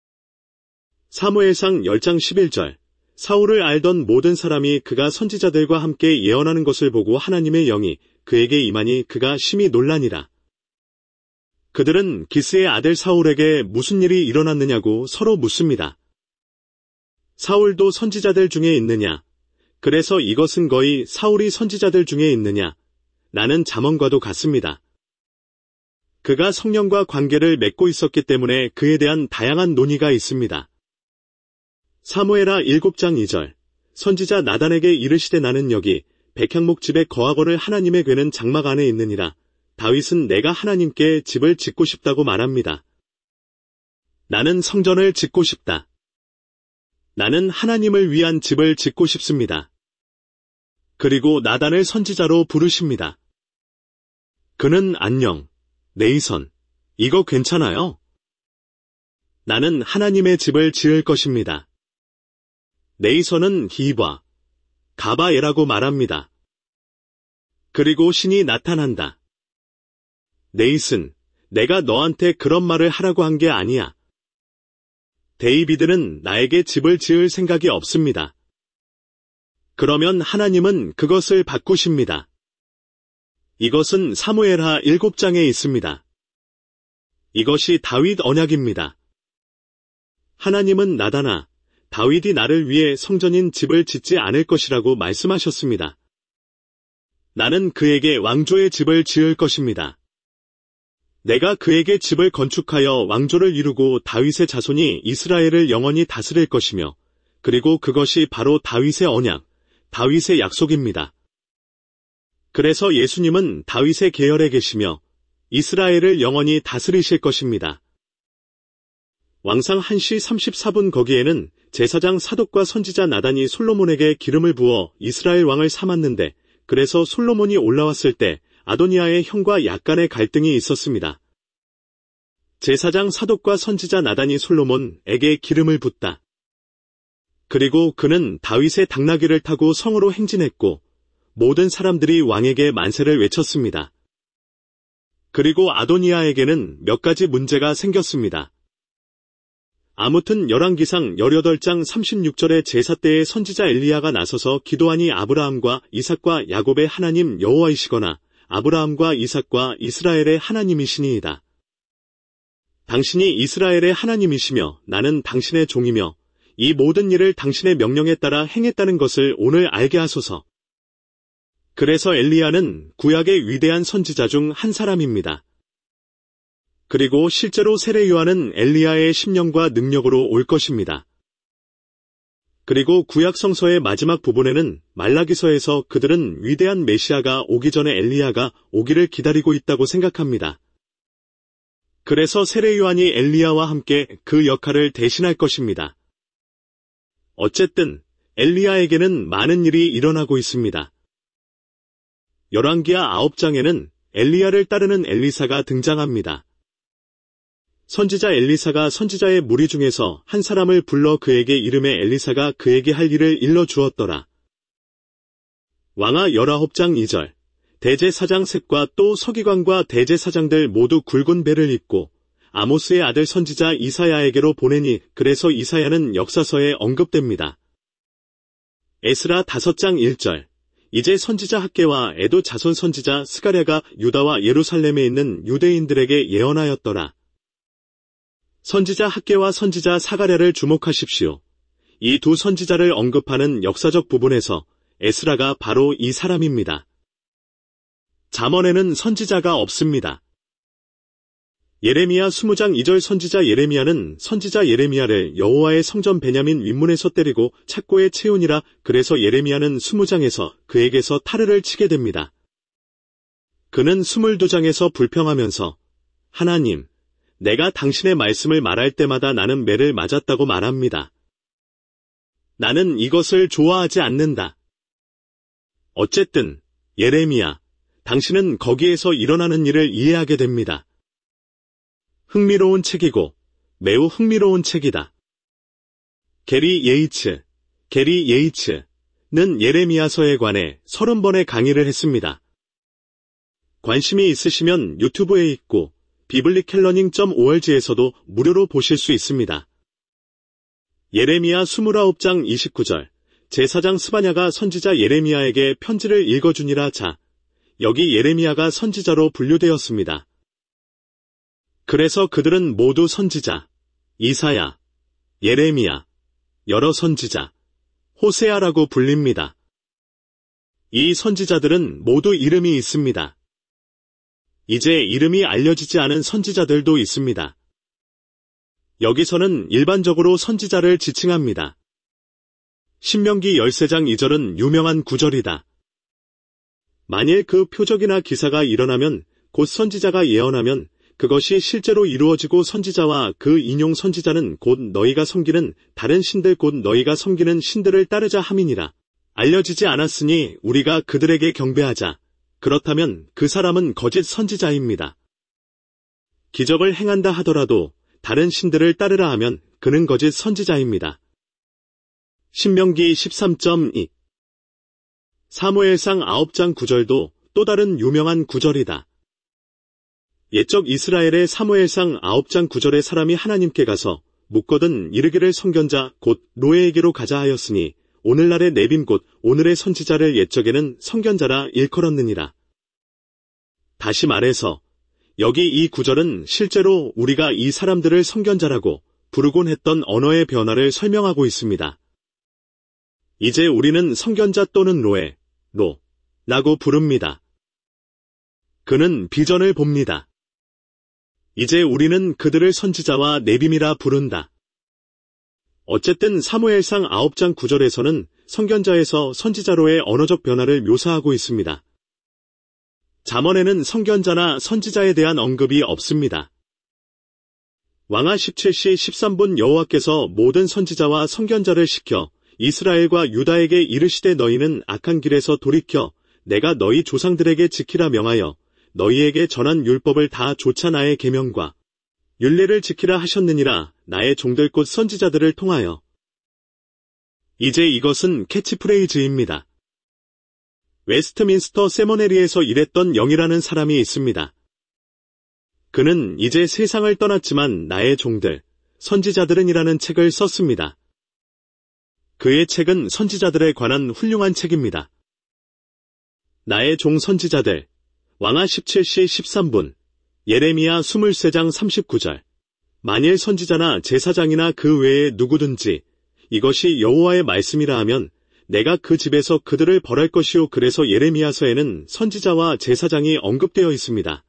사무엘상 십 장 십일 절 사울을 알던 모든 사람이 그가 선지자들과 함께 예언하는 것을 보고 하나님의 영이 그에게 임하니 그가 심히 놀라니라. 그들은 기스의 아들 사울에게 무슨 일이 일어났느냐고 서로 묻습니다. 사울도 선지자들 중에 있느냐? 그래서 이것은 거의 사울이 선지자들 중에 있느냐? 라는 잠언과도 같습니다. 그가 성령과 관계를 맺고 있었기 때문에 그에 대한 다양한 논의가 있습니다. 사무엘하 일곱 장 이 절 선지자 나단에게 이르시되 나는 여기 백향목 집에 거하거를 하나님의 궤는 장막 안에 있느니라. 다윗은 내가 하나님께 집을 짓고 싶다고 말합니다. 나는 성전을 짓고 싶다. 나는 하나님을 위한 집을 짓고 싶습니다. 그리고 나단을 선지자로 부르십니다. 그는 안녕, 네이선, 이거 괜찮아요? 나는 하나님의 집을 지을 것입니다. 네이선은 히바, 가바에라고 말합니다. 그리고 신이 나타난다. 네이슨, 내가 너한테 그런 말을 하라고 한 게 아니야. 데이비드는 나에게 집을 지을 생각이 없습니다. 그러면 하나님은 그것을 바꾸십니다. 이것은 사무엘하 일곱 장에 있습니다. 이것이 다윗 언약입니다. 하나님은 나다나 다윗이 나를 위해 성전인 집을 짓지 않을 것이라고 말씀하셨습니다. 나는 그에게 왕조의 집을 지을 것입니다. 내가 그에게 집을 건축하여 왕조를 이루고 다윗의 자손이 이스라엘을 영원히 다스릴 것이며 그리고 그것이 바로 다윗의 언약, 다윗의 약속입니다. 그래서 예수님은 다윗의 계열에 계시며 이스라엘을 영원히 다스리실 것입니다. 왕상 한 시 삼십사 분 거기에는 제사장 사독과 선지자 나단이 솔로몬에게 기름을 부어 이스라엘 왕을 삼았는데 그래서 솔로몬이 올라왔을 때 아도니아의 형과 약간의 갈등이 있었습니다. 제사장 사독과 선지자 나단이 솔로몬에게 기름을 붓다. 그리고 그는 다윗의 당나귀를 타고 성으로 행진했고 모든 사람들이 왕에게 만세를 외쳤습니다. 그리고 아도니아에게는 몇 가지 문제가 생겼습니다. 아무튼 열왕기상 십팔 장 삼십육 절에 제사 때에 선지자 엘리야가 나서서 기도하니 아브라함과 이삭과 야곱의 하나님 여호와이시거나 아브라함과 이삭과 이스라엘의 하나님이시니이다. 당신이 이스라엘의 하나님이시며 나는 당신의 종이며 이 모든 일을 당신의 명령에 따라 행했다는 것을 오늘 알게 하소서. 그래서 엘리야는 구약의 위대한 선지자 중 한 사람입니다. 그리고 실제로 세례 요한은 엘리야의 심령과 능력으로 올 것입니다. 그리고 구약 성서의 마지막 부분에는 말라기서에서 그들은 위대한 메시아가 오기 전에 엘리야가 오기를 기다리고 있다고 생각합니다. 그래서 세례 요한이 엘리야와 함께 그 역할을 대신할 것입니다. 어쨌든 엘리야에게는 많은 일이 일어나고 있습니다. 열왕기하 아홉 장에는 엘리야를 따르는 엘리사가 등장합니다. 선지자 엘리사가 선지자의 무리 중에서 한 사람을 불러 그에게 이름에 엘리사가 그에게 할 일을 일러주었더라. 왕하 열아홉 장 이 절 대제사장 셋과 또 서기관과 대제사장들 모두 굵은 배를 입고 아모스의 아들 선지자 이사야에게로 보내니 그래서 이사야는 역사서에 언급됩니다. 에스라 다섯 장 일 절 이제 선지자 학개와 에도 자손 선지자 스가랴가 유다와 예루살렘에 있는 유대인들에게 예언하였더라. 선지자 학개와 선지자 사가랴를 주목하십시오. 이 두 선지자를 언급하는 역사적 부분에서 에스라가 바로 이 사람입니다. 잠언에는 선지자가 없습니다. 예레미야 이십 장 이 절 선지자 예레미야는 선지자 예레미야를 여호와의 성전 베냐민 윗문에서 때리고 착고에 채우니라. 그래서 예레미야는 이십 장에서 그에게서 타르를 치게 됩니다. 그는 이십이 장에서 불평하면서 하나님, 내가 당신의 말씀을 말할 때마다 나는 매를 맞았다고 말합니다. 나는 이것을 좋아하지 않는다. 어쨌든 예레미야, 당신은 거기에서 일어나는 일을 이해하게 됩니다. 흥미로운 책이고 매우 흥미로운 책이다. 게리 예이츠, 게리 예이츠는 예레미야서에 관해 서른 번의 강의를 했습니다. 관심이 있으시면 유튜브에 있고 비블릭헬러닝 닷 오알지에서도 무료로 보실 수 있습니다. 예레미야 이십구 장 이십구 절 제사장 스바냐가 선지자 예레미야에게 편지를 읽어주니라. 자, 여기 예레미야가 선지자로 분류되었습니다. 그래서 그들은 모두 선지자, 이사야, 예레미야, 여러 선지자, 호세아라고 불립니다. 이 선지자들은 모두 이름이 있습니다. 이제 이름이 알려지지 않은 선지자들도 있습니다. 여기서는 일반적으로 선지자를 지칭합니다. 신명기 십삼 장 이 절은 유명한 구절이다. 만일 그 표적이나 기사가 일어나면 곧 선지자가 예언하면 그것이 실제로 이루어지고 선지자와 그 인용 선지자는 곧 너희가 섬기는 다른 신들 곧 너희가 섬기는 신들을 따르자 함이니라. 알려지지 않았으니 우리가 그들에게 경배하자. 그렇다면 그 사람은 거짓 선지자입니다. 기적을 행한다 하더라도 다른 신들을 따르라 하면 그는 거짓 선지자입니다. 신명기 십삼 점 이 사무엘상 아홉 장 구 절도 또 다른 유명한 구절이다. 옛적 이스라엘의 사무엘상 아홉 장 구 절의 사람이 하나님께 가서 묻거든 이르기를 성견자 곧 노예에게로 가자 하였으니 오늘날의 네빔 곧 오늘의 선지자를 옛적에는 선견자라 일컬었느니라. 다시 말해서 여기 이 구절은 실제로 우리가 이 사람들을 선견자라고 부르곤 했던 언어의 변화를 설명하고 있습니다. 이제 우리는 선견자 또는 로에, 로, 라고 부릅니다. 그는 비전을 봅니다. 이제 우리는 그들을 선지자와 네빔이라 부른다. 어쨌든 사무엘상 아홉 장 구 절에서는 선견자에서 선지자로의 언어적 변화를 묘사하고 있습니다. 잠언에는 선견자나 선지자에 대한 언급이 없습니다. 왕하 십칠 시 십삼 분 여호와께서 모든 선지자와 선견자를 시켜 이스라엘과 유다에게 이르시되 너희는 악한 길에서 돌이켜 내가 너희 조상들에게 지키라 명하여 너희에게 전한 율법을 다 조차 나의 계명과 율례를 지키라 하셨느니라. 나의 종들 곧 선지자들을 통하여. 이제 이것은 캐치프레이즈입니다. 웨스트민스터 세모네리에서 일했던 영이라는 사람이 있습니다. 그는 이제 세상을 떠났지만 나의 종들, 선지자들은이라는 책을 썼습니다. 그의 책은 선지자들에 관한 훌륭한 책입니다. 나의 종 선지자들, 왕하 십칠 시 십삼 분, 예레미야 이십삼 장 삼십구 절. 만일 선지자나 제사장이나 그 외에 누구든지 이것이 여호와의 말씀이라 하면 내가 그 집에서 그들을 벌할 것이요. 그래서 예레미야서에는 선지자와 제사장이 언급되어 있습니다.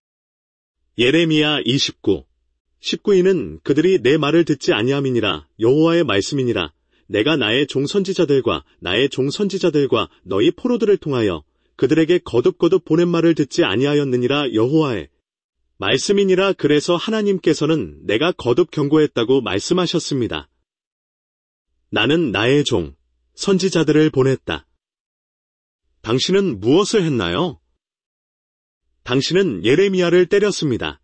예레미야 이십구, 십구 인은 그들이 내 말을 듣지 아니함이니라. 여호와의 말씀이니라. 내가 나의 종 선지자들과 나의 종 선지자들과 너희 포로들을 통하여 그들에게 거듭거듭 보낸 말을 듣지 아니하였느니라. 여호와의 말씀이니라. 그래서 하나님께서는 내가 거듭 경고했다고 말씀하셨습니다. 나는 나의 종, 선지자들을 보냈다. 당신은 무엇을 했나요? 당신은 예레미야를 때렸습니다.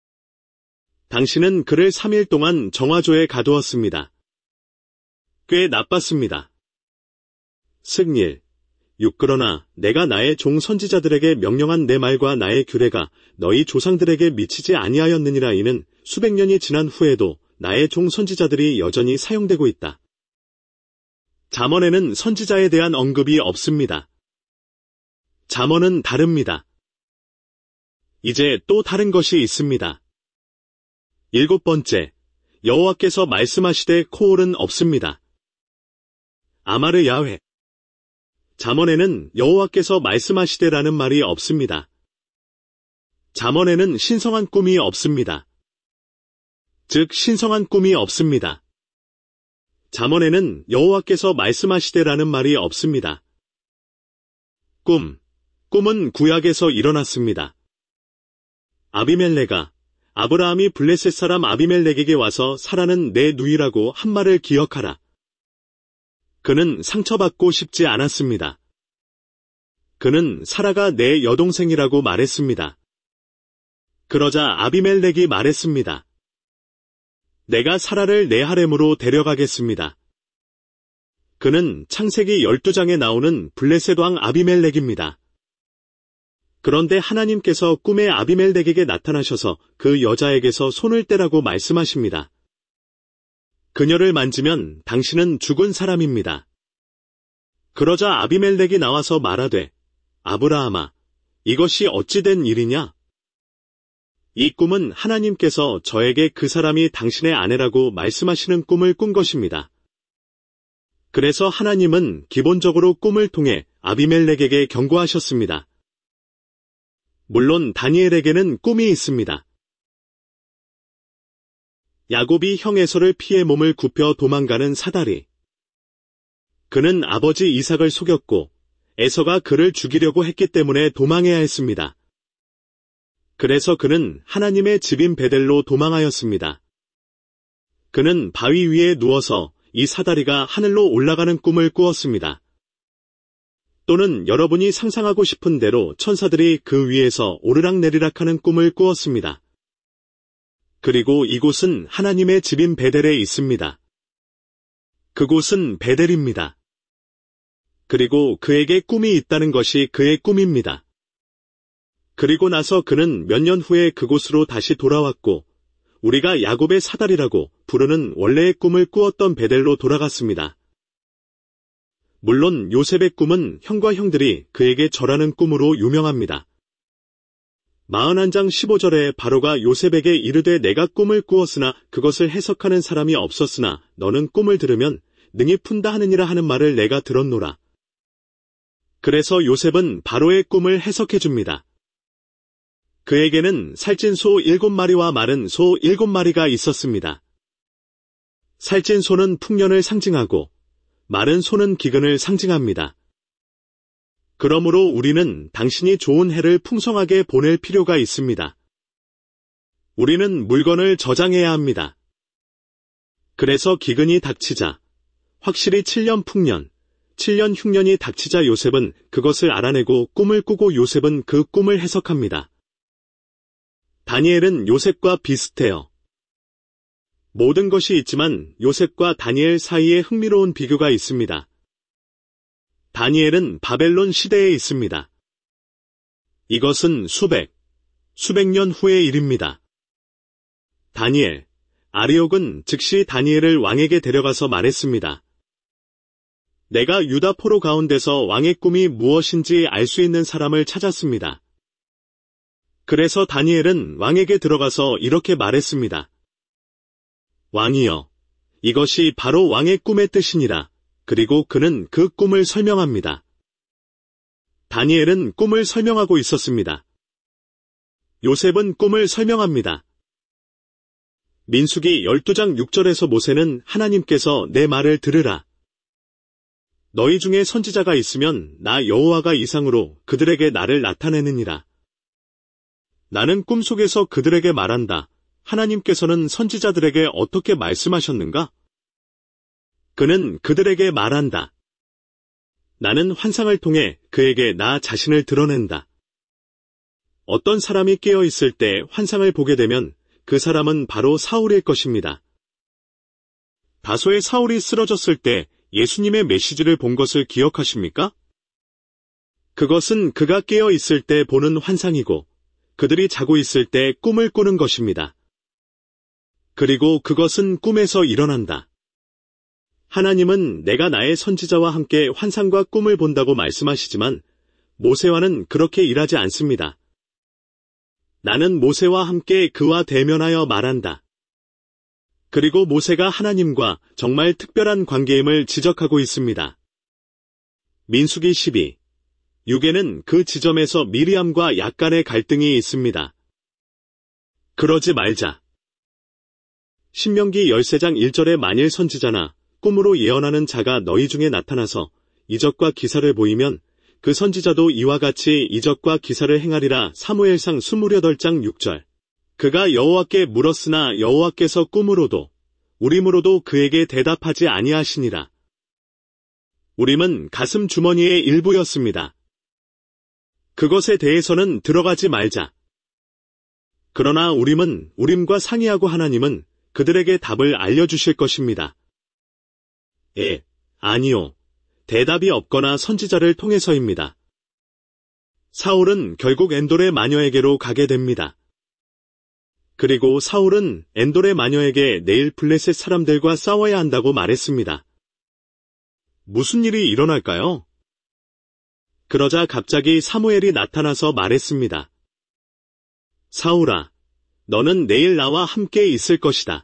당신은 그를 삼 일 동안 정화조에 가두었습니다. 꽤 나빴습니다. 승일 육 그러나 내가 나의 종 선지자들에게 명령한 내 말과 나의 규례가 너희 조상들에게 미치지 아니하였느니라. 이는 수백 년이 지난 후에도 나의 종 선지자들이 여전히 사용되고 있다. 잠언에는 선지자에 대한 언급이 없습니다. 잠언은 다릅니다. 이제 또 다른 것이 있습니다. 일곱 번째, 여호와께서 말씀하시되 코올은 없습니다. 아마르 야훼. 잠언에는 여호와께서 말씀하시되라는 말이 없습니다. 잠언에는 신성한 꿈이 없습니다. 즉 신성한 꿈이 없습니다. 잠언에는 여호와께서 말씀하시되라는 말이 없습니다. 꿈. 꿈은 구약에서 일어났습니다. 아비멜레가 아브라함이 블레셋 사람 아비멜렉에게 와서 사라는 내 누이라고 한 말을 기억하라. 그는 상처받고 싶지 않았습니다. 그는 사라가 내 여동생이라고 말했습니다. 그러자 아비멜렉이 말했습니다. 내가 사라를 내 하렘으로 데려가겠습니다. 그는 창세기 열두 장에 나오는 블레셋 왕 아비멜렉입니다. 그런데 하나님께서 꿈에 아비멜렉에게 나타나셔서 그 여자에게서 손을 떼라고 말씀하십니다. 그녀를 만지면 당신은 죽은 사람입니다. 그러자 아비멜렉이 나와서 말하되 아브라함아, 이것이 어찌 된 일이냐? 이 꿈은 하나님께서 저에게 그 사람이 당신의 아내라고 말씀하시는 꿈을 꾼 것입니다. 그래서 하나님은 기본적으로 꿈을 통해 아비멜렉에게 경고하셨습니다. 물론 다니엘에게는 꿈이 있습니다. 야곱이 형 에서를 피해 몸을 굽혀 도망가는 사다리. 그는 아버지 이삭을 속였고 에서가 그를 죽이려고 했기 때문에 도망해야 했습니다. 그래서 그는 하나님의 집인 베델로 도망하였습니다. 그는 바위 위에 누워서 이 사다리가 하늘로 올라가는 꿈을 꾸었습니다. 또는 여러분이 상상하고 싶은 대로 천사들이 그 위에서 오르락내리락하는 꿈을 꾸었습니다. 그리고 이곳은 하나님의 집인 베델에 있습니다. 그곳은 베델입니다. 그리고 그에게 꿈이 있다는 것이 그의 꿈입니다. 그리고 나서 그는 몇 년 후에 그곳으로 다시 돌아왔고 우리가 야곱의 사다리라고 부르는 원래의 꿈을 꾸었던 베델로 돌아갔습니다. 물론 요셉의 꿈은 형과 형들이 그에게 절하는 꿈으로 유명합니다. 사십일 장 십오 절에 바로가 요셉에게 이르되 내가 꿈을 꾸었으나 그것을 해석하는 사람이 없었으나 너는 꿈을 들으면 능히 푼다 하느니라 하는 말을 내가 들었노라. 그래서 요셉은 바로의 꿈을 해석해 줍니다. 그에게는 살찐 소 일곱 마리와 마른 소 일곱 마리가 있었습니다. 살찐 소는 풍년을 상징하고 마른 소는 기근을 상징합니다. 그러므로 우리는 당신이 좋은 해를 풍성하게 보낼 필요가 있습니다. 우리는 물건을 저장해야 합니다. 그래서 기근이 닥치자, 확실히 칠 년 풍년, 칠 년 흉년이 닥치자 요셉은 그것을 알아내고 꿈을 꾸고 요셉은 그 꿈을 해석합니다. 다니엘은 요셉과 비슷해요. 모든 것이 있지만 요셉과 다니엘 사이에 흥미로운 비교가 있습니다. 다니엘은 바벨론 시대에 있습니다. 이것은 수백, 수백 년 후의 일입니다. 다니엘, 아리옥은 즉시 다니엘을 왕에게 데려가서 말했습니다. 내가 유다 포로 가운데서 왕의 꿈이 무엇인지 알 수 있는 사람을 찾았습니다. 그래서 다니엘은 왕에게 들어가서 이렇게 말했습니다. 왕이여, 이것이 바로 왕의 꿈의 뜻이니라. 그리고 그는 그 꿈을 설명합니다. 다니엘은 꿈을 설명하고 있었습니다. 요셉은 꿈을 설명합니다. 민수기 십이 장 육 절에서 모세는 하나님께서 내 말을 들으라. 너희 중에 선지자가 있으면 나 여호와가 이상으로 그들에게 나를 나타내느니라. 나는 꿈속에서 그들에게 말한다. 하나님께서는 선지자들에게 어떻게 말씀하셨는가? 그는 그들에게 말한다. 나는 환상을 통해 그에게 나 자신을 드러낸다. 어떤 사람이 깨어 있을 때 환상을 보게 되면 그 사람은 바로 사울일 것입니다. 다소의 사울이 쓰러졌을 때 예수님의 메시지를 본 것을 기억하십니까? 그것은 그가 깨어 있을 때 보는 환상이고 그들이 자고 있을 때 꿈을 꾸는 것입니다. 그리고 그것은 꿈에서 일어난다. 하나님은 내가 나의 선지자와 함께 환상과 꿈을 본다고 말씀하시지만 모세와는 그렇게 일하지 않습니다. 나는 모세와 함께 그와 대면하여 말한다. 그리고 모세가 하나님과 정말 특별한 관계임을 지적하고 있습니다. 민수기 십이, 육에는 그 지점에서 미리암과 약간의 갈등이 있습니다. 그러지 말자. 신명기 십삼 장 일 절에 만일 선지자나 꿈으로 예언하는 자가 너희 중에 나타나서 이적과 기사를 보이면 그 선지자도 이와 같이 이적과 기사를 행하리라. 사무엘상 이십팔 장 육 절. 그가 여호와께 물었으나 여호와께서 꿈으로도 우림으로도 그에게 대답하지 아니하시니라. 우림은 가슴 주머니의 일부였습니다. 그것에 대해서는 들어가지 말자. 그러나 우림은 우림과 상의하고 하나님은 그들에게 답을 알려주실 것입니다. 예, 아니요. 대답이 없거나 선지자를 통해서입니다. 사울은 결국 엔돌의 마녀에게로 가게 됩니다. 그리고 사울은 엔돌의 마녀에게 내일 블레셋 사람들과 싸워야 한다고 말했습니다. 무슨 일이 일어날까요? 그러자 갑자기 사무엘이 나타나서 말했습니다. 사울아, 너는 내일 나와 함께 있을 것이다.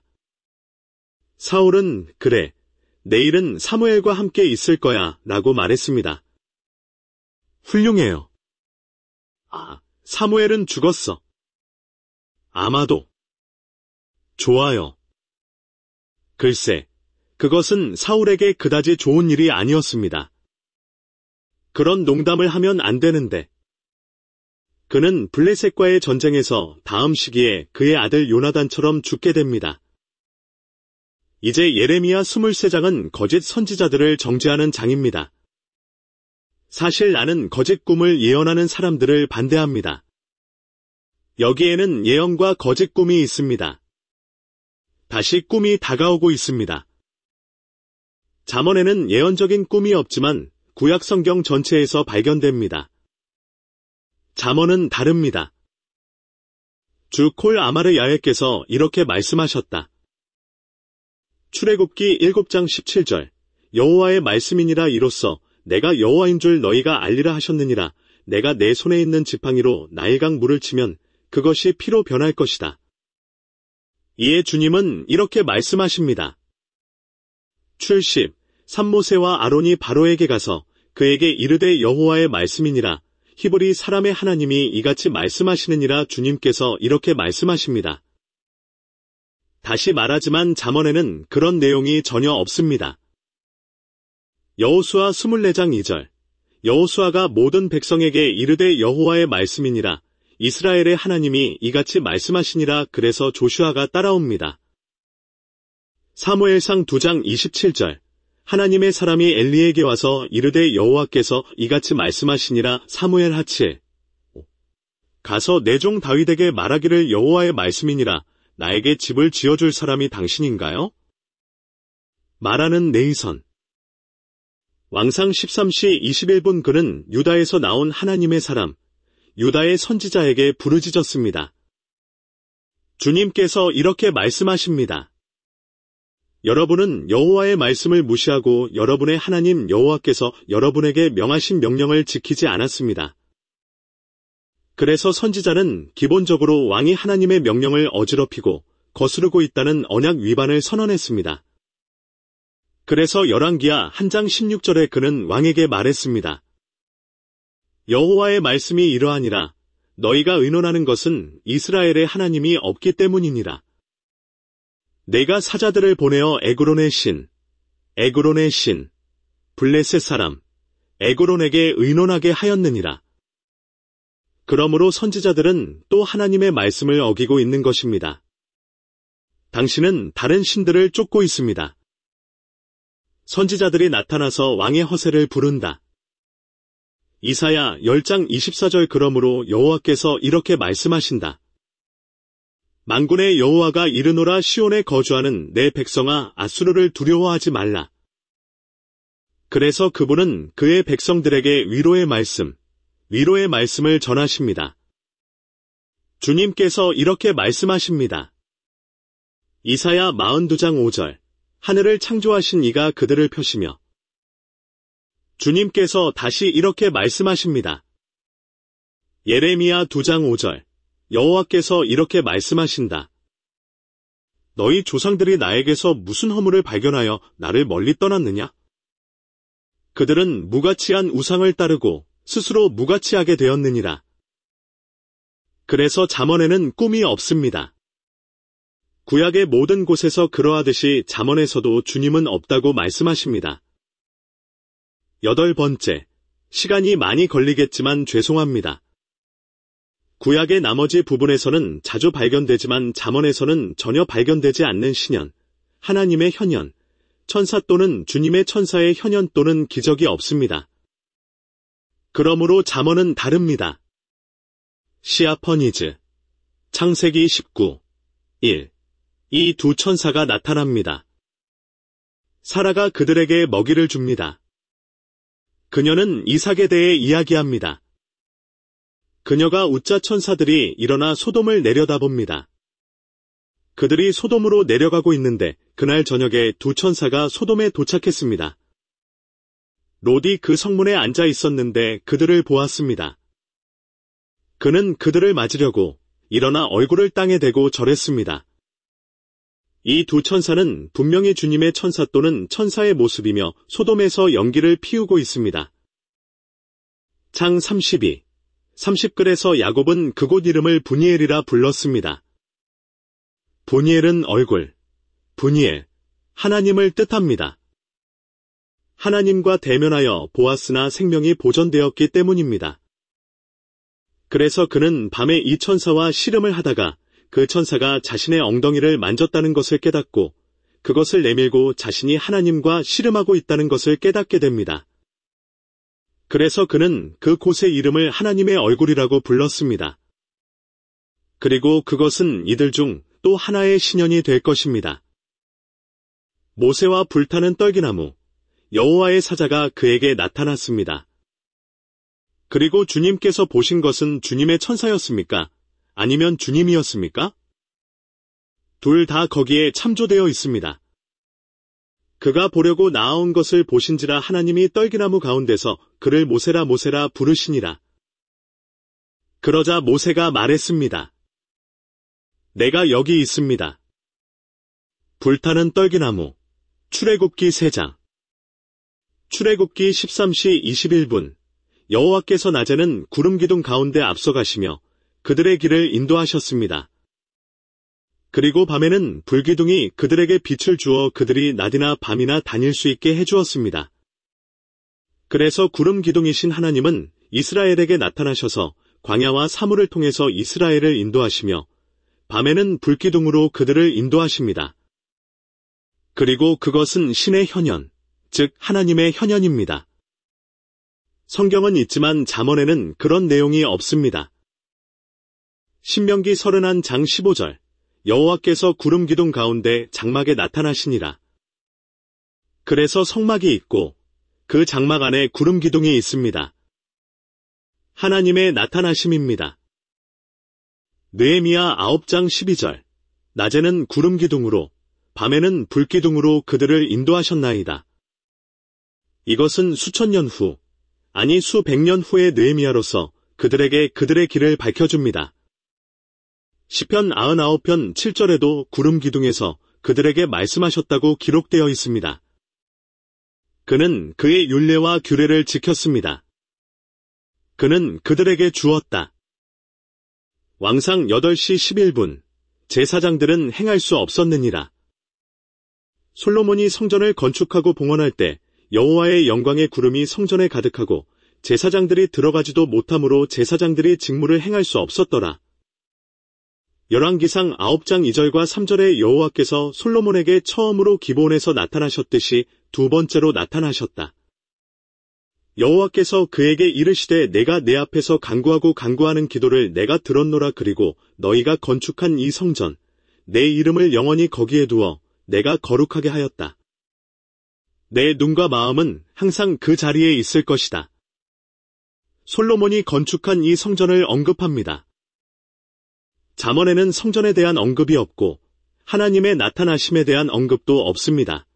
사울은 그래, 내일은 사무엘과 함께 있을 거야 라고 말했습니다. 훌륭해요. 아, 사무엘은 죽었어. 아마도. 좋아요. 글쎄, 그것은 사울에게 그다지 좋은 일이 아니었습니다. 그런 농담을 하면 안 되는데. 그는 블레셋과의 전쟁에서 다음 시기에 그의 아들 요나단처럼 죽게 됩니다. 이제 예레미야 이십삼 장은 거짓 선지자들을 정죄하는 장입니다. 사실 나는 거짓 꿈을 예언하는 사람들을 반대합니다. 여기에는 예언과 거짓 꿈이 있습니다. 다시 꿈이 다가오고 있습니다. 잠언에는 예언적인 꿈이 없지만 구약 성경 전체에서 발견됩니다. 잠언은 다릅니다. 주 콜 아마르 야훼께서 이렇게 말씀하셨다. 출애굽기 칠 장 십칠 절 여호와의 말씀이니라 이로써 내가 여호와인 줄 너희가 알리라 하셨느니라. 내가 내 손에 있는 지팡이로 나일강 물을 치면 그것이 피로 변할 것이다. 이에 주님은 이렇게 말씀하십니다. 출십. 산모세와 아론이 바로에게 가서 그에게 이르되 여호와의 말씀이니라. 히브리 사람의 하나님이 이같이 말씀하시느니라. 주님께서 이렇게 말씀하십니다. 다시 말하지만 잠언에는 그런 내용이 전혀 없습니다. 여호수아 이십사 장 이 절. 여호수아가 모든 백성에게 이르되 여호와의 말씀이니라. 이스라엘의 하나님이 이같이 말씀하시니라. 그래서 조슈아가 따라옵니다. 사무엘상 이 장 이십칠 절. 하나님의 사람이 엘리에게 와서 이르되 여호와께서 이같이 말씀하시니라. 사무엘 하칠. 가서 내 종 다윗에게 말하기를 여호와의 말씀이니라. 나에게 집을 지어줄 사람이 당신인가요? 말하는 네이선. 왕상 십삼 시 이십일 분. 그는 유다에서 나온 하나님의 사람, 유다의 선지자에게 부르짖었습니다. 주님께서 이렇게 말씀하십니다. 여러분은 여호와의 말씀을 무시하고 여러분의 하나님 여호와께서 여러분에게 명하신 명령을 지키지 않았습니다. 그래서 선지자는 기본적으로 왕이 하나님의 명령을 어지럽히고 거스르고 있다는 언약 위반을 선언했습니다. 그래서 열왕기하 일 장 십육 절에 그는 왕에게 말했습니다. 여호와의 말씀이 이러하니라. 너희가 의논하는 것은 이스라엘의 하나님이 없기 때문이니라. 내가 사자들을 보내어 에그론의 신, 에그론의 신, 블레셋 사람, 에그론에게 의논하게 하였느니라. 그러므로 선지자들은 또 하나님의 말씀을 어기고 있는 것입니다. 당신은 다른 신들을 쫓고 있습니다. 선지자들이 나타나서 왕의 허세를 부른다. 이사야 십 장 이십사 절. 그러므로 여호와께서 이렇게 말씀하신다. 만군의 여호와가 이르노라. 시온에 거주하는 내 백성아, 아수르를 두려워하지 말라. 그래서 그분은 그의 백성들에게 위로의 말씀, 위로의 말씀을 전하십니다. 주님께서 이렇게 말씀하십니다. 이사야 사십이 장 오 절. 하늘을 창조하신 이가 그들을 펴시며. 주님께서 다시 이렇게 말씀하십니다. 예레미야 이 장 오 절. 여호와께서 이렇게 말씀하신다. 너희 조상들이 나에게서 무슨 허물을 발견하여 나를 멀리 떠났느냐? 그들은 무가치한 우상을 따르고 스스로 무가치하게 되었느니라. 그래서 잠언에는 꿈이 없습니다. 구약의 모든 곳에서 그러하듯이 잠언에서도 주님은 없다고 말씀하십니다. 여덟 번째, 시간이 많이 걸리겠지만 죄송합니다. 구약의 나머지 부분에서는 자주 발견되지만 잠언에서는 전혀 발견되지 않는 신현, 하나님의 현현, 천사 또는 주님의 천사의 현현 또는 기적이 없습니다. 그러므로 잠언은 다릅니다. 시아퍼니즈, 창세기 십구, 일. 이 두 천사가 나타납니다. 사라가 그들에게 먹이를 줍니다. 그녀는 이삭에 대해 이야기합니다. 그녀가 웃자 천사들이 일어나 소돔을 내려다봅니다. 그들이 소돔으로 내려가고 있는데 그날 저녁에 두 천사가 소돔에 도착했습니다. 롯이 그 성문에 앉아 있었는데 그들을 보았습니다. 그는 그들을 맞으려고 일어나 얼굴을 땅에 대고 절했습니다. 이 두 천사는 분명히 주님의 천사 또는 천사의 모습이며 소돔에서 연기를 피우고 있습니다. 장 삼십이. 삼십 글에서 야곱은 그곳 이름을 분이엘이라 불렀습니다. 분이엘은 얼굴, 분이엘, 하나님을 뜻합니다. 하나님과 대면하여 보았으나 생명이 보존되었기 때문입니다. 그래서 그는 밤에 이 천사와 씨름을 하다가 그 천사가 자신의 엉덩이를 만졌다는 것을 깨닫고 그것을 내밀고 자신이 하나님과 씨름하고 있다는 것을 깨닫게 됩니다. 그래서 그는 그 곳의 이름을 하나님의 얼굴이라고 불렀습니다. 그리고 그것은 이들 중 또 하나의 신현이 될 것입니다. 모세와 불타는 떨기나무, 여호와의 사자가 그에게 나타났습니다. 그리고 주님께서 보신 것은 주님의 천사였습니까? 아니면 주님이었습니까? 둘 다 거기에 참조되어 있습니다. 그가 보려고 나아온 것을 보신지라 하나님이 떨기나무 가운데서 그를 모세라 모세라 부르시니라. 그러자 모세가 말했습니다. 내가 여기 있습니다. 불타는 떨기나무. 출애굽기 세 장. 출애굽기 십삼 시 이십일 분. 여호와께서 낮에는 구름 기둥 가운데 앞서가시며 그들의 길을 인도하셨습니다. 그리고 밤에는 불기둥이 그들에게 빛을 주어 그들이 낮이나 밤이나 다닐 수 있게 해주었습니다. 그래서 구름 기둥이신 하나님은 이스라엘에게 나타나셔서 광야와 사물을 통해서 이스라엘을 인도하시며 밤에는 불기둥으로 그들을 인도하십니다. 그리고 그것은 신의 현현, 즉 하나님의 현현입니다. 성경은 있지만 잠언에는 그런 내용이 없습니다. 신명기 서른한 장 십오 절. 여호와께서 구름 기둥 가운데 장막에 나타나시니라. 그래서 성막이 있고 그 장막 안에 구름 기둥이 있습니다. 하나님의 나타나심입니다. 느헤미야 아홉 장 십이 절. 낮에는 구름 기둥으로 밤에는 불기둥으로 그들을 인도하셨나이다. 이것은 수천 년 후, 아니 수백 년 후의 느헤미야로서 그들에게 그들의 길을 밝혀줍니다. 시편 구십구 편 칠 절에도 구름 기둥에서 그들에게 말씀하셨다고 기록되어 있습니다. 그는 그의 율례와 규례를 지켰습니다. 그는 그들에게 주었다. 왕상 여덟 시 십일 분. 제사장들은 행할 수 없었느니라. 솔로몬이 성전을 건축하고 봉헌할 때 여호와의 영광의 구름이 성전에 가득하고 제사장들이 들어가지도 못하므로 제사장들이 직무를 행할 수 없었더라. 열왕기상 아홉 장 이 절과 삼 절에 여호와께서 솔로몬에게 처음으로 기브온에서 나타나셨듯이 두 번째로 나타나셨다. 여호와께서 그에게 이르시되 내가 내 앞에서 간구하고 간구하는 기도를 내가 들었노라. 그리고 너희가 건축한 이 성전, 내 이름을 영원히 거기에 두어 내가 거룩하게 하였다. 내 눈과 마음은 항상 그 자리에 있을 것이다. 솔로몬이 건축한 이 성전을 언급합니다. 잠언에는 성전에 대한 언급이 없고 하나님의 나타나심에 대한 언급도 없습니다.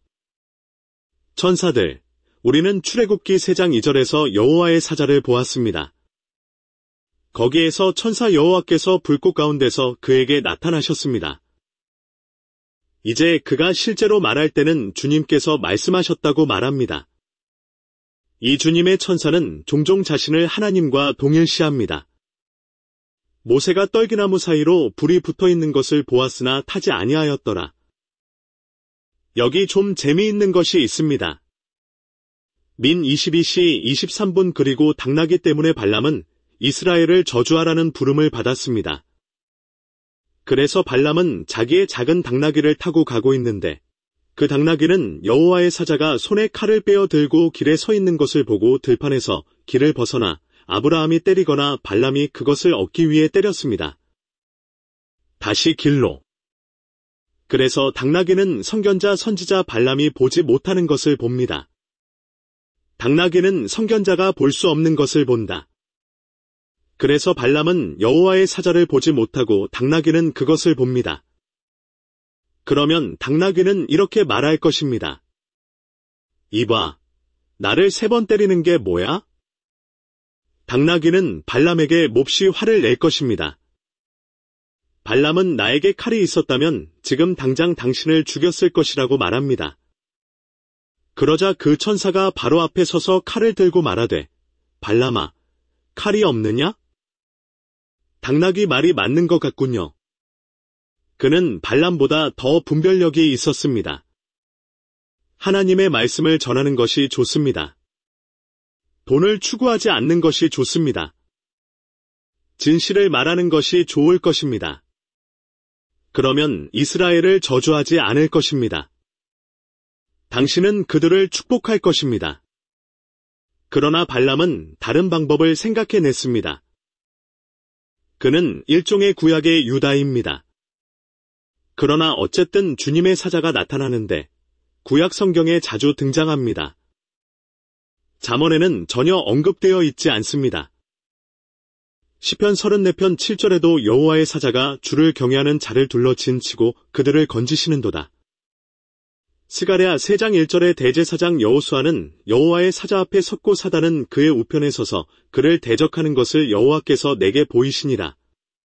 천사들, 우리는 출애굽기 세 장 이 절에서 여호와의 사자를 보았습니다. 거기에서 천사 여호와께서 불꽃 가운데서 그에게 나타나셨습니다. 이제 그가 실제로 말할 때는 주님께서 말씀하셨다고 말합니다. 이 주님의 천사는 종종 자신을 하나님과 동일시합니다. 모세가 떨기나무 사이로 불이 붙어있는 것을 보았으나 타지 아니하였더라. 여기 좀 재미있는 것이 있습니다. 민 이십이 시 이십삼 분. 그리고 당나귀 때문에 발람은 이스라엘을 저주하라는 부름을 받았습니다. 그래서 발람은 자기의 작은 당나귀를 타고 가고 있는데 그 당나귀는 여호와의 사자가 손에 칼을 빼어 들고 길에 서 있는 것을 보고 들판에서 길을 벗어나 아브라함이 때리거나 발람이 그것을 얻기 위해 때렸습니다. 다시 길로. 그래서 당나귀는 선견자 선지자 발람이 보지 못하는 것을 봅니다. 당나귀는 선견자가 볼 수 없는 것을 본다. 그래서 발람은 여호와의 사자를 보지 못하고 당나귀는 그것을 봅니다. 그러면 당나귀는 이렇게 말할 것입니다. 이봐, 나를 세 번 때리는 게 뭐야? 당나귀는 발람에게 몹시 화를 낼 것입니다. 발람은 나에게 칼이 있었다면 지금 당장 당신을 죽였을 것이라고 말합니다. 그러자 그 천사가 바로 앞에 서서 칼을 들고 말하되, 발람아, 칼이 없느냐? 당나귀 말이 맞는 것 같군요. 그는 발람보다 더 분별력이 있었습니다. 하나님의 말씀을 전하는 것이 좋습니다. 돈을 추구하지 않는 것이 좋습니다. 진실을 말하는 것이 좋을 것입니다. 그러면 이스라엘을 저주하지 않을 것입니다. 당신은 그들을 축복할 것입니다. 그러나 발람은 다른 방법을 생각해냈습니다. 그는 일종의 구약의 유다입니다. 그러나 어쨌든 주님의 사자가 나타나는데 구약 성경에 자주 등장합니다. 잠언에는 전혀 언급되어 있지 않습니다. 시편 삼십사 편 칠 절에도 여호와의 사자가 주를 경외하는 자를 둘러 진치고 그들을 건지시는도다. 스가랴 세 장 일 절의 대제사장 여호수아는 여호와의 사자 앞에 섰고 사단은 그의 우편에 서서 그를 대적하는 것을 여호와께서 내게 보이시니라.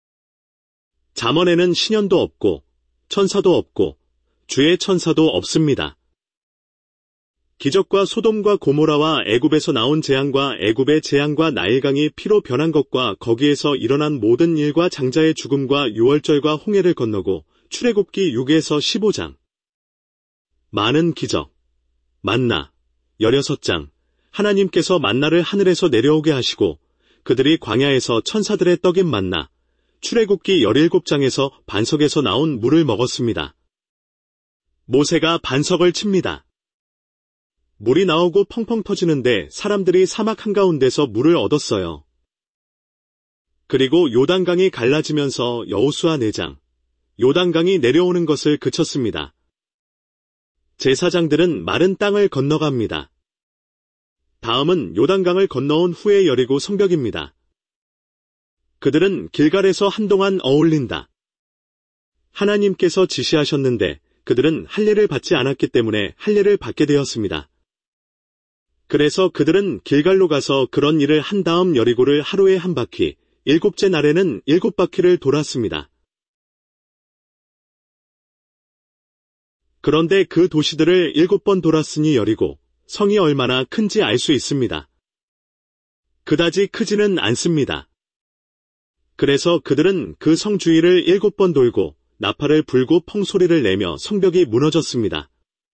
잠언에는 신년도 없고 천사도 없고 주의 천사도 없습니다. 기적과 소돔과 고모라와 애굽에서 나온 재앙과 애굽의 재앙과 나일강이 피로 변한 것과 거기에서 일어난 모든 일과 장자의 죽음과 유월절과 홍해를 건너고 출애굽기 육에서 십오 장. 많은 기적, 만나, 열여섯 장, 하나님께서 만나를 하늘에서 내려오게 하시고 그들이 광야에서 천사들의 떡인 만나, 출애굽기 열일곱 장에서 반석에서 나온 물을 먹었습니다. 모세가 반석을 칩니다. 물이 나오고 펑펑 터지는데 사람들이 사막 한가운데서 물을 얻었어요. 그리고 요단강이 갈라지면서 여호수아 네 장, 요단강이 내려오는 것을 그쳤습니다. 제사장들은 마른 땅을 건너갑니다. 다음은 요단강을 건너온 후에 여리고 성벽입니다. 그들은 길갈에서 한동안 어울린다. 하나님께서 지시하셨는데 그들은 할례를 받지 않았기 때문에 할례를 받게 되었습니다. 그래서 그들은 길갈로 가서 그런 일을 한 다음 여리고를 하루에 한 바퀴, 일곱째 날에는 일곱 바퀴를 돌았습니다. 그런데 그 도시들을 일곱 번 돌았으니 여리고 성이 얼마나 큰지 알 수 있습니다. 그다지 크지는 않습니다. 그래서 그들은 그 성 주위를 일곱 번 돌고 나팔을 불고 펑소리를 내며 성벽이 무너졌습니다.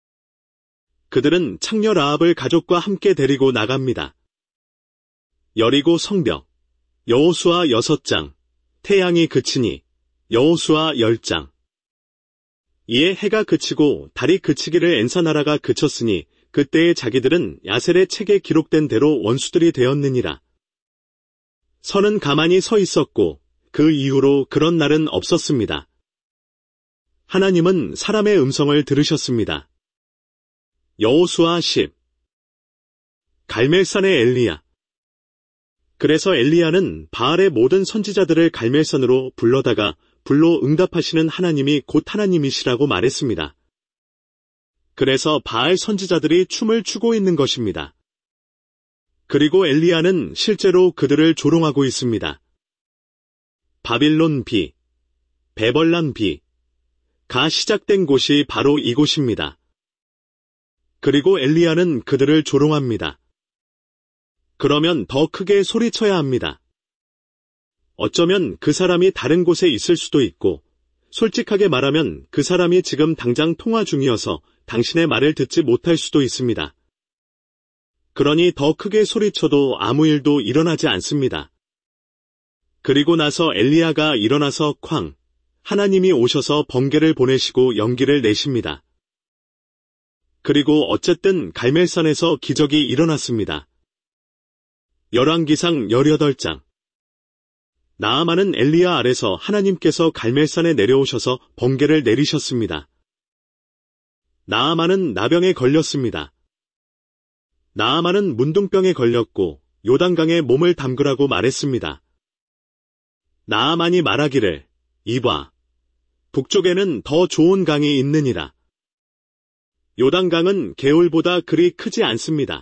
그들은 창녀 라합을 가족과 함께 데리고 나갑니다. 여리고 성벽, 여호수아 여섯 장, 태양이 그치니, 여호수아 열 장. 이에 해가 그치고 달이 그치기를 엔사나라가 그쳤으니 그때의 자기들은 야셀의 책에 기록된 대로 원수들이 되었느니라. 선은 가만히 서 있었고 그 이후로 그런 날은 없었습니다. 하나님은 사람의 음성을 들으셨습니다. 여호수아 십. 갈멜산의 엘리야. 그래서 엘리야는 바알의 모든 선지자들을 갈멜산으로 불러다가 불로 응답하시는 하나님이 곧 하나님이시라고 말했습니다. 그래서 바알 선지자들이 춤을 추고 있는 것입니다. 그리고 엘리야는 실제로 그들을 조롱하고 있습니다. 바빌론 비, 베벌란 비, 가 시작된 곳이 바로 이곳입니다. 그리고 엘리야는 그들을 조롱합니다. 그러면 더 크게 소리쳐야 합니다. 어쩌면 그 사람이 다른 곳에 있을 수도 있고, 솔직하게 말하면 그 사람이 지금 당장 통화 중이어서 당신의 말을 듣지 못할 수도 있습니다. 그러니 더 크게 소리쳐도 아무 일도 일어나지 않습니다. 그리고 나서 엘리야가 일어나서 쾅, 하나님이 오셔서 번개를 보내시고 연기를 내십니다. 그리고 어쨌든 갈멜산에서 기적이 일어났습니다. 열왕기상 열여덟 장. 나아만은 엘리야 아래서 하나님께서 갈멜산에 내려오셔서 번개를 내리셨습니다. 나아만은 나병에 걸렸습니다. 나아만은 문둥병에 걸렸고 요단강에 몸을 담그라고 말했습니다. 나아만이 말하기를 이봐, 북쪽에는 더 좋은 강이 있느니라. 요단강은 개울보다 그리 크지 않습니다.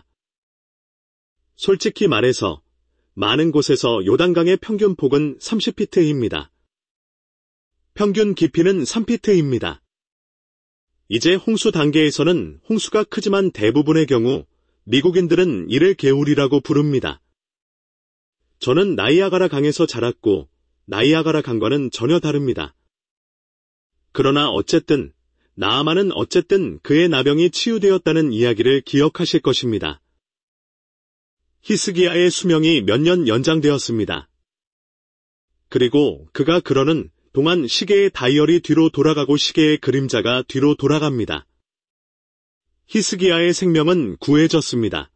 솔직히 말해서 많은 곳에서 요단강의 평균 폭은 삼십 피트입니다. 평균 깊이는 삼 피트입니다. 이제 홍수 단계에서는 홍수가 크지만 대부분의 경우 미국인들은 이를 개울이라고 부릅니다. 저는 나이아가라 강에서 자랐고 나이아가라 강과는 전혀 다릅니다. 그러나 어쨌든 나아만은 어쨌든 그의 나병이 치유되었다는 이야기를 기억하실 것입니다. 히스기야의 수명이 몇 년 연장되었습니다. 그리고 그가 그러는 동안 시계의 다이얼이 뒤로 돌아가고 시계의 그림자가 뒤로 돌아갑니다. 히스기야의 생명은 구해졌습니다.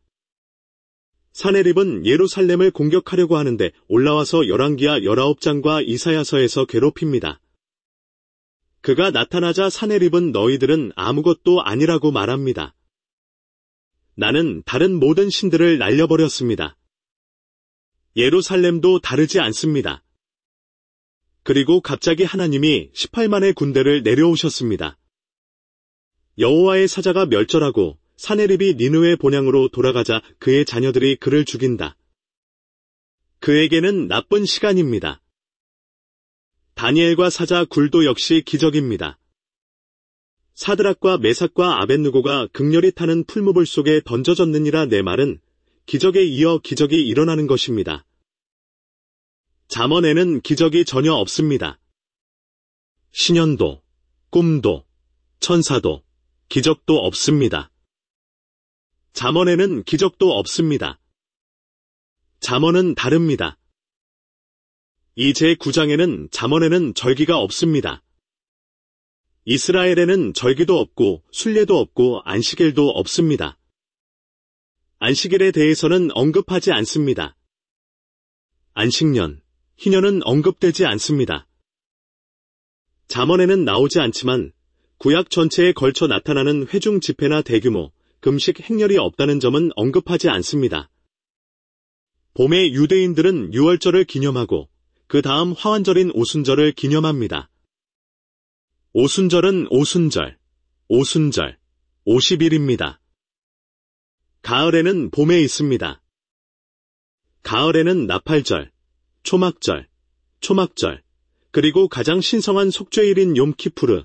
사네립은 예루살렘을 공격하려고 하는데 올라와서 열왕기하 열아홉 장과 이사야서에서 괴롭힙니다. 그가 나타나자 사네립은 너희들은 아무것도 아니라고 말합니다. 나는 다른 모든 신들을 날려버렸습니다. 예루살렘도 다르지 않습니다. 그리고 갑자기 하나님이 십팔만의 군대를 내려오셨습니다. 여호와의 사자가 멸절하고 사네립이 니느웨 본향으로 돌아가자 그의 자녀들이 그를 죽인다. 그에게는 나쁜 시간입니다. 다니엘과 사자 굴도 역시 기적입니다. 사드락과 메삭과 아벳느고가 극렬히 타는 풀무불 속에 던져졌느니라 내 말은 기적에 이어 기적이 일어나는 것입니다. 잠언에는 기적이 전혀 없습니다. 신현도, 꿈도, 천사도, 기적도 없습니다. 잠언에는 기적도 없습니다. 잠언은 다릅니다. 이 제구 장에는 잠언에는 절기가 없습니다. 이스라엘에는 절기도 없고 순례도 없고 안식일도 없습니다. 안식일에 대해서는 언급하지 않습니다. 안식년, 희년은 언급되지 않습니다. 잠언에는 나오지 않지만 구약 전체에 걸쳐 나타나는 회중 집회나 대규모, 금식 행렬이 없다는 점은 언급하지 않습니다. 봄에 유대인들은 유월절을 기념하고 그 다음 화환절인 오순절을 기념합니다. 오순절은 오순절, 오순절, 오십 일입니다. 가을에는 봄에 있습니다. 가을에는 나팔절, 초막절, 초막절, 그리고 가장 신성한 속죄일인 욤키푸르,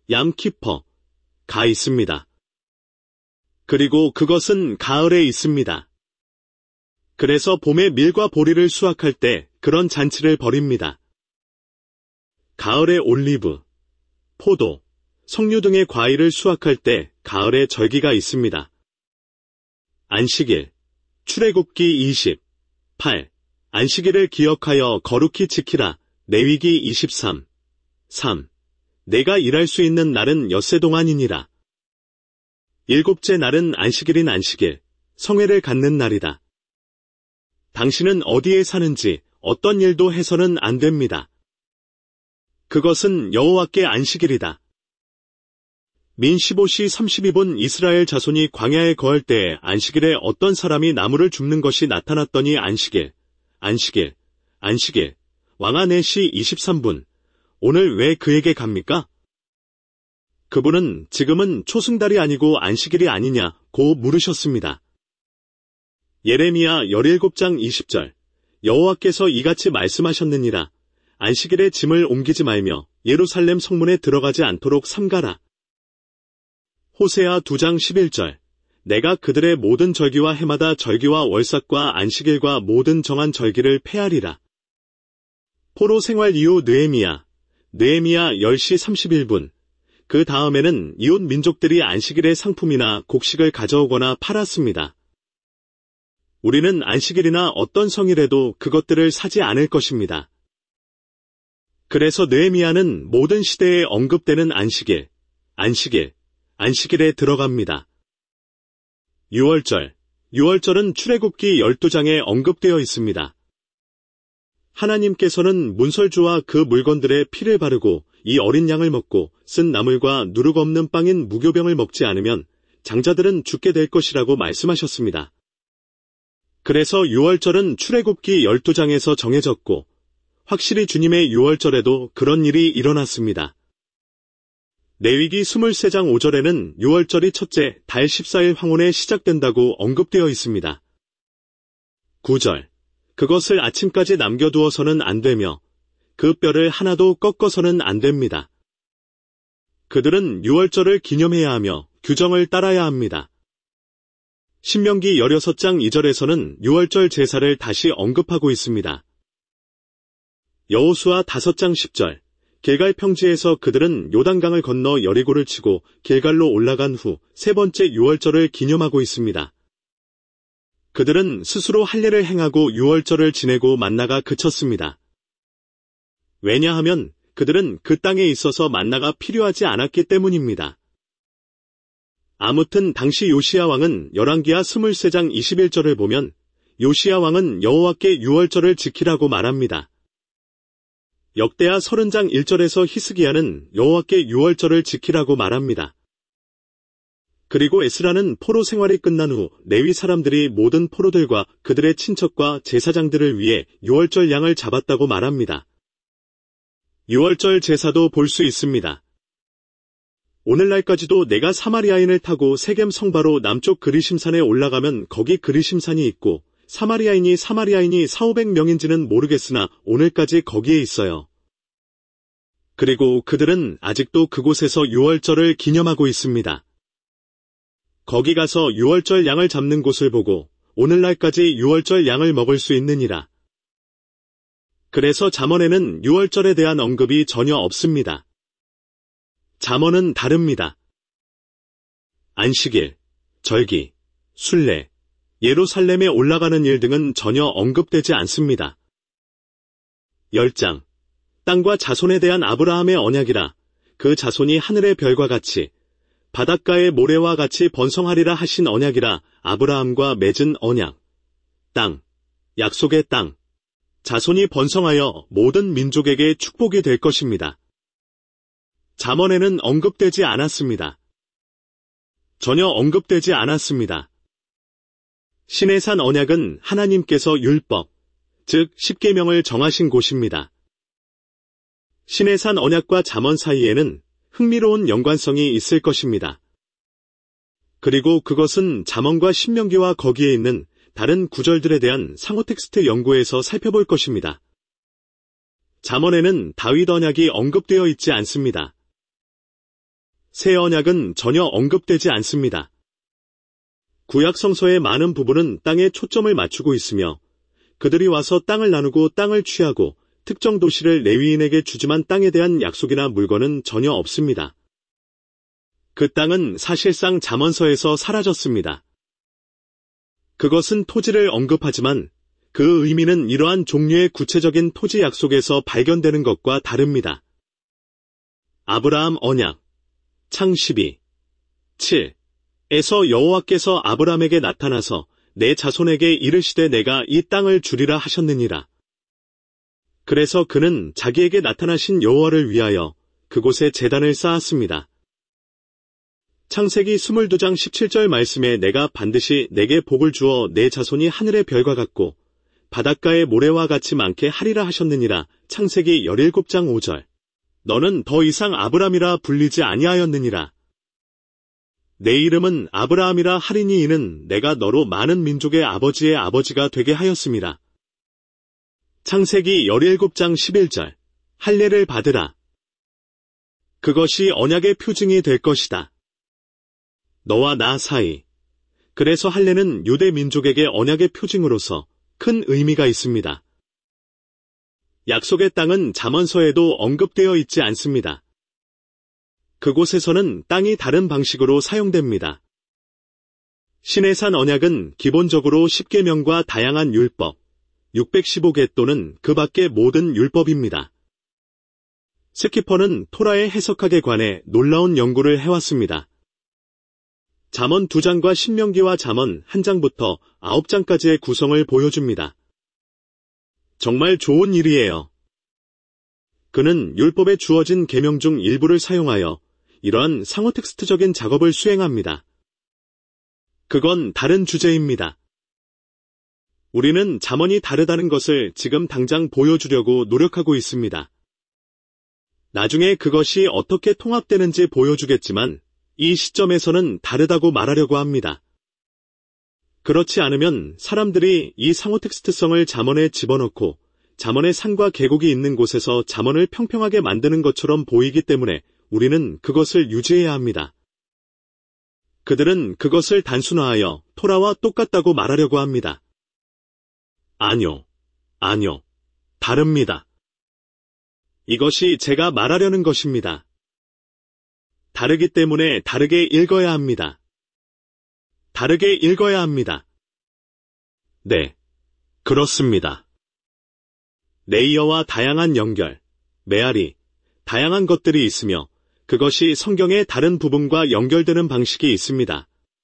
얌키퍼가 있습니다. 그리고 그것은 가을에 있습니다. 그래서 봄에 밀과 보리를 수확할 때 그런 잔치를 벌입니다. 가을에 올리브, 포도, 석류 등의 과일을 수확할 때 가을에 절기가 있습니다. 안식일, 출애굽기 이십팔, 안식일을 기억하여 거룩히 지키라, 레위기 이십삼, 삼, 내가 일할 수 있는 날은 엿새 동안이니라. 일곱째 날은 안식일인 안식일, 성회를 갖는 날이다. 당신은 어디에 사는지 어떤 일도 해서는 안 됩니다. 그것은 여호와께 안식일이다. 민 십오 시 삼십이 분 이스라엘 자손이 광야에 거할 때에 안식일에 어떤 사람이 나무를 줍는 것이 나타났더니 안식일, 안식일, 안식일, 왕아 네 시 이십삼 분, 오늘 왜 그에게 갑니까? 그분은 지금은 초승달이 아니고 안식일이 아니냐고 물으셨습니다. 예레미야 십칠 장 이십 절, 여호와께서 이같이 말씀하셨느니라. 안식일에 짐을 옮기지 말며 예루살렘 성문에 들어가지 않도록 삼가라. 호세아 이 장 십일 절, 내가 그들의 모든 절기와 해마다 절기와 월삭과 안식일과 모든 정한 절기를 폐하리라. 포로 생활 이후 느헤미야, 느헤미야 열 시 삼십일 분, 그 다음에는 이웃 민족들이 안식일의 상품이나 곡식을 가져오거나 팔았습니다. 우리는 안식일이나 어떤 성일에도 그것들을 사지 않을 것입니다. 그래서 느헤미야는 모든 시대에 언급되는 안식일, 안식일, 안식일에 들어갑니다. 유월절, 유월절은 출애굽기 십이 장에 언급되어 있습니다. 하나님께서는 문설주와 그 물건들의 피를 바르고 이 어린 양을 먹고 쓴 나물과 누룩 없는 빵인 무교병을 먹지 않으면 장자들은 죽게 될 것이라고 말씀하셨습니다. 그래서 유월절은 출애굽기 십이 장에서 정해졌고 확실히 주님의 유월절에도 그런 일이 일어났습니다. 레위기 이십삼 장 오 절에는 유월절이 첫째 달 십사 일 황혼에 시작된다고 언급되어 있습니다. 구 절, 그것을 아침까지 남겨두어서는 안 되며 그 뼈를 하나도 꺾어서는 안 됩니다. 그들은 유월절을 기념해야 하며 규정을 따라야 합니다. 신명기 십육 장 이 절에서는 유월절 제사를 다시 언급하고 있습니다. 여호수아 오 장 십 절, 길갈 평지에서 그들은 요단강을 건너 여리고를 치고 길갈로 올라간 후 세 번째 유월절을 기념하고 있습니다. 그들은 스스로 할례를 행하고 유월절을 지내고 만나가 그쳤습니다. 왜냐하면 그들은 그 땅에 있어서 만나가 필요하지 않았기 때문입니다. 아무튼 당시 요시야 왕은 열왕기하 이십삼 장 이십일 절을 보면 요시야 왕은 여호와께 유월절을 지키라고 말합니다. 역대하 삼십 장 일 절에서 히스기야는 여호와께 유월절을 지키라고 말합니다. 그리고 에스라는 포로 생활이 끝난 후 레위 사람들이 모든 포로들과 그들의 친척과 제사장들을 위해 유월절 양을 잡았다고 말합니다. 유월절 제사도 볼 수 있습니다. 오늘날까지도 내가 사마리아인을 타고 세겜 성바로 남쪽 그리심산에 올라가면 거기 그리심산이 있고 사마리아인이 사마리아인이 사오백 명인지는 모르겠으나 오늘까지 거기에 있어요. 그리고 그들은 아직도 그곳에서 유월절을 기념하고 있습니다. 거기 가서 유월절 양을 잡는 곳을 보고 오늘날까지 유월절 양을 먹을 수 있느니라. 그래서 잠언에는 유월절에 대한 언급이 전혀 없습니다. 잠언은 다릅니다. 안식일, 절기, 순례, 예루살렘에 올라가는 일 등은 전혀 언급되지 않습니다. 열 장, 땅과 자손에 대한 아브라함의 언약이라 그 자손이 하늘의 별과 같이 바닷가의 모래와 같이 번성하리라 하신 언약이라 아브라함과 맺은 언약, 땅, 약속의 땅, 자손이 번성하여 모든 민족에게 축복이 될 것입니다. 잠언에는 언급되지 않았습니다. 전혀 언급되지 않았습니다. 시내산 언약은 하나님께서 율법, 즉 십계명을 정하신 곳입니다. 시내산 언약과 잠언 사이에는 흥미로운 연관성이 있을 것입니다. 그리고 그것은 잠언과 신명기와 거기에 있는 다른 구절들에 대한 상호 텍스트 연구에서 살펴볼 것입니다. 잠언에는 다윗 언약이 언급되어 있지 않습니다. 새 언약은 전혀 언급되지 않습니다. 구약 성서의 많은 부분은 땅에 초점을 맞추고 있으며 그들이 와서 땅을 나누고 땅을 취하고 특정 도시를 레위인에게 주지만 땅에 대한 약속이나 물건은 전혀 없습니다. 그 땅은 사실상 잠언서에서 사라졌습니다. 그것은 토지를 언급하지만 그 의미는 이러한 종류의 구체적인 토지 약속에서 발견되는 것과 다릅니다. 아브라함 언약 창십이 칠 에서 여호와께서 아브라함에게 나타나서 내 자손에게 이르시되 내가 이 땅을 주리라 하셨느니라. 그래서 그는 자기에게 나타나신 여호와를 위하여 그곳에 제단을 쌓았습니다. 창세기 이십이 장 십칠 절 말씀에 내가 반드시 내게 복을 주어 내 자손이 하늘의 별과 같고 바닷가의 모래와 같이 많게 하리라 하셨느니라. 창세기 십칠 장 오 절 너는 더 이상 아브람이라 불리지 아니하였느니라. 내 이름은 아브라함이라 하리니 이는 내가 너로 많은 민족의 아버지의 아버지가 되게 하였음이라. 창세기 십칠 장 십일 절 할례를 받으라. 그것이 언약의 표징이 될 것이다. 너와 나 사이. 그래서 할례는 유대 민족에게 언약의 표징으로서 큰 의미가 있습니다. 약속의 땅은 잠언서에도 언급되어 있지 않습니다. 그곳에서는 땅이 다른 방식으로 사용됩니다. 시내산 언약은 기본적으로 십계명과 다양한 율법, 육백십오 개 또는 그 밖의 모든 율법입니다. 스키퍼는 토라의 해석학에 관해 놀라운 연구를 해왔습니다. 잠언 두 장과 신명기와 잠언 한 장부터 아홉 장까지의 구성을 보여줍니다. 정말 좋은 일이에요. 그는 율법에 주어진 계명 중 일부를 사용하여 이러한 상호 텍스트적인 작업을 수행합니다. 그건 다른 주제입니다. 우리는 잠언이 다르다는 것을 지금 당장 보여주려고 노력하고 있습니다. 나중에 그것이 어떻게 통합되는지 보여주겠지만 이 시점에서는 다르다고 말하려고 합니다. 그렇지 않으면 사람들이 이 상호 텍스트성을 잠언에 집어넣고 잠언의 산과 계곡이 있는 곳에서 잠언을 평평하게 만드는 것처럼 보이기 때문에 우리는 그것을 유지해야 합니다. 그들은 그것을 단순화하여 토라와 똑같다고 말하려고 합니다. 아뇨, 아뇨, 다릅니다. 이것이 제가 말하려는 것입니다. 다르기 때문에 다르게 읽어야 합니다. 다르게 읽어야 합니다. 네, 그렇습니다. 레이어와 다양한 연결, 메아리, 다양한 것들이 있으며 그것이 성경의 다른 부분과 연결되는 방식이 있습니다.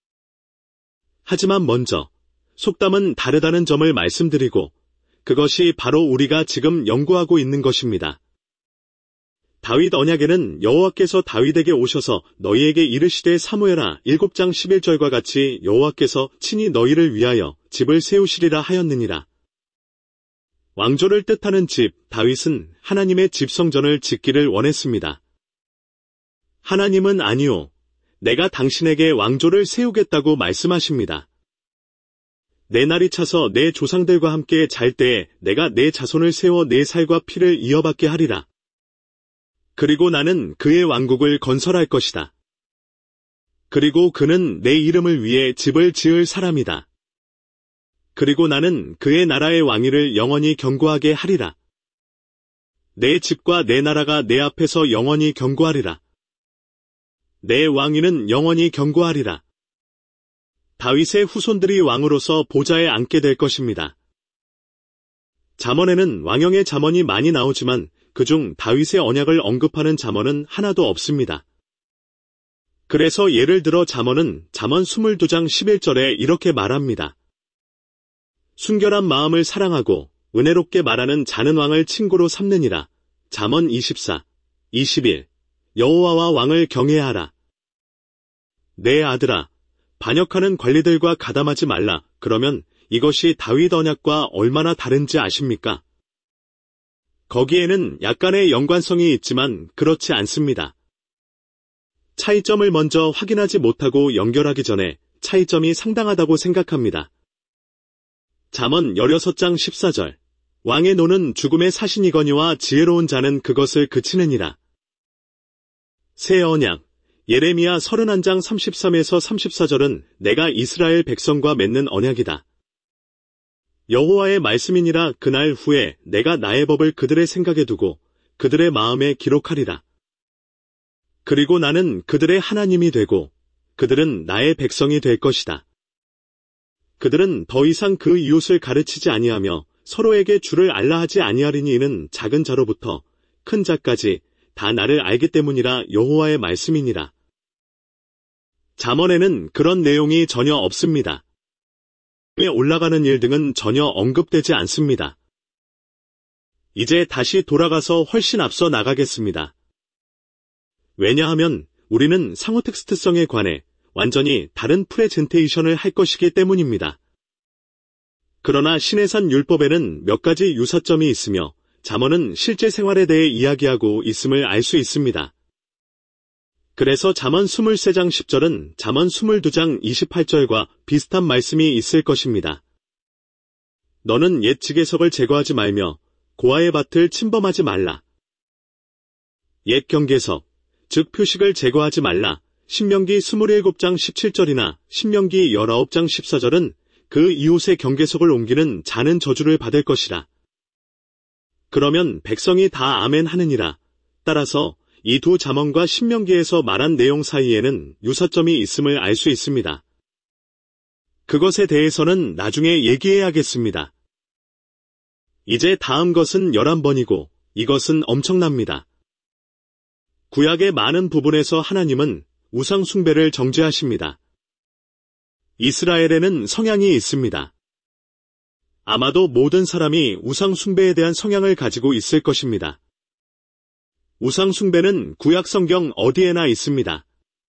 하지만 먼저 속담은 다르다는 점을 말씀드리고 그것이 바로 우리가 지금 연구하고 있는 것입니다. 다윗 언약에는 여호와께서 다윗에게 오셔서 너희에게 이르시되 사무엘아 일곱 장 십일 절과 같이 여호와께서 친히 너희를 위하여 집을 세우시리라 하였느니라. 왕조를 뜻하는 집, 다윗은 하나님의 집 성전을 짓기를 원했습니다. 하나님은 아니요. 내가 당신에게 왕조를 세우겠다고 말씀하십니다. 내 날이 차서 내 조상들과 함께 잘 때에 내가 내 자손을 세워 내 살과 피를 이어받게 하리라. 그리고 나는 그의 왕국을 건설할 것이다. 그리고 그는 내 이름을 위해 집을 지을 사람이다. 그리고 나는 그의 나라의 왕위를 영원히 견고하게 하리라. 내 집과 내 나라가 내 앞에서 영원히 견고하리라. 내 왕위는 영원히 견고하리라. 다윗의 후손들이 왕으로서 보좌에 앉게 될 것입니다. 잠언에는 왕형의 잠언이 많이 나오지만 그중 다윗의 언약을 언급하는 잠언은 하나도 없습니다. 그래서 예를 들어 잠언은 잠언 이십이 장 십일 절에 이렇게 말합니다. 순결한 마음을 사랑하고 은혜롭게 말하는 자는 왕을 친구로 삼느니라. 잠언 이십사, 이십일. 여호와와 왕을 경외하라. 내 아들아, 반역하는 관리들과 가담하지 말라. 그러면 이것이 다윗 언약과 얼마나 다른지 아십니까? 거기에는 약간의 연관성이 있지만 그렇지 않습니다. 차이점을 먼저 확인하지 못하고 연결하기 전에 차이점이 상당하다고 생각합니다. 잠언 십육 장 십사 절. 왕의 노는 죽음의 사신이거니와 지혜로운 자는 그것을 그치느니라. 새 언약 예레미야 삼십일 장 삼십삼에서 삼십사 절은 내가 이스라엘 백성과 맺는 언약이다. 여호와의 말씀이니라. 그날 후에 내가 나의 법을 그들의 생각에 두고 그들의 마음에 기록하리라. 그리고 나는 그들의 하나님이 되고 그들은 나의 백성이 될 것이다. 그들은 더 이상 그 이웃을 가르치지 아니하며 서로에게 주를 알라 하지 아니하리니 이는 작은 자로부터 큰 자까지 다 나를 알기 때문이라. 여호와의 말씀이니라. 잠언에는 그런 내용이 전혀 없습니다. 위에 올라가는 일 등은 전혀 언급되지 않습니다. 이제 다시 돌아가서 훨씬 앞서 나가겠습니다. 왜냐하면 우리는 상호 텍스트성에 관해 완전히 다른 프레젠테이션을 할 것이기 때문입니다. 그러나 신해산 율법에는 몇 가지 유사점이 있으며 잠언은 실제 생활에 대해 이야기하고 있음을 알 수 있습니다. 그래서 잠언 이십삼 장 십 절은 잠언 이십이 장 이십팔 절과 비슷한 말씀이 있을 것입니다. 너는 옛 지계석을 제거하지 말며 고아의 밭을 침범하지 말라. 옛 경계석, 즉 표식을 제거하지 말라. 신명기 이십칠 장 십칠 절이나 신명기 십구 장 십사 절은 그 이웃의 경계석을 옮기는 자는 저주를 받을 것이라. 그러면 백성이 다 아멘 하느니라. 따라서 이 두 잠언과 신명기에서 말한 내용 사이에는 유사점이 있음을 알 수 있습니다. 그것에 대해서는 나중에 얘기해야겠습니다. 이제 다음 것은 열한 번이고 이것은 엄청납니다. 구약의 많은 부분에서 하나님은 우상 숭배를 정죄하십니다. 이스라엘에는 성향이 있습니다. 아마도 모든 사람이 우상 숭배에 대한 성향을 가지고 있을 것입니다. 우상 숭배는 구약 성경 어디에나 있습니다.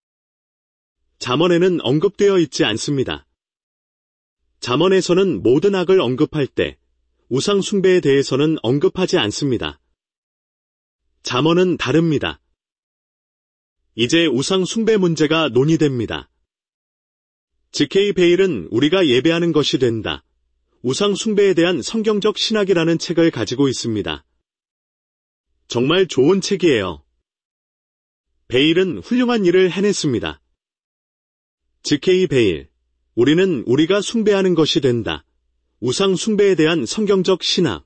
잠언에는 언급되어 있지 않습니다. 잠언에서는 모든 악을 언급할 때 우상 숭배에 대해서는 언급하지 않습니다. 잠언은 다릅니다. 이제 우상 숭배 문제가 논의됩니다. 지케이 베일은 우리가 예배하는 것이 된다. 우상 숭배에 대한 성경적 신학이라는 책을 가지고 있습니다. 정말 좋은 책이에요. 베일은 훌륭한 일을 해냈습니다. 지케이 베일, 우리는 우리가 숭배하는 것이 된다. 우상 숭배에 대한 성경적 신학.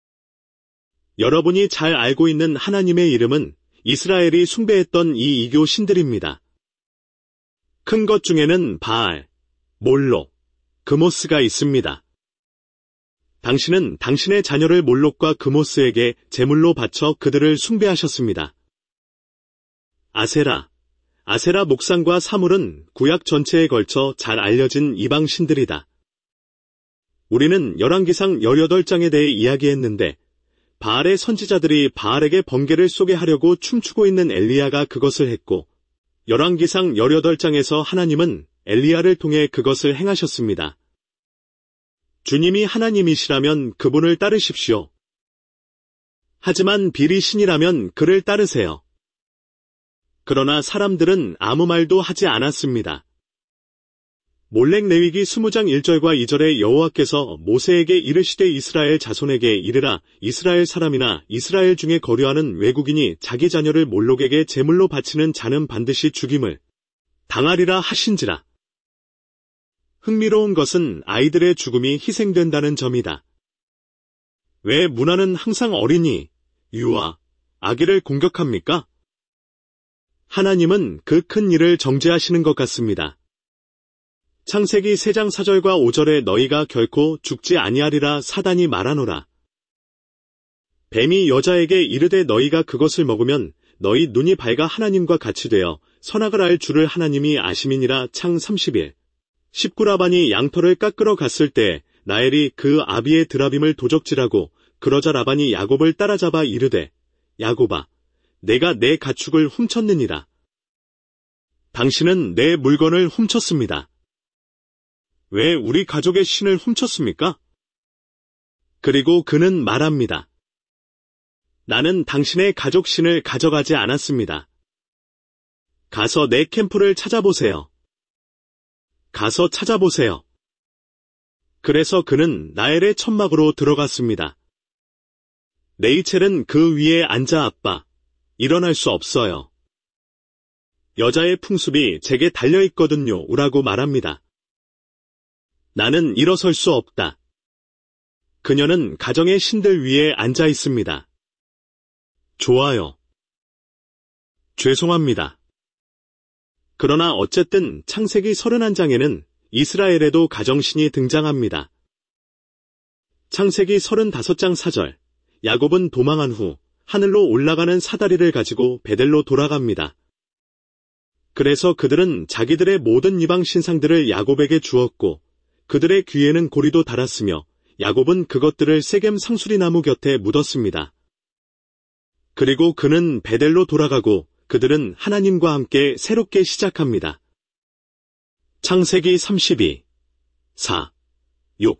여러분이 잘 알고 있는 하나님의 이름은 이스라엘이 숭배했던 이 이교 신들입니다. 큰 것 중에는 바알, 몰록, 그모스가 있습니다. 당신은 당신의 자녀를 몰록과 그모스에게 제물로 바쳐 그들을 숭배하셨습니다. 아세라, 아세라 목상과 사물은 구약 전체에 걸쳐 잘 알려진 이방 신들이다. 우리는 열왕기상 십팔 장에 대해 이야기했는데 바알의 선지자들이 바알에게 번개를 쏘게 하려고 춤추고 있는 엘리야가 그것을 했고 열왕기상 십팔 장에서 하나님은 엘리야를 통해 그것을 행하셨습니다. 주님이 하나님이시라면 그분을 따르십시오. 하지만 빌이 신이라면 그를 따르세요. 그러나 사람들은 아무 말도 하지 않았습니다. 몰렙 레위기 이십 장 일 절과 이 절에 여호와께서 모세에게 이르시되 이스라엘 자손에게 이르라 이스라엘 사람이나 이스라엘 중에 거류하는 외국인이 자기 자녀를 몰록에게 제물로 바치는 자는 반드시 죽임을 당하리라 하신지라. 흥미로운 것은 아이들의 죽음이 희생된다는 점이다. 왜 문화는 항상 어린이, 유아, 아기를 공격합니까? 하나님은 그 큰 일을 정죄하시는 것 같습니다. 창세기 사 장 사 절과 오 절에 너희가 결코 죽지 아니하리라 사단이 말하노라. 뱀이 여자에게 이르되 너희가 그것을 먹으면 너희 눈이 밝아 하나님과 같이 되어 선악을 알 줄을 하나님이 아심이니라. 창 삼십일. 십구 라반이 양털을 깎으러 갔을 때 라헬이 그 아비의 드라빔을 도적질하고 그러자 라반이 야곱을 따라잡아 이르되 야곱아 내가 내 가축을 훔쳤느니라. 당신은 내 물건을 훔쳤습니다. 왜 우리 가족의 신을 훔쳤습니까? 그리고 그는 말합니다. 나는 당신의 가족 신을 가져가지 않았습니다. 가서 내 캠프를 찾아보세요. 가서 찾아보세요. 그래서 그는 라헬의 천막으로 들어갔습니다. 레이첼은 그 위에 앉아 아빠, 일어날 수 없어요. 여자의 풍습이 제게 달려있거든요. 우라고 말합니다. 나는 일어설 수 없다. 그녀는 가정의 신들 위에 앉아 있습니다. 좋아요. 죄송합니다. 그러나 어쨌든 창세기 서른한 장에는 이스라엘에도 가정신이 등장합니다. 창세기 서른다섯 장 사 절, 야곱은 도망한 후 하늘로 올라가는 사다리를 가지고 베델로 돌아갑니다. 그래서 그들은 자기들의 모든 이방 신상들을 야곱에게 주었고 그들의 귀에는 고리도 달았으며 야곱은 그것들을 세겜 상수리 나무 곁에 묻었습니다. 그리고 그는 베델로 돌아가고 그들은 하나님과 함께 새롭게 시작합니다. 창세기 삼십이, 사, 육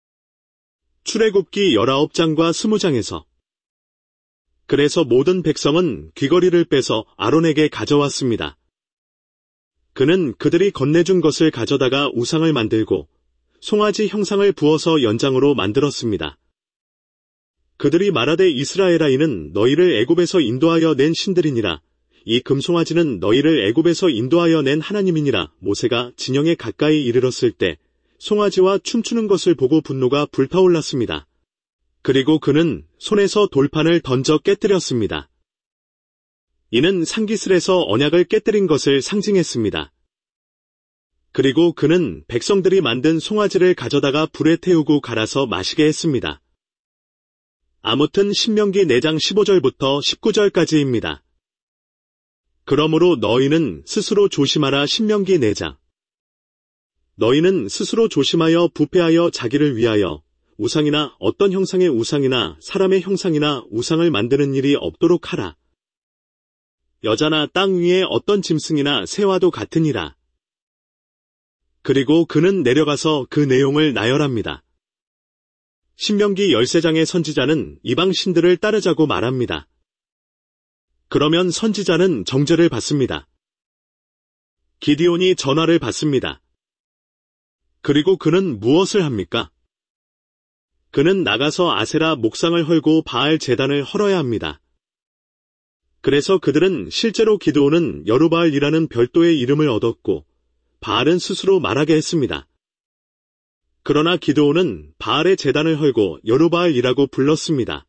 출애굽기 십구 장과 이십 장에서 그래서 모든 백성은 귀걸이를 빼서 아론에게 가져왔습니다. 그는 그들이 건네준 것을 가져다가 우상을 만들고 송아지 형상을 부어서 연장으로 만들었습니다. 그들이 말하되 이스라엘아 이는 너희를 애굽에서 인도하여 낸 신들이니라. 이 금송아지는 너희를 애굽에서 인도하여 낸 하나님이니라. 모세가 진영에 가까이 이르렀을 때 송아지와 춤추는 것을 보고 분노가 불타올랐습니다. 그리고 그는 손에서 돌판을 던져 깨뜨렸습니다. 이는 상기슬에서 언약을 깨뜨린 것을 상징했습니다. 그리고 그는 백성들이 만든 송아지를 가져다가 불에 태우고 갈아서 마시게 했습니다. 아무튼 신명기 사 장 십오 절부터 십구 절까지입니다. 그러므로 너희는 스스로 조심하라. 신명기 사 장. 너희는 스스로 조심하여 부패하여 자기를 위하여 우상이나 어떤 형상의 우상이나 사람의 형상이나 우상을 만드는 일이 없도록 하라. 여자나 땅 위에 어떤 짐승이나 새와도 같으니라. 그리고 그는 내려가서 그 내용을 나열합니다. 신명기 십삼 장의 선지자는 이방 신들을 따르자고 말합니다. 그러면 선지자는 정죄를 받습니다. 기디온이 전화를 받습니다. 그리고 그는 무엇을 합니까? 그는 나가서 아세라 목상을 헐고 바알 제단을 헐어야 합니다. 그래서 그들은 실제로 기드온은 여루바알이라는 별도의 이름을 얻었고 바알은 스스로 말하게 했습니다. 그러나 기드온은 바알의 제단을 헐고 여루바알이라고 불렀습니다.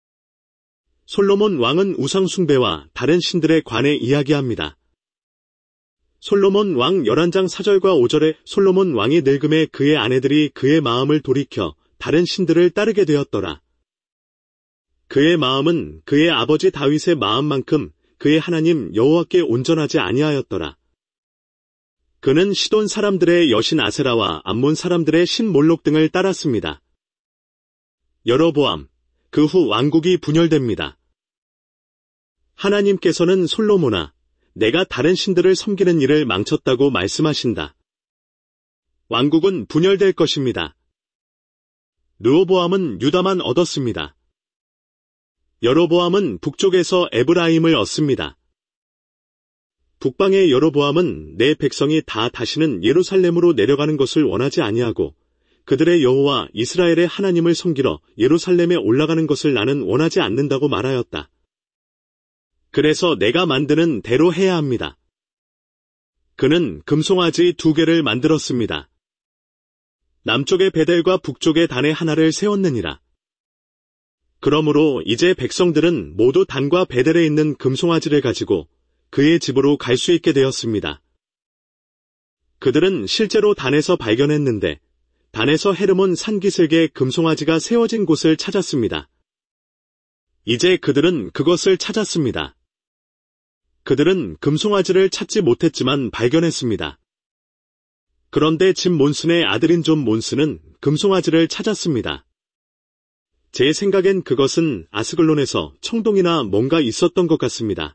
솔로몬 왕은 우상 숭배와 다른 신들에 관해 이야기합니다. 솔로몬 왕 십일 장 사 절과 오 절에 솔로몬 왕이 늙음에 그의 아내들이 그의 마음을 돌이켜 다른 신들을 따르게 되었더라. 그의 마음은 그의 아버지 다윗의 마음만큼 그의 하나님 여호와께 온전하지 아니하였더라. 그는 시돈 사람들의 여신 아세라와 암몬 사람들의 신 몰록 등을 따랐습니다. 여로보암, 그 후 왕국이 분열됩니다. 하나님께서는 솔로몬아, 내가 다른 신들을 섬기는 일을 망쳤다고 말씀하신다. 왕국은 분열될 것입니다. 르호보암은 유다만 얻었습니다. 여로보암은 북쪽에서 에브라임을 얻습니다. 북방의 여로보암은 내 백성이 다 다시는 예루살렘으로 내려가는 것을 원하지 아니하고 그들의 여호와 이스라엘의 하나님을 섬기러 예루살렘에 올라가는 것을 나는 원하지 않는다고 말하였다. 그래서 내가 만드는 대로 해야 합니다. 그는 금송아지 두 개를 만들었습니다. 남쪽의 베델과 북쪽의 단에 하나를 세웠느니라. 그러므로 이제 백성들은 모두 단과 베델에 있는 금송아지를 가지고 그의 집으로 갈 수 있게 되었습니다. 그들은 실제로 단에서 발견했는데 단에서 헤르몬 산기슭에 금송아지가 세워진 곳을 찾았습니다. 이제 그들은 그것을 찾았습니다. 그들은 금송아지를 찾지 못했지만 발견했습니다. 그런데 집 몬슨의 아들인 존 몬슨은 금송아지를 찾았습니다. 제 생각엔 그것은 아스글론에서 청동이나 뭔가 있었던 것 같습니다.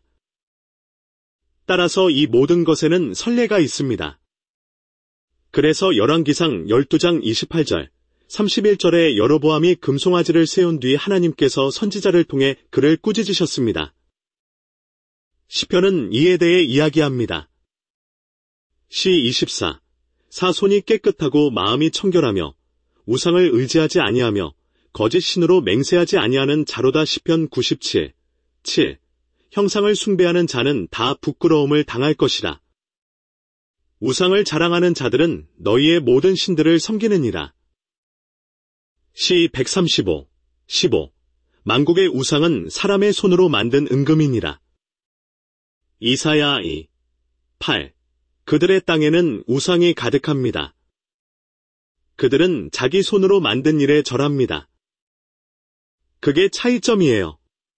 따라서 이 모든 것에는 선례가 있습니다. 그래서 열왕기상 십이 장 이십팔 절, 삼십일 절에 여로보암이 금송아지를 세운 뒤 하나님께서 선지자를 통해 그를 꾸짖으셨습니다. 시편은 이에 대해 이야기합니다. 시 이십사. 사 손이 깨끗하고 마음이 청결하며 우상을 의지하지 아니하며 거짓 신으로 맹세하지 아니하는 자로다. 시편 구십칠. 칠. 형상을 숭배하는 자는 다 부끄러움을 당할 것이라. 우상을 자랑하는 자들은 너희의 모든 신들을 섬기느니라. 시 백삼십오. 십오. 만국의 우상은 사람의 손으로 만든 은금이니라. 이사야 이. 팔. 그들의 땅에는 우상이 가득합니다. 그들은 자기 손으로 만든 일에 절합니다. 그게 차이점이에요.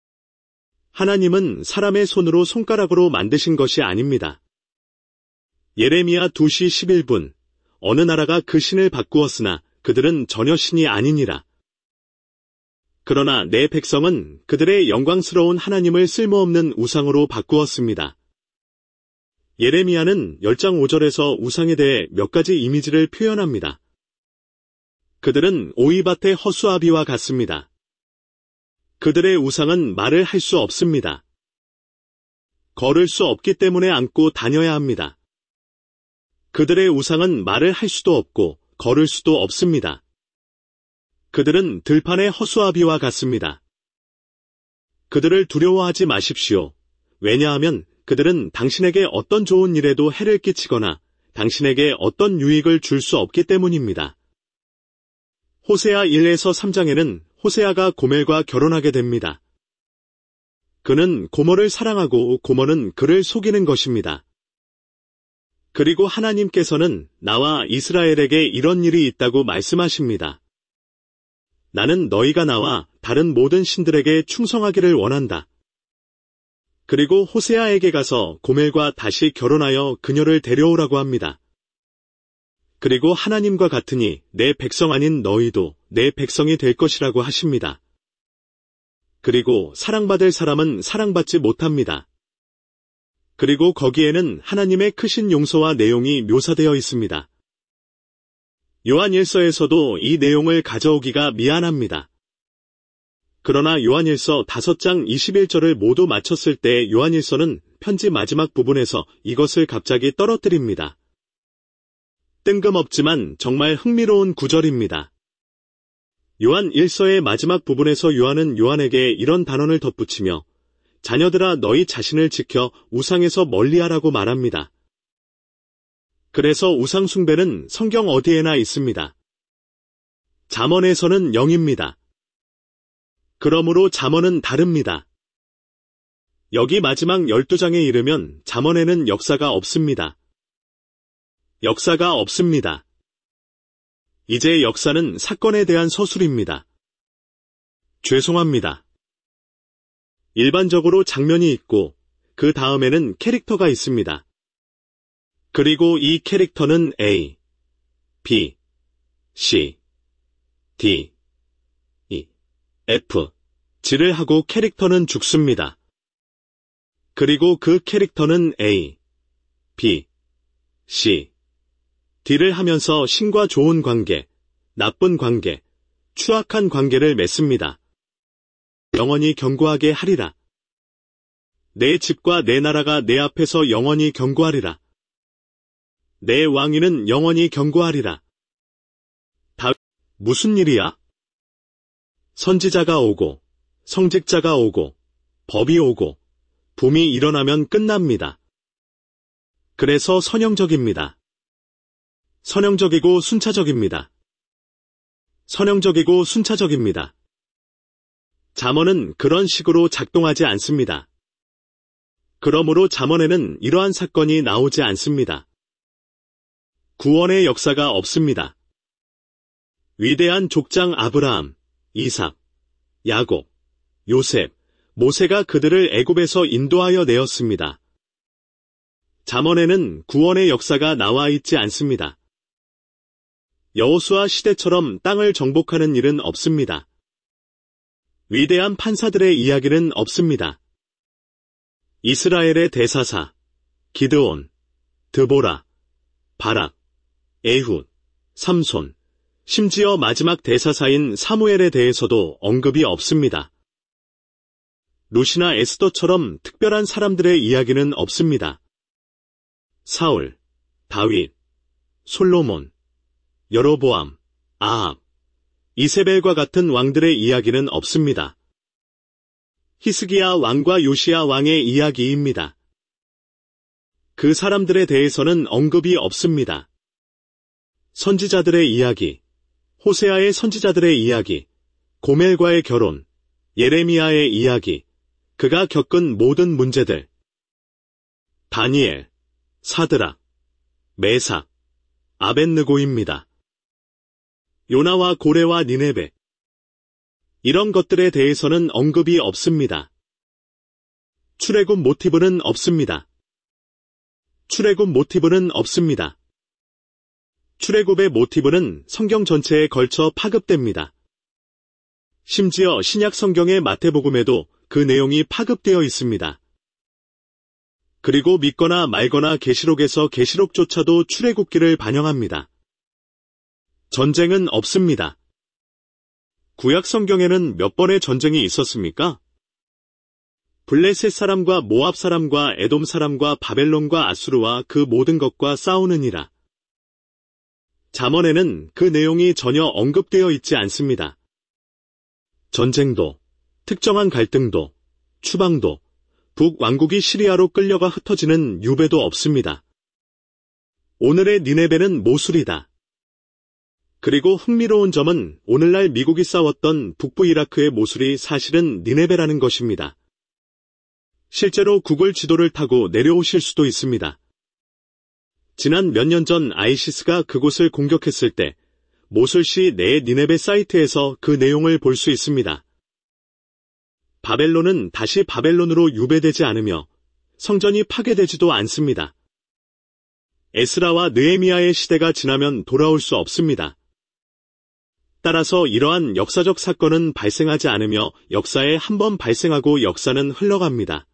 하나님은 사람의 손으로 손가락으로 만드신 것이 아닙니다. 예레미야 두 시 십일 분. 어느 나라가 그 신을 바꾸었으나 그들은 전혀 신이 아니니라. 그러나 내 백성은 그들의 영광스러운 하나님을 쓸모없는 우상으로 바꾸었습니다. 예레미야는 십 장 오 절에서 우상에 대해 몇 가지 이미지를 표현합니다. 그들은 오이밭의 허수아비와 같습니다. 그들의 우상은 말을 할 수 없습니다. 걸을 수 없기 때문에 안고 다녀야 합니다. 그들의 우상은 말을 할 수도 없고 걸을 수도 없습니다. 그들은 들판의 허수아비와 같습니다. 그들을 두려워하지 마십시오. 왜냐하면 그들은 당신에게 어떤 좋은 일에도 해를 끼치거나 당신에게 어떤 유익을 줄 수 없기 때문입니다. 호세아 일에서 삼 장에는 호세아가 고멜과 결혼하게 됩니다. 그는 고모를 사랑하고 고모는 그를 속이는 것입니다. 그리고 하나님께서는 나와 이스라엘에게 이런 일이 있다고 말씀하십니다. 나는 너희가 나와 다른 모든 신들에게 충성하기를 원한다. 그리고 호세아에게 가서 고멜과 다시 결혼하여 그녀를 데려오라고 합니다. 그리고 하나님과 같으니 내 백성 아닌 너희도 내 백성이 될 것이라고 하십니다. 그리고 사랑받을 사람은 사랑받지 못합니다. 그리고 거기에는 하나님의 크신 용서와 내용이 묘사되어 있습니다. 요한일서에서도 이 내용을 가져오기가 미안합니다. 그러나 요한일서 다섯 장 이십일 절을 모두 마쳤을 때 요한일서는 편지 마지막 부분에서 이것을 갑자기 떨어뜨립니다. 뜬금없지만 정말 흥미로운 구절입니다. 요한 일서의 마지막 부분에서 요한은 요한에게 이런 단언을 덧붙이며 자녀들아 너희 자신을 지켜 우상에서 멀리하라고 말합니다. 그래서 우상 숭배는 성경 어디에나 있습니다. 잠언에서는 영입니다. 그러므로 잠언은 다릅니다. 여기 마지막 열두 장에 이르면 잠언에는 역사가 없습니다. 역사가 없습니다. 이제 역사는 사건에 대한 서술입니다. 죄송합니다. 일반적으로 장면이 있고 그 다음에는 캐릭터가 있습니다. 그리고 이 캐릭터는 A, B, C, D, E, F, G를 하고 캐릭터는 죽습니다. 그리고 그 캐릭터는 A, B, C, D를 하면서 신과 좋은 관계, 나쁜 관계, 추악한 관계를 맺습니다. 영원히 견고하게 하리라. 내 집과 내 나라가 내 앞에서 영원히 견고하리라. 내 왕위는 영원히 견고하리라. 다윗, 무슨 일이야? 선지자가 오고, 성직자가 오고, 법이 오고, 붐이 일어나면 끝납니다. 그래서 선형적입니다. 선형적이고 순차적입니다. 선형적이고 순차적입니다. 잠언은 그런 식으로 작동하지 않습니다. 그러므로 잠언에는 이러한 사건이 나오지 않습니다. 구원의 역사가 없습니다. 위대한 족장 아브라함, 이삭, 야곱, 요셉, 모세가 그들을 애굽에서 인도하여 내었습니다. 잠언에는 구원의 역사가 나와 있지 않습니다. 여호수아 시대처럼 땅을 정복하는 일은 없습니다. 위대한 판사들의 이야기는 없습니다. 이스라엘의 대사사, 기드온, 드보라, 바락, 에훗, 삼손, 심지어 마지막 대사사인 사무엘에 대해서도 언급이 없습니다. 룻이나 에스더처럼 특별한 사람들의 이야기는 없습니다. 사울, 다윗, 솔로몬, 여로보암, 아합, 이세벨과 같은 왕들의 이야기는 없습니다. 히스기야 왕과 요시야 왕의 이야기입니다. 그 사람들에 대해서는 언급이 없습니다. 선지자들의 이야기, 호세아의 선지자들의 이야기, 고멜과의 결혼, 예레미야의 이야기, 그가 겪은 모든 문제들, 다니엘, 사드락, 메삭, 아벳느고입니다. 요나와 고레와 니네베, 이런 것들에 대해서는 언급이 없습니다. 출애굽 모티브는 없습니다. 출애굽 모티브는 없습니다. 출애굽의 모티브는 성경 전체에 걸쳐 파급됩니다. 심지어 신약 성경의 마태복음에도 그 내용이 파급되어 있습니다. 그리고 믿거나 말거나 계시록에서 계시록조차도 출애굽기를 반영합니다. 전쟁은 없습니다. 구약 성경에는 몇 번의 전쟁이 있었습니까? 블레셋 사람과 모압 사람과 에돔 사람과 바벨론과 아수르와 그 모든 것과 싸우느니라. 잠언에는 그 내용이 전혀 언급되어 있지 않습니다. 전쟁도, 특정한 갈등도, 추방도, 북왕국이 시리아로 끌려가 흩어지는 유배도 없습니다. 오늘의 니네베는 모술이다. 그리고 흥미로운 점은 오늘날 미국이 싸웠던 북부 이라크의 모술이 사실은 니네베라는 것입니다. 실제로 구글 지도를 타고 내려오실 수도 있습니다. 지난 몇 년 전 아이시스가 그곳을 공격했을 때 모술시 내 니네베 사이트에서 그 내용을 볼 수 있습니다. 바벨론은 다시 바벨론으로 유배되지 않으며 성전이 파괴되지도 않습니다. 에스라와 느헤미야의 시대가 지나면 돌아올 수 없습니다. 따라서 이러한 역사적 사건은 발생하지 않으며 역사에 한 번 발생하고 역사는 흘러갑니다.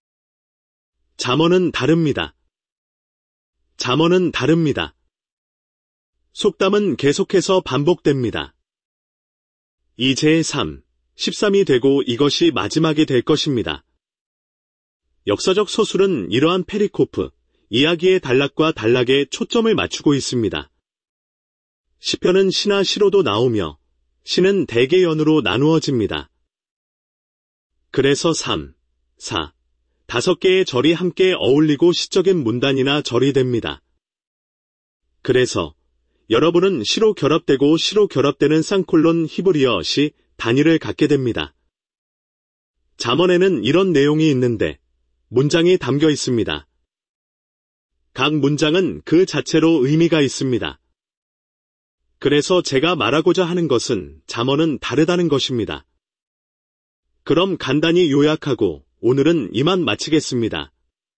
잠언은 다릅니다. 잠언은 다릅니다. 속담은 계속해서 반복됩니다. 이제의 삶, 십삼이 되고 이것이 마지막이 될 것입니다. 역사적 서술은 이러한 페리코프, 이야기의 단락과 단락에 초점을 맞추고 있습니다. 시편은 시나 시로도 나오며 시는 대개연으로 나누어집니다. 그래서 삼, 사, 다섯 개의 절이 함께 어울리고 시적인 문단이나 절이 됩니다. 그래서 여러분은 시로 결합되고 시로 결합되는 쌍콜론 히브리어 시 단위를 갖게 됩니다. 잠언에는 이런 내용이 있는데 문장이 담겨 있습니다. 각 문장은 그 자체로 의미가 있습니다. 그래서 제가 말하고자 하는 것은 잠언은 다르다는 것입니다. 그럼 간단히 요약하고 오늘은 이만 마치겠습니다.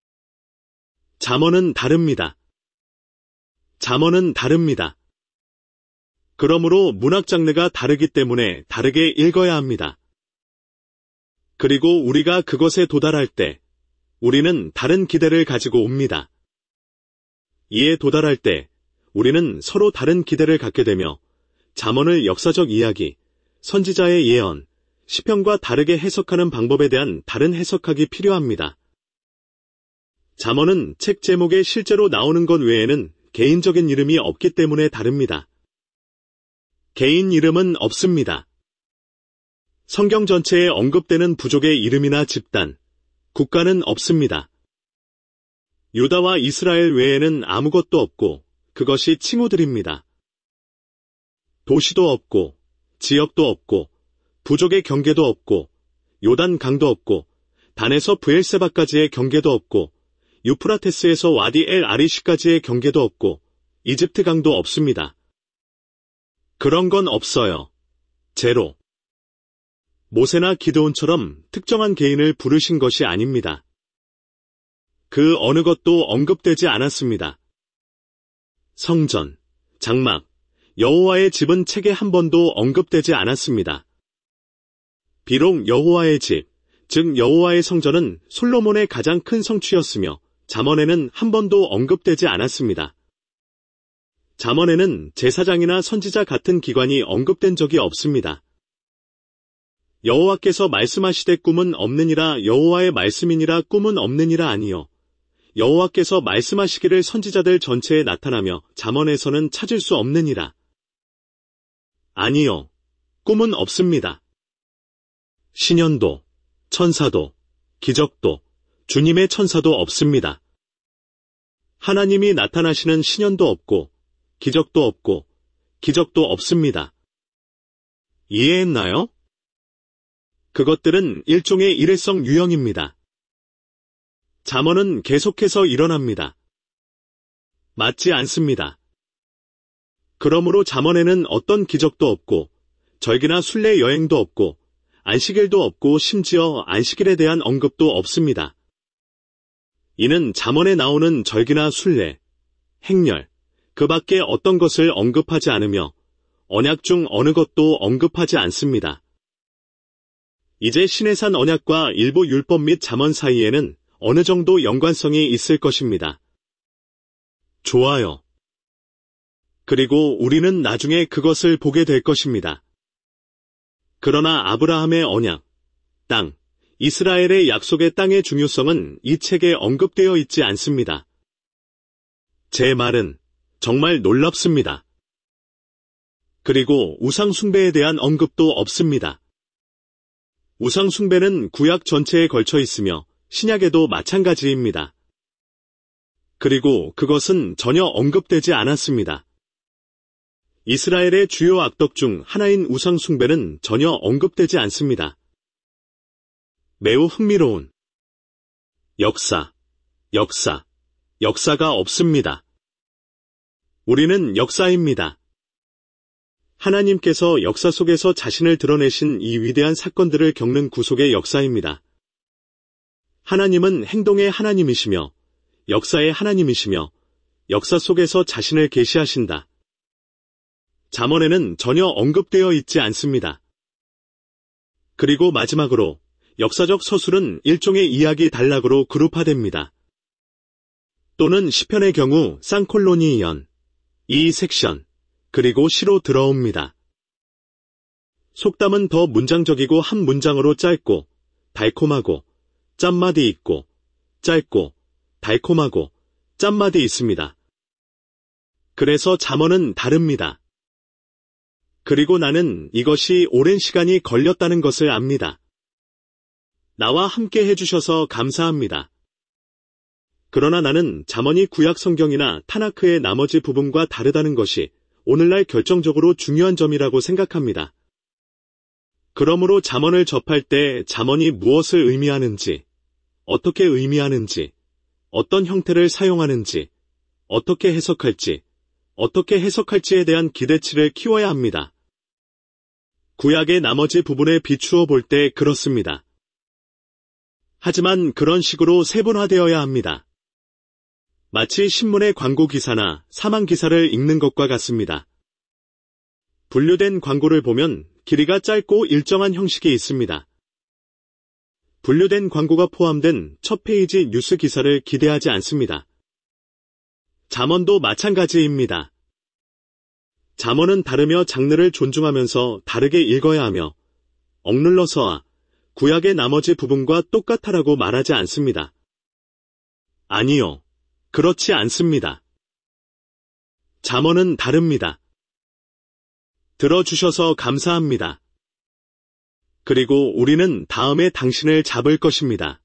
잠언은 다릅니다. 잠언은 다릅니다. 그러므로 문학 장르가 다르기 때문에 다르게 읽어야 합니다. 그리고 우리가 그것에 도달할 때 우리는 다른 기대를 가지고 옵니다. 이에 도달할 때 우리는 서로 다른 기대를 갖게 되며 잠언을 역사적 이야기, 선지자의 예언, 시편과 다르게 해석하는 방법에 대한 다른 해석학이 필요합니다. 잠언은 책 제목에 실제로 나오는 것 외에는 개인적인 이름이 없기 때문에 다릅니다. 개인 이름은 없습니다. 성경 전체에 언급되는 부족의 이름이나 집단, 국가는 없습니다. 유다와 이스라엘 외에는 아무것도 없고 그것이 칭호들입니다. 도시도 없고 지역도 없고 부족의 경계도 없고 요단 강도 없고 단에서 브엘세바까지의 경계도 없고 유프라테스에서 와디 엘 아리시까지의 경계도 없고 이집트 강도 없습니다. 그런 건 없어요. 제로. 모세나 기드온처럼 특정한 개인을 부르신 것이 아닙니다. 그 어느 것도 언급되지 않았습니다. 성전, 장막, 여호와의 집은 책에 한 번도 언급되지 않았습니다. 비록 여호와의 집, 즉 여호와의 성전은 솔로몬의 가장 큰 성취였으며 잠언에는 한 번도 언급되지 않았습니다. 잠언에는 제사장이나 선지자 같은 기관이 언급된 적이 없습니다. 여호와께서 말씀하시되 꿈은 없느니라 여호와의 말씀이니라 꿈은 없느니라 아니요. 여호와께서 말씀하시기를 선지자들 전체에 나타나며 잠언에서는 찾을 수 없느니라. 아니요. 꿈은 없습니다. 신현도, 천사도, 기적도, 주님의 천사도 없습니다. 하나님이 나타나시는 신현도 없고 기적도 없고 기적도 없습니다. 이해했나요? 그것들은 일종의 일회성 유형입니다. 잠언은 계속해서 일어납니다. 맞지 않습니다. 그러므로 잠언에는 어떤 기적도 없고 절기나 순례 여행도 없고 안식일도 없고 심지어 안식일에 대한 언급도 없습니다. 이는 잠언에 나오는 절기나 순례, 행렬, 그 밖에 어떤 것을 언급하지 않으며 언약 중 어느 것도 언급하지 않습니다. 이제 시내산 언약과 일부 율법 및 잠언 사이에는 어느 정도 연관성이 있을 것입니다. 좋아요. 그리고 우리는 나중에 그것을 보게 될 것입니다. 그러나 아브라함의 언약, 땅, 이스라엘의 약속의 땅의 중요성은 이 책에 언급되어 있지 않습니다. 제 말은 정말 놀랍습니다. 그리고 우상 숭배에 대한 언급도 없습니다. 우상 숭배는 구약 전체에 걸쳐 있으며 신약에도 마찬가지입니다. 그리고 그것은 전혀 언급되지 않았습니다. 이스라엘의 주요 악덕 중 하나인 우상 숭배는 전혀 언급되지 않습니다. 매우 흥미로운 역사, 역사, 역사가 없습니다. 우리는 역사입니다. 하나님께서 역사 속에서 자신을 드러내신 이 위대한 사건들을 겪는 구속의 역사입니다. 하나님은 행동의 하나님이시며 역사의 하나님이시며 역사 속에서 자신을 계시하신다. 잠언에는 전혀 언급되어 있지 않습니다. 그리고 마지막으로 역사적 서술은 일종의 이야기 단락으로 그룹화됩니다. 또는 시편의 경우 쌍콜로니연, 이 섹션, 그리고 시로 들어옵니다. 속담은 더 문장적이고 한 문장으로 짧고 달콤하고 짠맛이 있고 짧고 달콤하고 짠맛이 있습니다. 그래서 잠언은 다릅니다. 그리고 나는 이것이 오랜 시간이 걸렸다는 것을 압니다. 나와 함께 해주셔서 감사합니다. 그러나 나는 잠언이 구약 성경이나 타나크의 나머지 부분과 다르다는 것이 오늘날 결정적으로 중요한 점이라고 생각합니다. 그러므로 잠언을 접할 때 잠언이 무엇을 의미하는지, 어떻게 의미하는지, 어떤 형태를 사용하는지, 어떻게 해석할지, 어떻게 해석할지에 대한 기대치를 키워야 합니다. 구약의 나머지 부분에 비추어 볼 때 그렇습니다. 하지만 그런 식으로 세분화되어야 합니다. 마치 신문의 광고 기사나 사망 기사를 읽는 것과 같습니다. 분류된 광고를 보면 길이가 짧고 일정한 형식이 있습니다. 분류된 광고가 포함된 첫 페이지 뉴스 기사를 기대하지 않습니다. 잠언도 마찬가지입니다. 잠언은 다르며 장르를 존중하면서 다르게 읽어야 하며 억눌러서와 구약의 나머지 부분과 똑같아라고 말하지 않습니다. 아니요. 그렇지 않습니다. 잠언은 다릅니다. 들어주셔서 감사합니다. 그리고 우리는 다음에 당신을 잡을 것입니다.